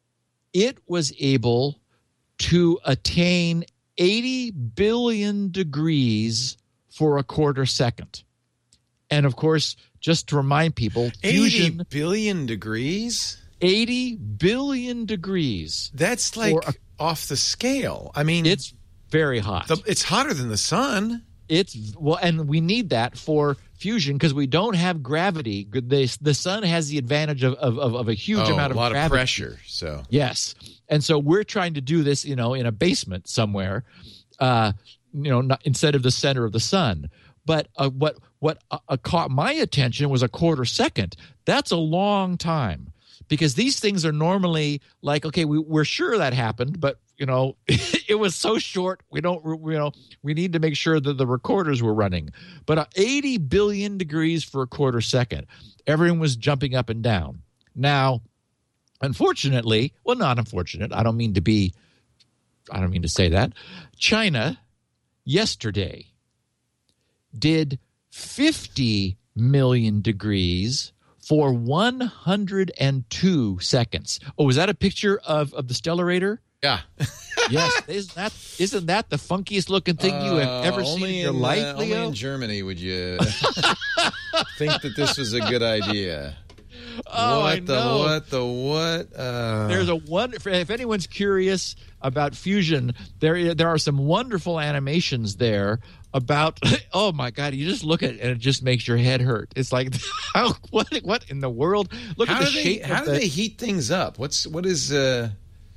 it was able to attain eighty billion degrees for a quarter second. And of course, just to remind people, fusion, eighty billion degrees? eighty billion degrees. That's like a, off the scale. I mean, it's very hot. The, it's hotter than the sun. It's well, and we need that for fusion because we don't have gravity. The, the sun has the advantage of of, of a huge oh, amount of a lot gravity. of pressure. So yes, and so we're trying to do this, you know, in a basement somewhere, uh, you know, not, instead of the center of the sun. But uh, what what uh, uh, caught my attention was a quarter second. That's a long time because these things are normally like, okay, we, we're sure that happened, but you know, it was so short. We don't, you know, we need to make sure that the recorders were running. But uh, eighty billion degrees for a quarter second, everyone was jumping up and down. Now, unfortunately, well, not unfortunate. I don't mean to be, I don't mean to say that. China yesterday did fifty million degrees for one hundred two seconds. Oh, was that a picture of, of the stellarator? Yeah. Yes. Isn't that, isn't that the funkiest looking thing you have ever uh, seen in your in, life, uh, Leo? Only in Germany would you think that this was a good idea. Oh, what I the know. what the what? Uh, There's a one. If anyone's curious about fusion, there there are some wonderful animations there about. Oh my God! You just look at it and it just makes your head hurt. It's like, how, what what in the world? Look how at the do shape. They, how of do the, they heat things up? What's what is? Uh,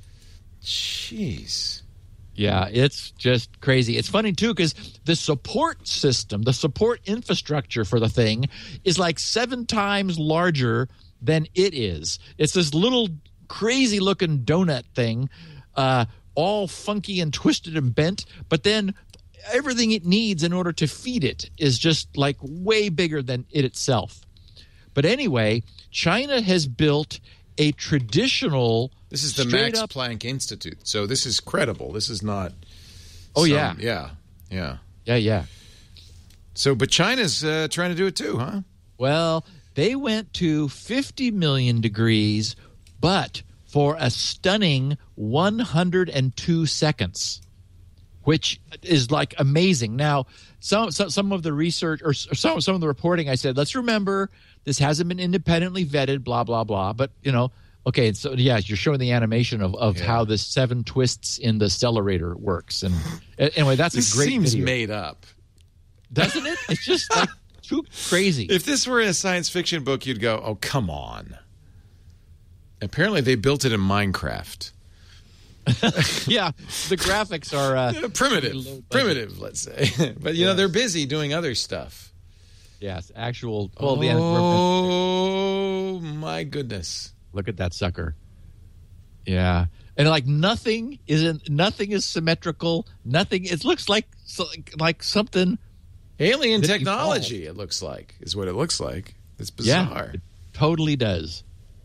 jeez. Yeah, it's just crazy. It's funny, too, because the support system, the support infrastructure for the thing is like seven times larger than it is. It's this little crazy-looking donut thing, uh, all funky and twisted and bent, but then everything it needs in order to feed it is just like way bigger than it itself. But anyway, China has built a traditional... This is the Max up, Planck Institute, so this is credible. This is not... Oh, some, yeah. Yeah, yeah. Yeah, yeah. So, but China's uh, trying to do it too, huh? Well, they went to fifty million degrees, but for a stunning one hundred two seconds, which is like amazing. Now, some some, some of the research or some, some of the reporting, I said, let's remember this hasn't been independently vetted, blah, blah, blah. But, you know... Okay, so yeah, you're showing the animation of, of yeah. how the seven twists in the stellarator works, and anyway, that's this a great seems video. Made up, doesn't it? It's just like too crazy. If this were in a science fiction book, you'd go, "Oh, come on!" Apparently, they built it in Minecraft. Yeah, the graphics are uh, primitive, primitive, let's say. But you yes. know, they're busy doing other stuff. Yes, actual. Well, oh the oh my goodness. Look at that sucker. Yeah. And like nothing isn't nothing is symmetrical. Nothing it looks like like something alien technology it looks like is what it looks like. It's bizarre. Yeah, it totally does.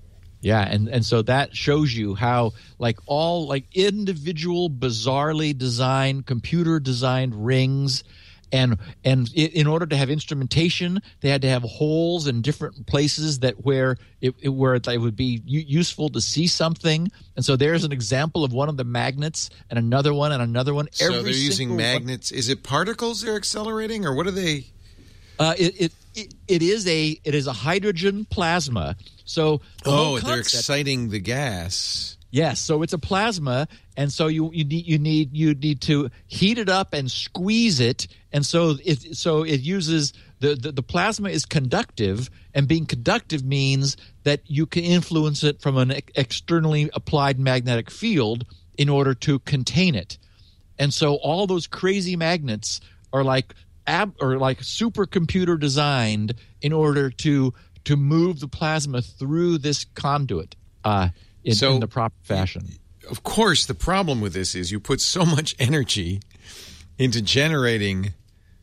Yeah, and, and so that shows you how, like, all, like, individual, bizarrely designed, computer-designed rings, and and in order to have instrumentation, they had to have holes in different places that where it, it where it would be useful to see something. And so there's an example of one of the magnets, and another one, and another one. So Every they're using magnets. One. Is it particles they're accelerating, or what are they? Uh, it, it it it is a it is a hydrogen plasma. So the oh, whole they're concept, exciting the gas. Yes, so it's a plasma, and so you you need you need you need to heat it up and squeeze it, and so it so it uses the, the the plasma is conductive, and being conductive means that you can influence it from an externally applied magnetic field in order to contain it, and so all those crazy magnets are like ab or like supercomputer designed in order to to move the plasma through this conduit. Uh, In, so, in the proper fashion. Of course, the problem with this is you put so much energy into generating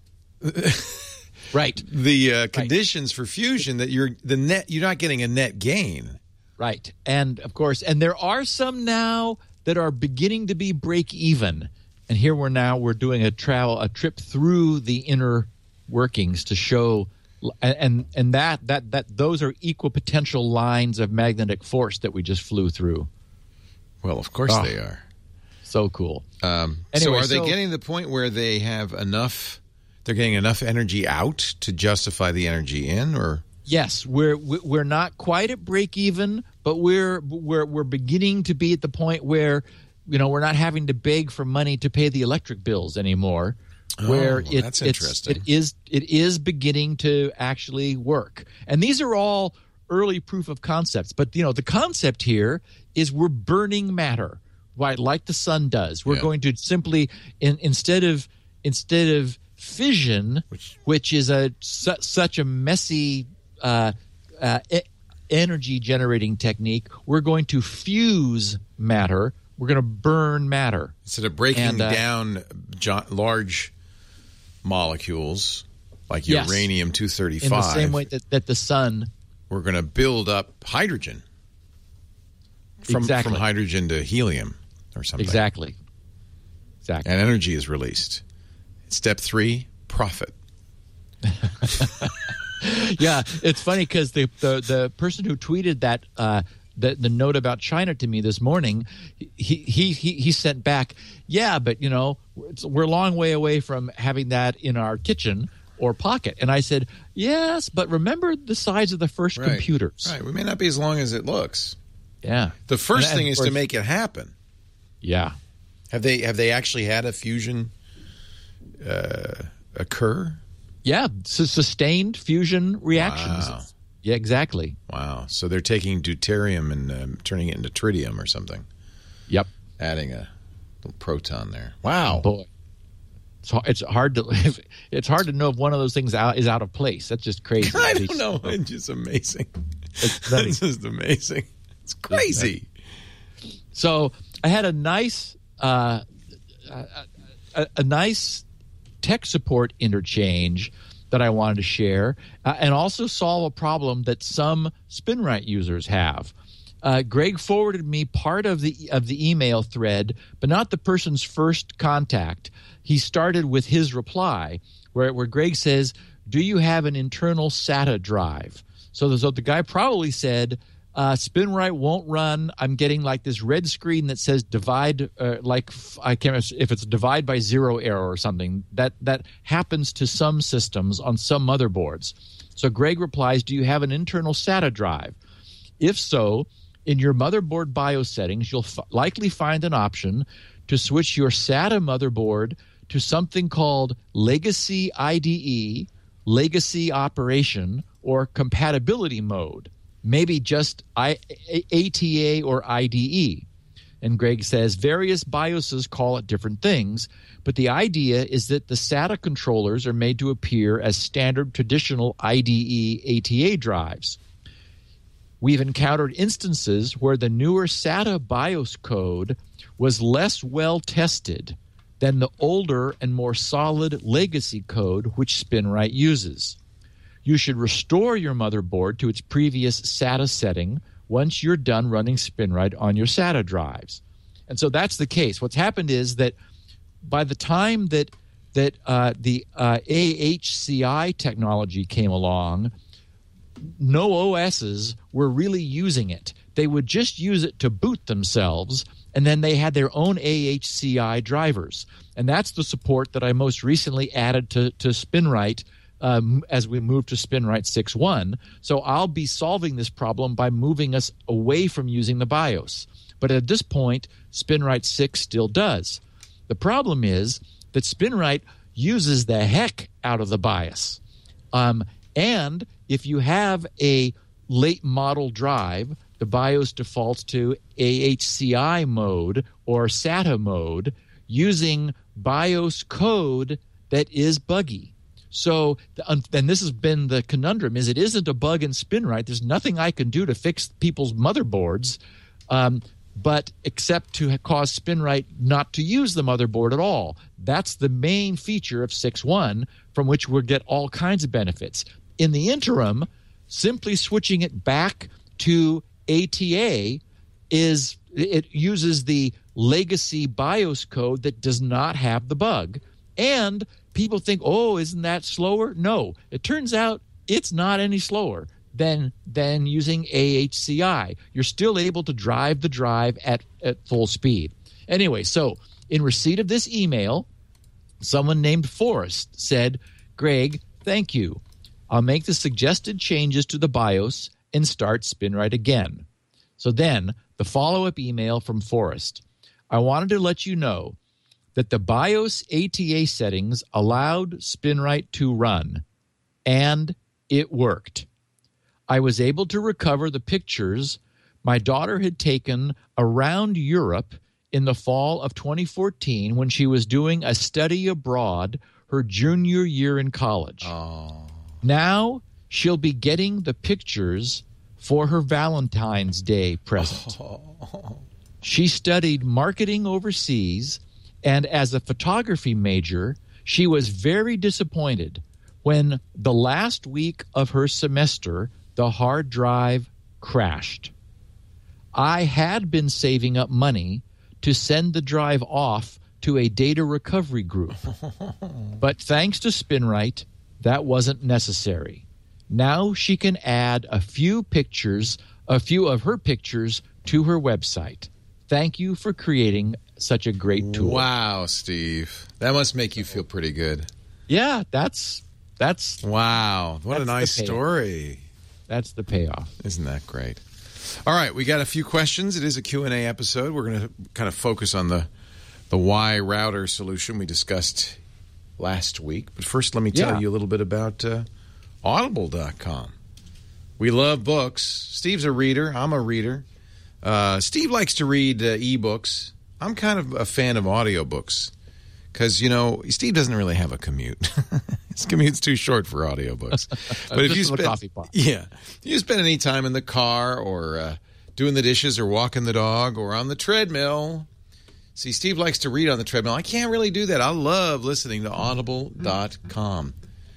right the uh, conditions right. for fusion that you're the net you're not getting a net gain. Right, and of course, and there are some now that are beginning to be break even. And here we're now we're doing a travel a trip through the inner workings to show. And and that, that that those are equal potential lines of magnetic force that we just flew through. Well, of course oh, they are. So cool. Um, anyway, so are so, they getting to the point where they have enough? They're getting enough energy out to justify the energy in, or yes, we're we're not quite at break even, but we're we're we're beginning to be at the point where you know we're not having to beg for money to pay the electric bills anymore. Where oh, it, that's it's, interesting. it is it is beginning to actually work, and these are all early proof of concepts. But you know, the concept here is we're burning matter, right? Like the sun does. We're yeah. going to simply in, instead of instead of fission, which, which is a su- such a messy uh, uh, e- energy generating technique, we're going to fuse matter. We're going to burn matter instead of breaking and, uh, down jo- large molecules like yes, uranium two thirty-five. In the same way that, that the sun. We're going to build up hydrogen from, exactly. from hydrogen to helium or something. Exactly. Exactly. And energy is released. Step three, profit. Yeah, it's funny because the, the the person who tweeted that uh, the the note about China to me this morning, he he he, he sent back, yeah, but you know it's, we're a long way away from having that in our kitchen or pocket. And I said, yes, but remember the size of the first right. computers. Right, we may not be as long as it looks. Yeah. The first and, thing and is course, to make it happen. Yeah. Have they have they actually had a fusion uh, occur? Yeah, so sustained fusion reactions. Wow. Yeah, exactly. Wow. So they're taking deuterium and um, turning it into tritium or something. Yep. Adding a little proton there. Wow. Boy. It's, it's hard to it's hard to know if one of those things out, is out of place. That's just crazy. I don't know. It's just amazing. It's That's just amazing. It's crazy. So I had a nice uh, a, a, a nice tech support interchange that I wanted to share uh, and also solve a problem that some SpinRite users have. Uh, Greg forwarded me part of the of the email thread, but not the person's first contact. He started with his reply where, where Greg says, do you have an internal SATA drive? So the, so the guy probably said, uh, SpinRite won't run. I'm getting like this red screen that says divide, uh, like I can't remember if it's divide by zero error or something. That that happens to some systems on some motherboards. So Greg replies, do you have an internal SATA drive? If so, in your motherboard BIOS settings, you'll f- likely find an option to switch your SATA motherboard to something called Legacy I D E, Legacy Operation, or Compatibility Mode. Maybe just I, A T A or I D E. And Greg says various BIOSes call it different things, but the idea is that the SATA controllers are made to appear as standard traditional I D E A T A drives. We've encountered instances where the newer SATA BIOS code was less well tested than the older and more solid legacy code which SpinRite uses. You should restore your motherboard to its previous SATA setting once you're done running SpinRite on your SATA drives. And so that's the case. What's happened is that by the time that that uh, the uh, A H C I technology came along, no O Ss were really using it. They would just use it to boot themselves, and then they had their own A H C I drivers. And that's the support that I most recently added to, to SpinRite um, as we move to SpinRite six point one. So I'll be solving this problem by moving us away from using the BIOS. But at this point, SpinRite six still does. The problem is that SpinRite uses the heck out of the BIOS. Um, and if you have a late model drive, the BIOS defaults to A H C I mode or SATA mode using BIOS code that is buggy. So, and this has been the conundrum, is it isn't a bug in SpinRite. There's nothing I can do to fix people's motherboards, um, but except to cause SpinRite not to use the motherboard at all. That's the main feature of six point one, from which we'll get all kinds of benefits. In the interim, simply switching it back to A T A is it uses the legacy BIOS code that does not have the bug. And people think, oh, isn't that slower? No, it turns out it's not any slower than than using A H C I. You're still able to drive the drive at, at full speed. Anyway, so in receipt of this email, someone named Forrest said, Greg, thank you. I'll make the suggested changes to the BIOS and start SpinRite again. So then, the follow-up email from Forrest. I wanted to let you know that the BIOS A T A settings allowed SpinRite to run, and it worked. I was able to recover the pictures my daughter had taken around Europe in the fall of twenty fourteen when she was doing a study abroad her junior year in college. Oh. Now she'll be getting the pictures for her Valentine's Day present. Oh. She studied marketing overseas, and as a photography major, she was very disappointed when the last week of her semester, the hard drive crashed. I had been saving up money to send the drive off to a data recovery group, but thanks to SpinRite, that wasn't necessary. Now she can add a few pictures, a few of her pictures to her website. Thank you for creating such a great tool. Wow, Steve. That must make you feel pretty good. Yeah, that's that's wow. What that's a nice the story. That's the payoff. Isn't that great? All right, we got a few questions. It is a Q and A episode. We're going to kind of focus on the the Y router solution we discussed last week. But first, let me tell Yeah. you a little bit about uh, audible dot com. We love books. Steve's a reader. I'm a reader. Uh, Steve likes to read uh, ebooks. I'm kind of a fan of audiobooks because, you know, Steve doesn't really have a commute. His commute's too short for audiobooks. But if Just you in the spend, coffee pot. yeah, if you spend any time in the car or uh, doing the dishes or walking the dog or on the treadmill. See, Steve likes to read on the treadmill. I can't really do that. I love listening to audible dot com.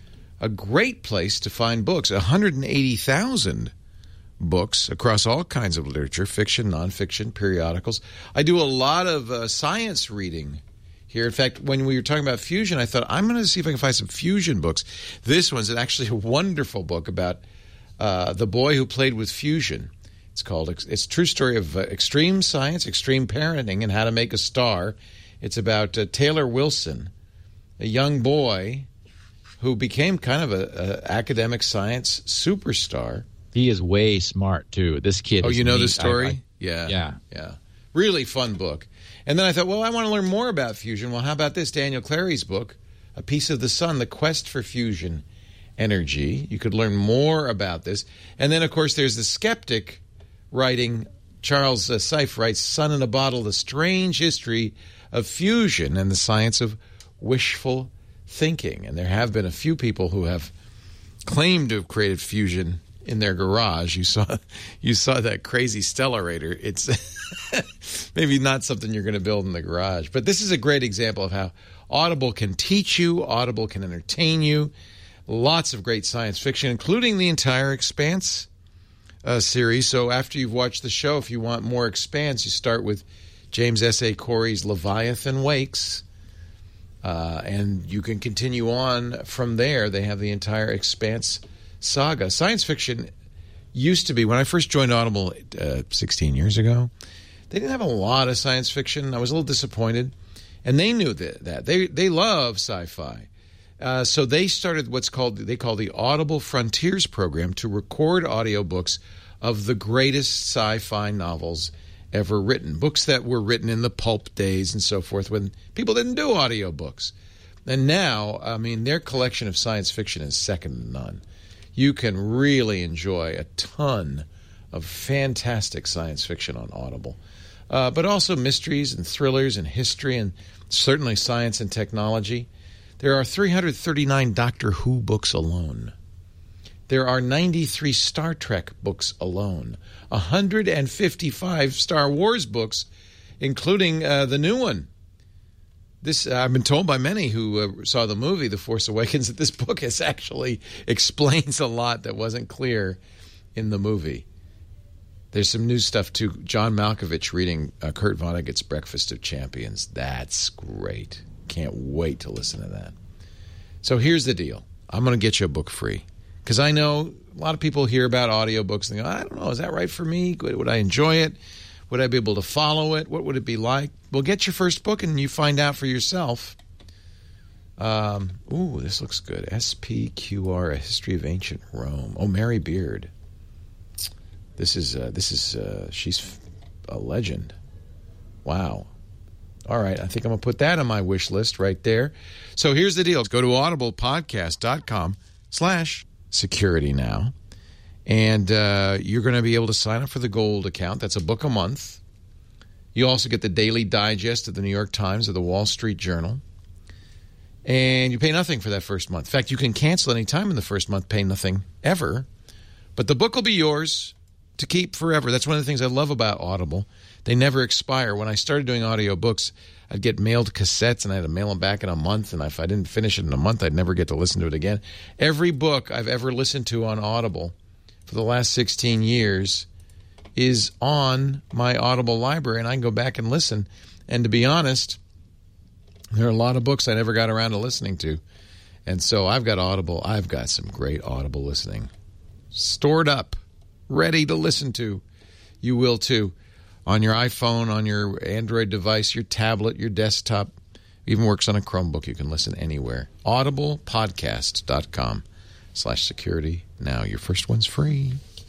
A great place to find books. one hundred eighty thousand books across all kinds of literature, fiction, nonfiction, periodicals. I do a lot of uh, science reading here. In fact, when we were talking about fusion, I thought, I'm going to see if I can find some fusion books. This one's actually a wonderful book about uh, the boy who played with fusion. It's called, it's a true story of uh, extreme science, extreme parenting, and how to make a star. It's about uh, Taylor Wilson, a young boy who became kind of a, a academic science superstar. He is way smart, too. This kid Oh, is you know neat. the story? I, I, yeah. Yeah. Yeah. Really fun book. And then I thought, well, I want to learn more about fusion. Well, how about this? Daniel Clary's book, A Piece of the Sun, The Quest for Fusion Energy. You could learn more about this. And then, of course, there's the skeptic writing. Charles uh, Seif writes, Sun in a Bottle, The Strange History of Fusion and the Science of Wishful Thinking. And there have been a few people who have claimed to have created fusion in their garage. You saw you saw that crazy stellarator. It's maybe not something you're going to build in the garage. But this is a great example of how Audible can teach you, Audible can entertain you. Lots of great science fiction, including The Entire Expanse uh, series. So after you've watched the show, if you want more expanse, you start with James S A. Corey's Leviathan Wakes, uh, and you can continue on from there. They have the entire Expanse saga. Science fiction used to be, when I first joined Audible uh, sixteen years ago, they didn't have a lot of science fiction. I was a little disappointed, and they knew that. that. They they love sci-fi. Uh, so they started what's called, they call the Audible Frontiers program to record audiobooks of the greatest sci-fi novels ever written. Books that were written in the pulp days and so forth when people didn't do audiobooks. And now, I mean, their collection of science fiction is second to none. You can really enjoy a ton of fantastic science fiction on Audible. Uh, but also mysteries and thrillers and history and certainly science and technology. There are three hundred thirty-nine Doctor Who books alone. There are ninety-three Star Trek books alone. one hundred fifty-five Star Wars books, including uh, the new one. This uh, I've been told by many who uh, saw the movie The Force Awakens that this book has actually explains a lot that wasn't clear in the movie. There's some new stuff too. John Malkovich reading uh, Kurt Vonnegut's Breakfast of Champions. That's great. Can't wait to listen to that. So here's the deal. I'm going to get you a book free because I know a lot of people hear about audiobooks and they go, I don't know, is that right for me? Would I enjoy it? Would I be able to follow it? What would it be like? Well, get your first book and you find out for yourself. Um, ooh, this looks good. S P Q R, A History of Ancient Rome. Oh, Mary Beard. This is, uh, this is, uh, she's a legend. Wow. All right, I think I'm going to put that on my wish list right there. So here's the deal. Go to audiblepodcast.com slash security now. And uh, you're going to be able to sign up for the gold account. That's a book a month. You also get the daily digest of the New York Times or the Wall Street Journal. And you pay nothing for that first month. In fact, you can cancel any time in the first month, pay nothing ever. But the book will be yours to keep forever. That's one of the things I love about Audible. They never expire. When I started doing audiobooks, I'd get mailed cassettes, and I had to mail them back in a month. And if I didn't finish it in a month, I'd never get to listen to it again. Every book I've ever listened to on Audible for the last sixteen years is on my Audible library, and I can go back and listen. And to be honest, there are a lot of books I never got around to listening to. And so I've got Audible. I've got some great Audible listening stored up, ready to listen to. You will too. On your iPhone, on your Android device, your tablet, your desktop. Even works on a Chromebook. You can listen anywhere. audiblepodcast.com slash security. Now your first one's free.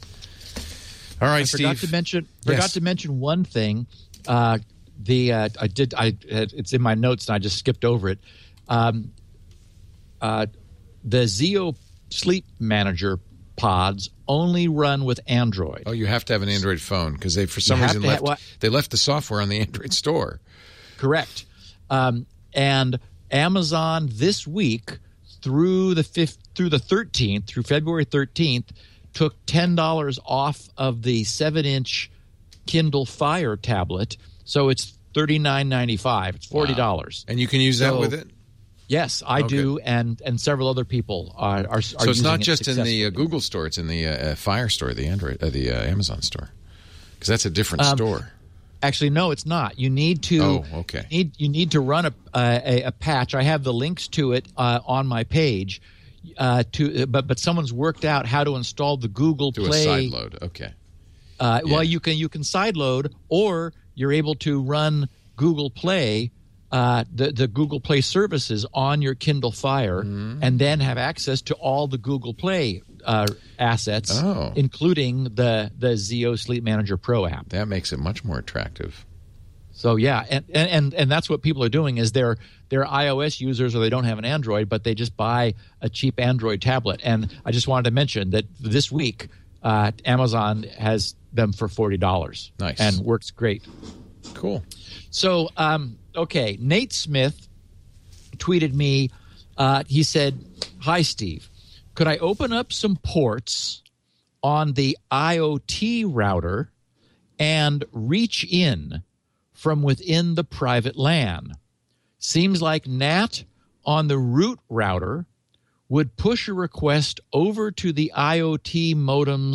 All right, I Steve. Forgot to mention. Forgot Yes. to mention one thing. Uh, the uh, I did. I it's in my notes and I just skipped over it. Um, uh, the Zeo Sleep Manager pods only run with Android. Oh, you have to have an Android phone because they, for some You have reason, to left ha- well- they left the software on the Android store. Correct. Um, and Amazon this week through the fifth, through the thirteenth, through February thirteenth, took ten dollars off of the seven-inch Kindle Fire tablet, so it's thirty-nine ninety-five. It's forty dollars. And you can use that So- with it? Yes, I Okay. do, and and several other people are. are, are So it's not just in the uh, successfully. Google store; it's in the uh, uh, Fire store, the Android, uh, the uh, Amazon store, because that's a different Um, store. Actually, no, it's not. You need to. Oh, okay. You need, you need to run a, a a patch. I have the links to it uh, on my page. Uh, to but but someone's worked out how to install the Google Do Play. a side load. Okay. Uh, Yeah. Well, you can you can side load, or you're able to run Google Play, uh, the the Google Play services on your Kindle Fire, Mm-hmm. and then have access to all the Google Play uh, assets, Oh. including the the Zeo Sleep Manager Pro app. That makes it much more attractive. So yeah, and, and and that's what people are doing is they're they're iOS users or they don't have an Android, but they just buy a cheap Android tablet. And I just wanted to mention that this week uh, Amazon has them for forty dollars. Nice. And works great. Cool. So um, okay, Nate Smith tweeted me. Uh, he said, "Hi Steve, could I open up some ports on the IoT router and reach in from within the private LAN? Seems like N A T on the root router would push a request over to the IoT modem's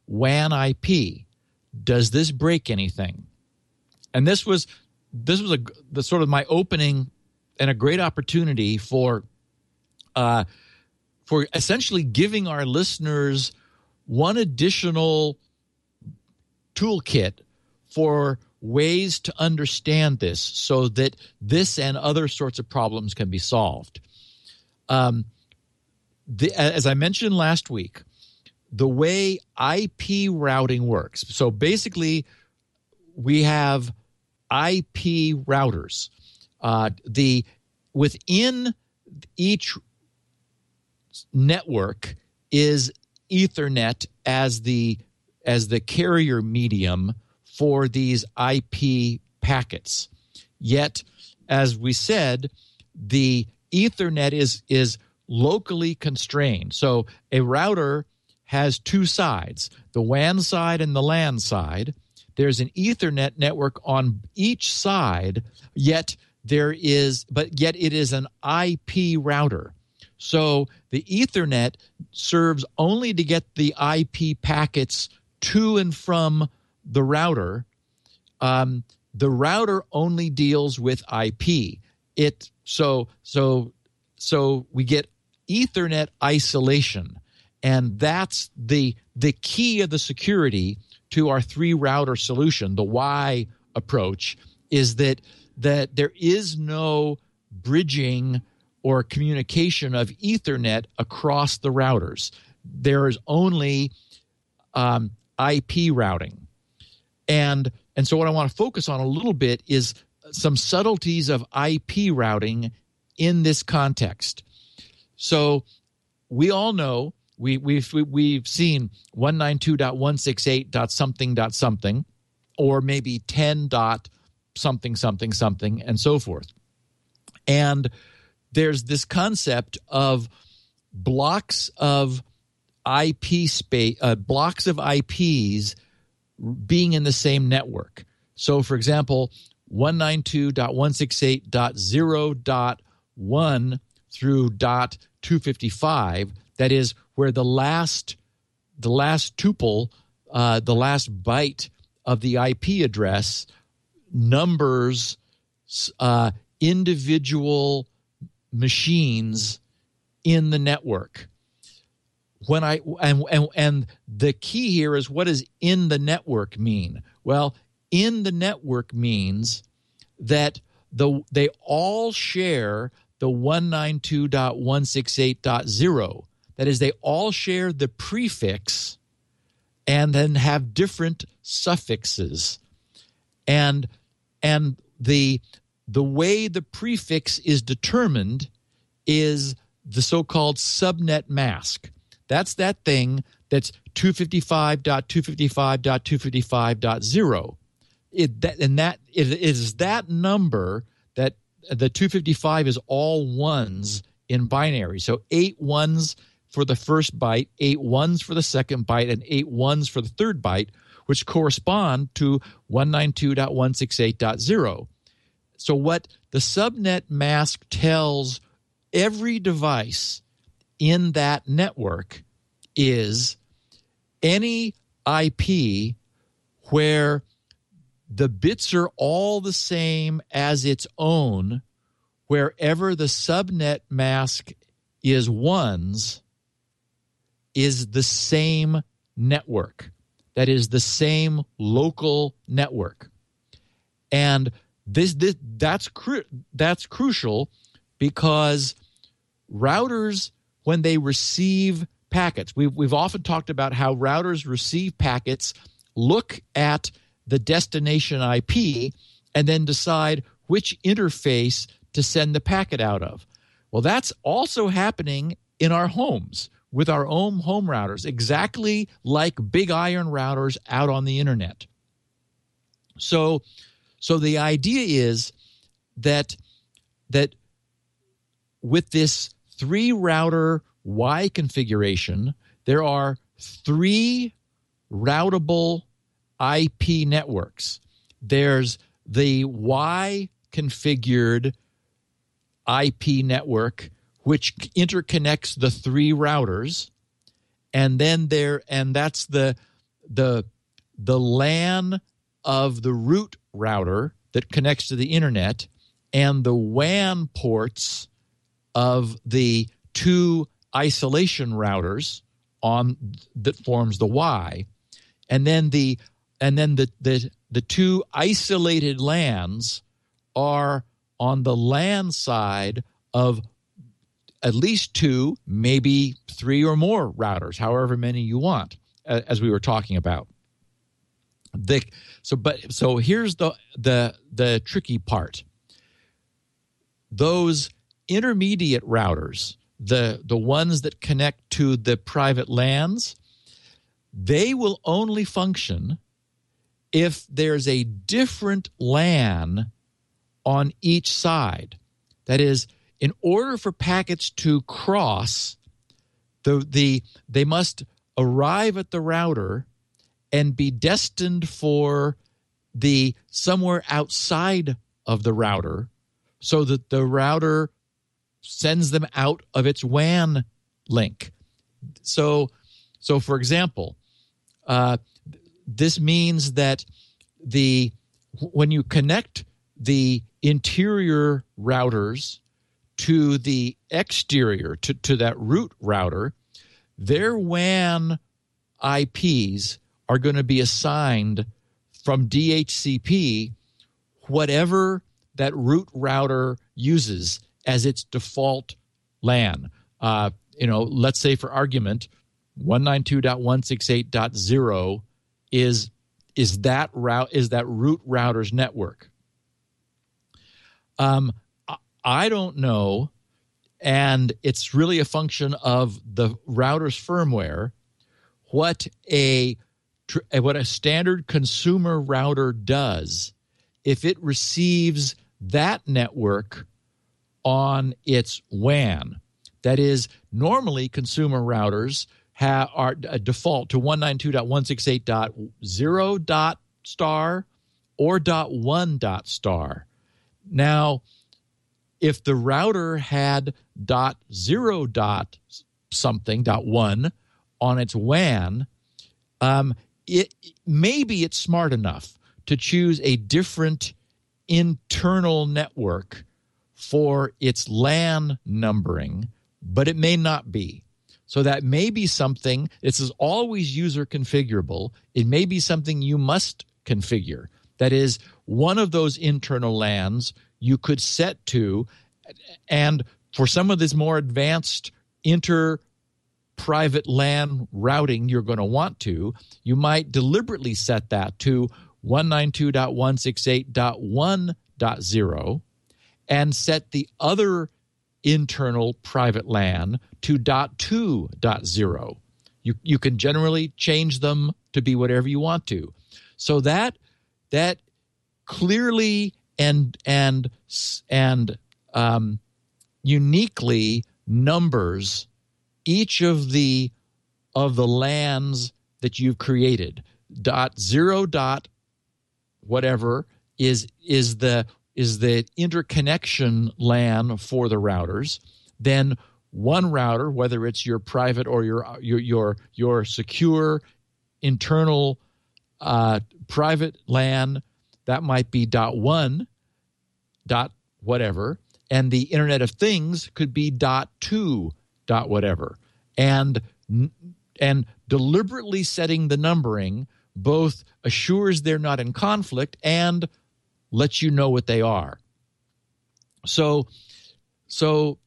W A N I P. Does this break anything? And this was this was a the sort of my opening and a great opportunity for uh, for essentially giving our listeners one additional toolkit for ways to understand this so that this and other sorts of problems can be solved. Um, the, as I mentioned last week, the way I P routing works. So basically, we have I P routers. Uh, the within each network is Ethernet as the as the carrier medium for these I P packets. Yet, as we said, the Ethernet is is locally constrained. So a router has two sides, the W A N side and the LAN side. There's an Ethernet network on each side, yet there is, but yet it is an I P router. So the Ethernet serves only to get the I P packets to and from the router. Um, the router only deals with I P. It so so so we get Ethernet isolation. And that's the the key of the security to our three router solution. The Y approach is that that there is no bridging or communication of Ethernet across the routers. There is only um, I P routing. And and so what I want to focus on a little bit is some subtleties of I P routing in this context. So we all know We, we've we've seen one ninety-two dot one sixty-eight dot something dot something, or maybe ten dot something something something, and so forth. And there's this concept of blocks of I P space, uh, blocks of I Ps being in the same network. So, for example, one ninety-two dot one sixty-eight dot zero dot one through dot two fifty-five. That is where the last, the last tuple, uh, the last byte of the I P address numbers uh, individual machines in the network. When I and, and and the key here is, what does in the network mean? Well, in the network means that the they all share the one ninety-two dot one sixty-eight dot zero. That is, they all share the prefix and then have different suffixes. And and the the way the prefix is determined is the so-called subnet mask. That's that thing that's two fifty-five dot two fifty-five dot two fifty-five dot zero. It that and that it is that number that the two fifty-five is all ones in binary. So eight ones for the first byte, eight ones for the second byte, and eight ones for the third byte, which correspond to one ninety-two dot one sixty-eight dot zero. So what the subnet mask tells every device in that network is any I P where the bits are all the same as its own, wherever the subnet mask is ones, is the same network. That is the same local network. And this, this that's cru- that's crucial because routers, when they receive packets, we've, we've often talked about how routers receive packets, look at the destination I P, and then decide which interface to send the packet out of. Well, that's also happening in our homes with our own home routers, exactly like big iron routers out on the internet. So, so the idea is that that with this three router Y configuration, there are three routable I P networks. There's the Y configured I P network, which interconnects the three routers, and then there, and that's the the the LAN of the root router that connects to the internet and the W A N ports of the two isolation routers on that forms the Y, and then the and then the the the two isolated LANs are on the LAN side of at least two, maybe three or more routers, however many you want, as we were talking about. The, so, but so here's the the the tricky part. Those intermediate routers, the the ones that connect to the private LANs, they will only function if there's a different LAN on each side. That is, in order for packets to cross, the the they must arrive at the router and be destined for the somewhere outside of the router, so that the router sends them out of its W A N link. So, so for example, uh, this means that the when you connect the interior routers to the exterior, to, to that root router, their W A N I Ps are going to be assigned from D H C P whatever that root router uses as its default LAN. Uh, you know, let's say for argument, one ninety-two dot one sixty-eight dot zero is is that route is that root router's network. Um, I don't know, and it's really a function of the router's firmware, what a what a standard consumer router does if it receives that network on its W A N. That is, normally consumer routers have, are a default to one ninety-two dot one sixty-eight dot zero dot star or dot one dot star. Now, if the router had dot zero dot something dot one on its W A N, um, it maybe it's smart enough to choose a different internal network for its LAN numbering, but it may not be. So that may be something. This is always user configurable. It may be something you must configure. That is, one of those internal LANs you could set to, and for some of this more advanced inter private LAN routing you're going to want to, you might deliberately set that to one ninety-two dot one sixty-eight dot one dot zero and set the other internal private LAN to dot two dot zero. You you can generally change them to be whatever you want to. So that that clearly and and and um, uniquely numbers each of the of the LANs that you've created. Dot zero dot whatever is is the is the interconnection LAN for the routers. Then one router, whether it's your private or your your your, your secure internal uh, private LAN, that might be dot one dot whatever, and the Internet of Things could be dot two dot whatever, and and deliberately setting the numbering both assures they're not in conflict and lets you know what they are. So, so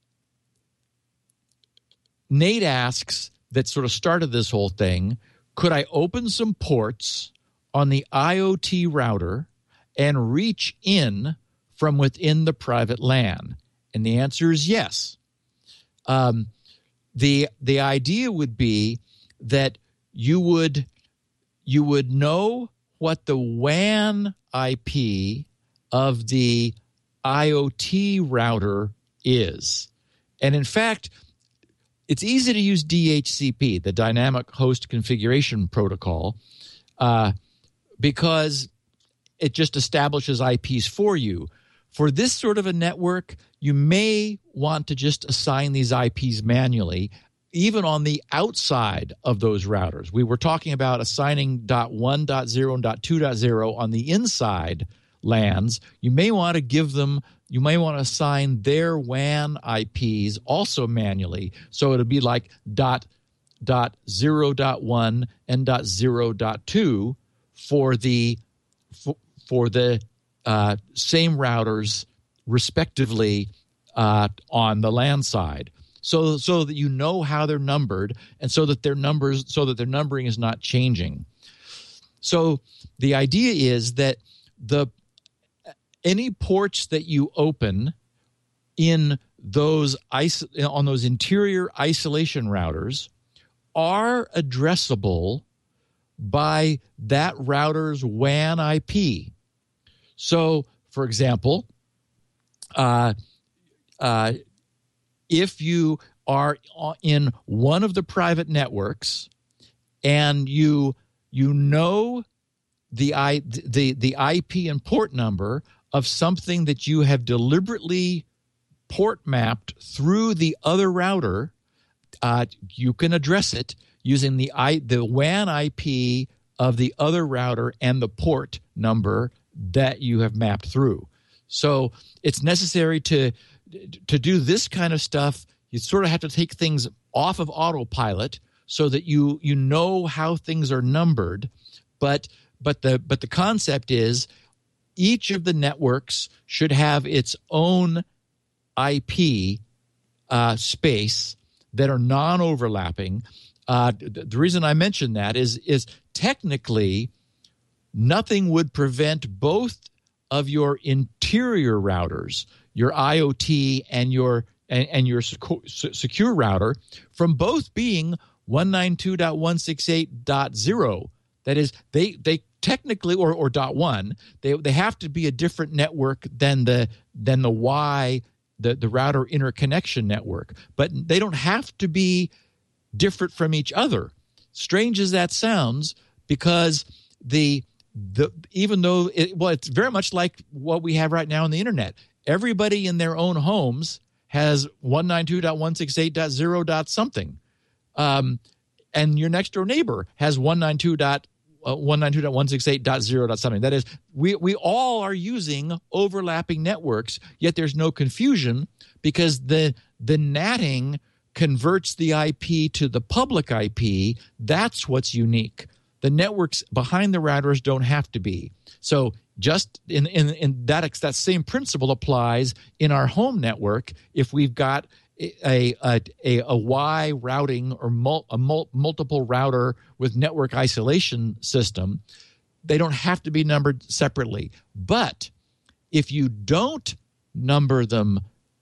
Nate asks, that sort of started this whole thing, could I open some ports on the IoT router and reach in from within the private LAN? And the answer is yes. Um, the the idea would be that you would you would know what the W A N I P of the IoT router is. And in fact, it's easy to use D H C P, the Dynamic Host Configuration Protocol, uh, because it just establishes I Ps for you. For this sort of a network, you may want to just assign these I Ps manually. even on the outside of those routers. We were talking about assigning dot one dot zero and dot two dot zero on the inside LANs. You may want to give them, you may want to assign their W A N I Ps also manually. So it'll be like dot dot zero dot one and dot zero dot two for the for, for the uh, same routers respectively uh, on the LAN side. So, so that you know how they're numbered, and so that their numbers, so that their numbering is not changing. So, the idea is that the any ports that you open in those on those interior isolation routers are addressable by that router's W A N I P. So, for example, uh, uh, if you are in one of the private networks and you you know the I the the I P and port number of something that you have deliberately port mapped through the other router, uh, you can address it using the I the W A N I P of the other router and the port number that you have mapped through. So it's necessary to to do this kind of stuff. You sort of have to take things off of autopilot so that you you know how things are numbered. But but the but the concept is each of the networks should have its own I P uh, space that are non-overlapping. Uh, the reason I mention that is is technically nothing would prevent both of your interior routers, your I O T and your and, and your secure router, from both being one ninety-two dot one sixty-eight dot zero. That is, they they technically or or dot one, they they have to be a different network than the than the Y, the, the router interconnection network, but they don't have to be different from each other. Strange as that sounds, because the the even though it, well, it's very much like what we have right now on the internet. Everybody in their own homes has one ninety-two dot one sixty-eight dot zero dot something, um, and your next door neighbor has one ninety-two dot one sixty-eight dot zero dot something. That is, we we all are using overlapping networks, yet there's no confusion because the the natting converts the I P to the public I P. That's what's unique. The networks behind the routers don't have to be. So just in in, in that that same principle applies in our home network. If we've got a a a, a Y routing or mul, a mul, multiple router with network isolation system, they don't have to be numbered separately. But if you don't number them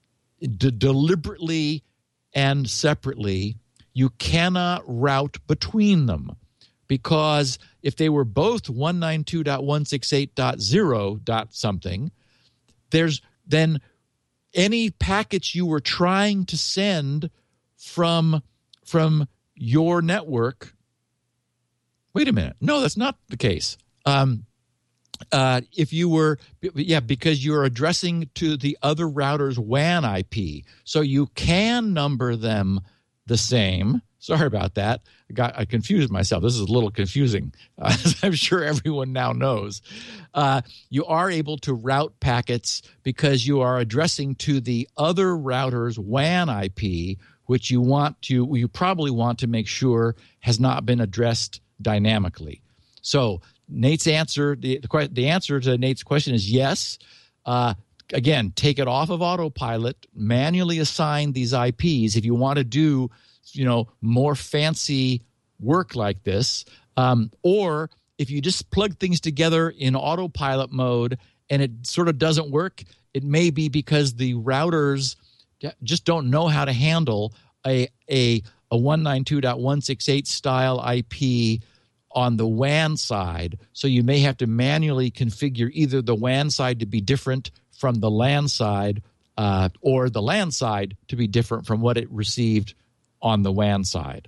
d- deliberately and separately, you cannot route between them. Because if they were both one ninety-two dot one sixty-eight dot zero dot something, there's then any packets you were trying to send from from your network. Wait a minute. No, that's not the case. Um, uh, if you were, yeah, because you're addressing to the other router's W A N I P. So you can number them the same. Sorry about that. I got I confused myself. This is a little confusing, uh, as I'm sure everyone now knows. Uh, you are able to route packets because you are addressing to the other router's W A N I P, which you want to you probably want to make sure has not been addressed dynamically. So Nate's answer, the the, the answer to Nate's question is yes. Uh, again, take it off of autopilot, manually assign these I Ps if you want to do, you know, more fancy work like this. Um, or if you just plug things together in autopilot mode and it sort of doesn't work, it may be because the routers just don't know how to handle a a, a one ninety-two dot one sixty-eight style I P on the W A N side. So you may have to manually configure either the W A N side to be different from the LAN side, uh, or the LAN side to be different from what it received on the W A N side.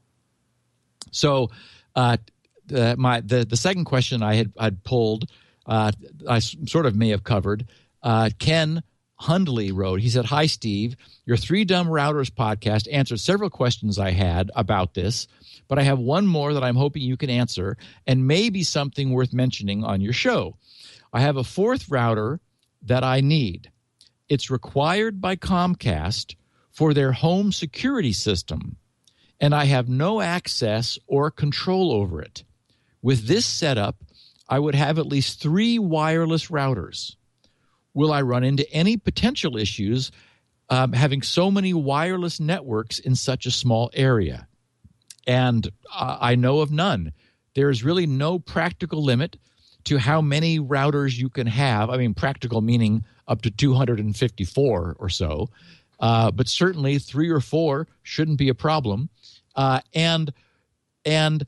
So uh, the, my the, the second question I had I'd pulled, uh, I sort of may have covered. Uh, can Hundley wrote, he said, "Hi, Steve. Your Three Dumb Routers podcast answered several questions I had about this, but I have one more that I'm hoping you can answer and maybe something worth mentioning on your show. I have a fourth router that I need. It's required by Comcast for their home security system, and I have no access or control over it. With this setup, I would have at least three wireless routers. Will I run into any potential issues um, having so many wireless networks in such a small area?" And uh, I know of none. There is really no practical limit to how many routers you can have. I mean, practical meaning up to two hundred fifty-four or so. Uh, but certainly three or four shouldn't be a problem. Uh, and and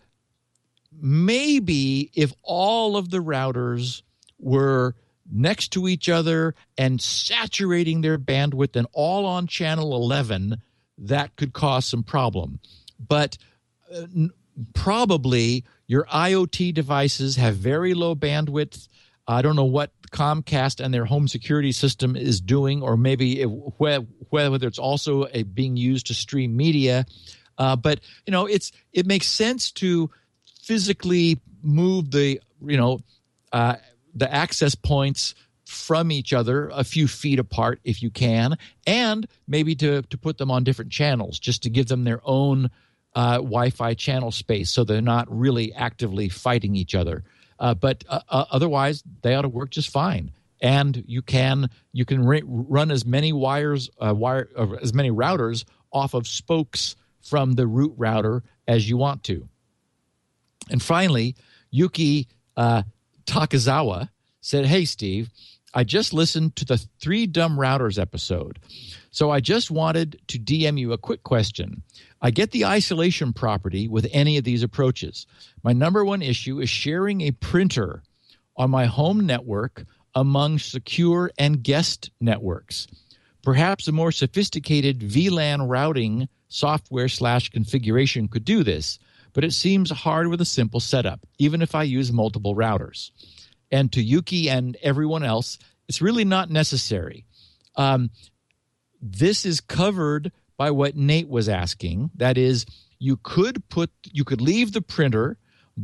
maybe if all of the routers were next to each other and saturating their bandwidth and all on channel eleven, that could cause some problem. But uh, n- probably your IoT devices have very low bandwidth. I don't know what Comcast and their home security system is doing, or maybe it, whether it's also a, being used to stream media. Uh, but you know, it's it makes sense to physically move the you know uh, the access points from each other a few feet apart if you can, and maybe to to put them on different channels just to give them their own uh, Wi-Fi channel space, so they're not really actively fighting each other. Uh, but uh, uh, otherwise, they ought to work just fine. And you can you can re- run as many wires, uh, wire, uh, as many routers off of spokes from the root router as you want to. And finally, Yuki uh, Takazawa said, "Hey, Steve, I just listened to the Three Dumb Routers episode, so I just wanted to D M you a quick question. I get the isolation property with any of these approaches. My number one issue is sharing a printer on my home network among secure and guest networks. Perhaps a more sophisticated V LAN routing software slash configuration could do this, but it seems hard with a simple setup, even if I use multiple routers." And to Yuki and everyone else, it's really not necessary. Um, this is covered by what Nate was asking. That is, you could put, you could leave the printer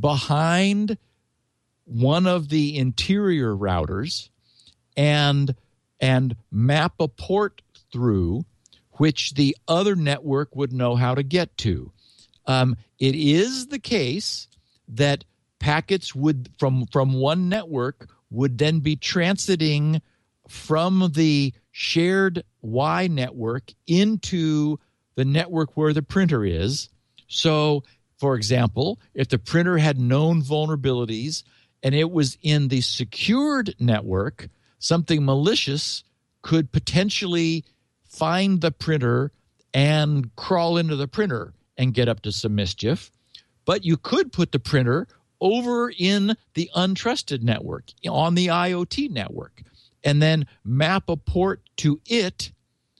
behind one of the interior routers and and map a port through which the other network would know how to get to. Um, it is the case that packets would from from one network would then be transiting from the shared Y network into the network where the printer is. So, for example, if the printer had known vulnerabilities and it was in the secured network, something malicious could potentially find the printer and crawl into the printer and get up to some mischief. But you could put the printer over in the untrusted network, on the IoT network, and then map a port to it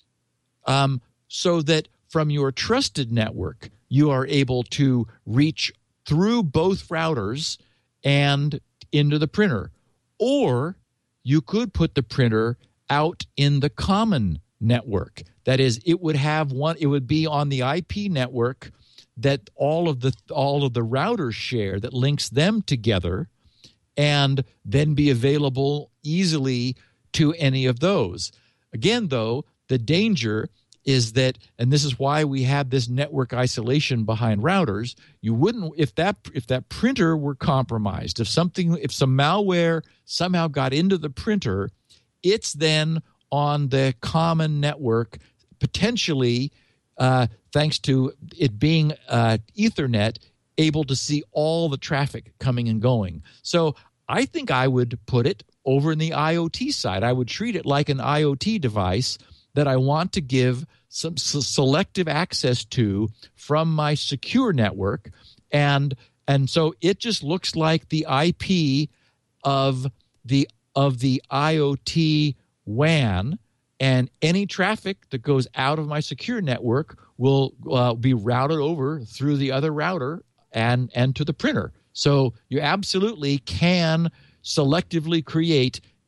um, so that from your trusted network, you are able to reach through both routers and into the printer. Or you could put the printer out in the common network. That is, it would have one, it would be on the I P network that all of the all of the routers share that links them together, and then be available easily to any of those. Again, though, the danger is that, and this is why we have this network isolation behind routers, you wouldn't, if that if that printer were compromised, if something, if some malware somehow got into the printer, it's then on the common network, potentially Uh, thanks to it being uh, Ethernet, able to see all the traffic coming and going. So I think I would put it over in the IoT side. I would treat it like an IoT device that I want to give some s- selective access to from my secure network. And and so it just looks like the I P of the of the IoT W A N, and any traffic that goes out of my secure network will uh, be routed over through the other router and, and to the printer. So you absolutely can selectively create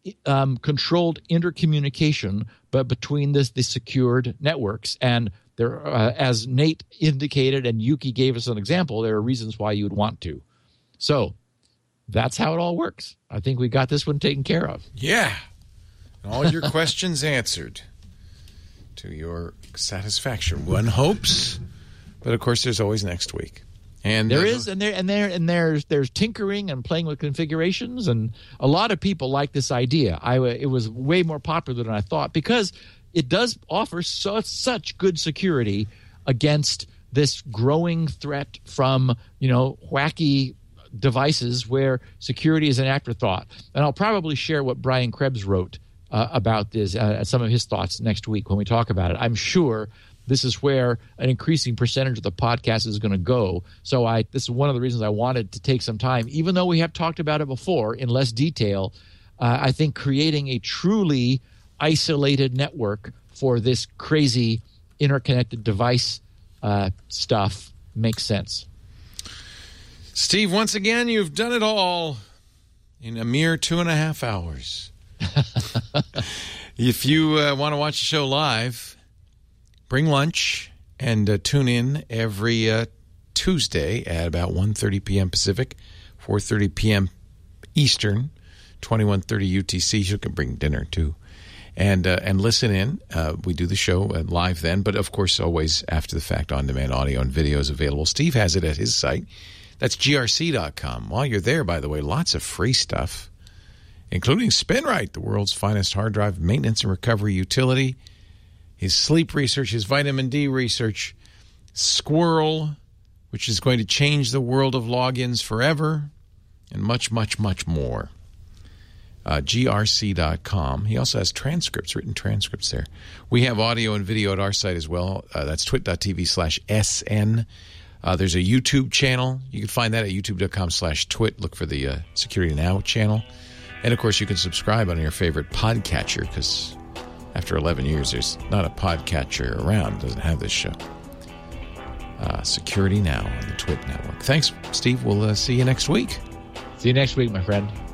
um, controlled intercommunication, but between this the secured networks. And there, uh, as Nate indicated, and Yuki gave us an example, there are reasons why you would want to. So that's how it all works. I think we got this one taken care of. Yeah. All your questions answered to your satisfaction. One hopes, but of course there's always next week. And there is, and there, and there, and there's there's tinkering and playing with configurations, and a lot of people like this idea. I it was way more popular than I thought because it does offer so, such good security against this growing threat from you know wacky devices where security is an afterthought. And I'll probably share what Brian Krebs wrote uh, about this, uh, some of his thoughts next week when we talk about it. I'm sure this is where an increasing percentage of the podcast is going to go. So I this is one of the reasons I wanted to take some time, even though we have talked about it before in less detail. Uh, I think creating a truly isolated network for this crazy interconnected device uh, stuff makes sense. Steve, once again, you've done it all in a mere two and a half hours. If you uh, want to watch the show live, bring lunch and uh, tune in every uh, Tuesday at about one thirty p.m. Pacific, four thirty p.m. Eastern, twenty-one thirty U T C. You can bring dinner, too. And uh, and listen in. Uh, we do the show uh, live then, but of course always after the fact, on-demand audio and video is available. Steve has it at his site. That's G R C dot com. While you're there, by the way, lots of free stuff, including SpinRite, the world's finest hard drive maintenance and recovery utility, his sleep research, his vitamin D research, Squirrel, which is going to change the world of logins forever, and much, much, much more. Uh, G R C dot com. He also has transcripts, written transcripts there. We have audio and video at our site as well. Uh, that's twit.tv slash SN. Uh, there's a YouTube channel. You can find that at youtube.com slash twit. Look for the uh, Security Now channel. And, of course, you can subscribe on your favorite podcatcher because after eleven years, there's not a podcatcher around that doesn't have this show. Uh, Security Now on the Twit Network. Thanks, Steve. We'll uh, see you next week. See you next week, my friend.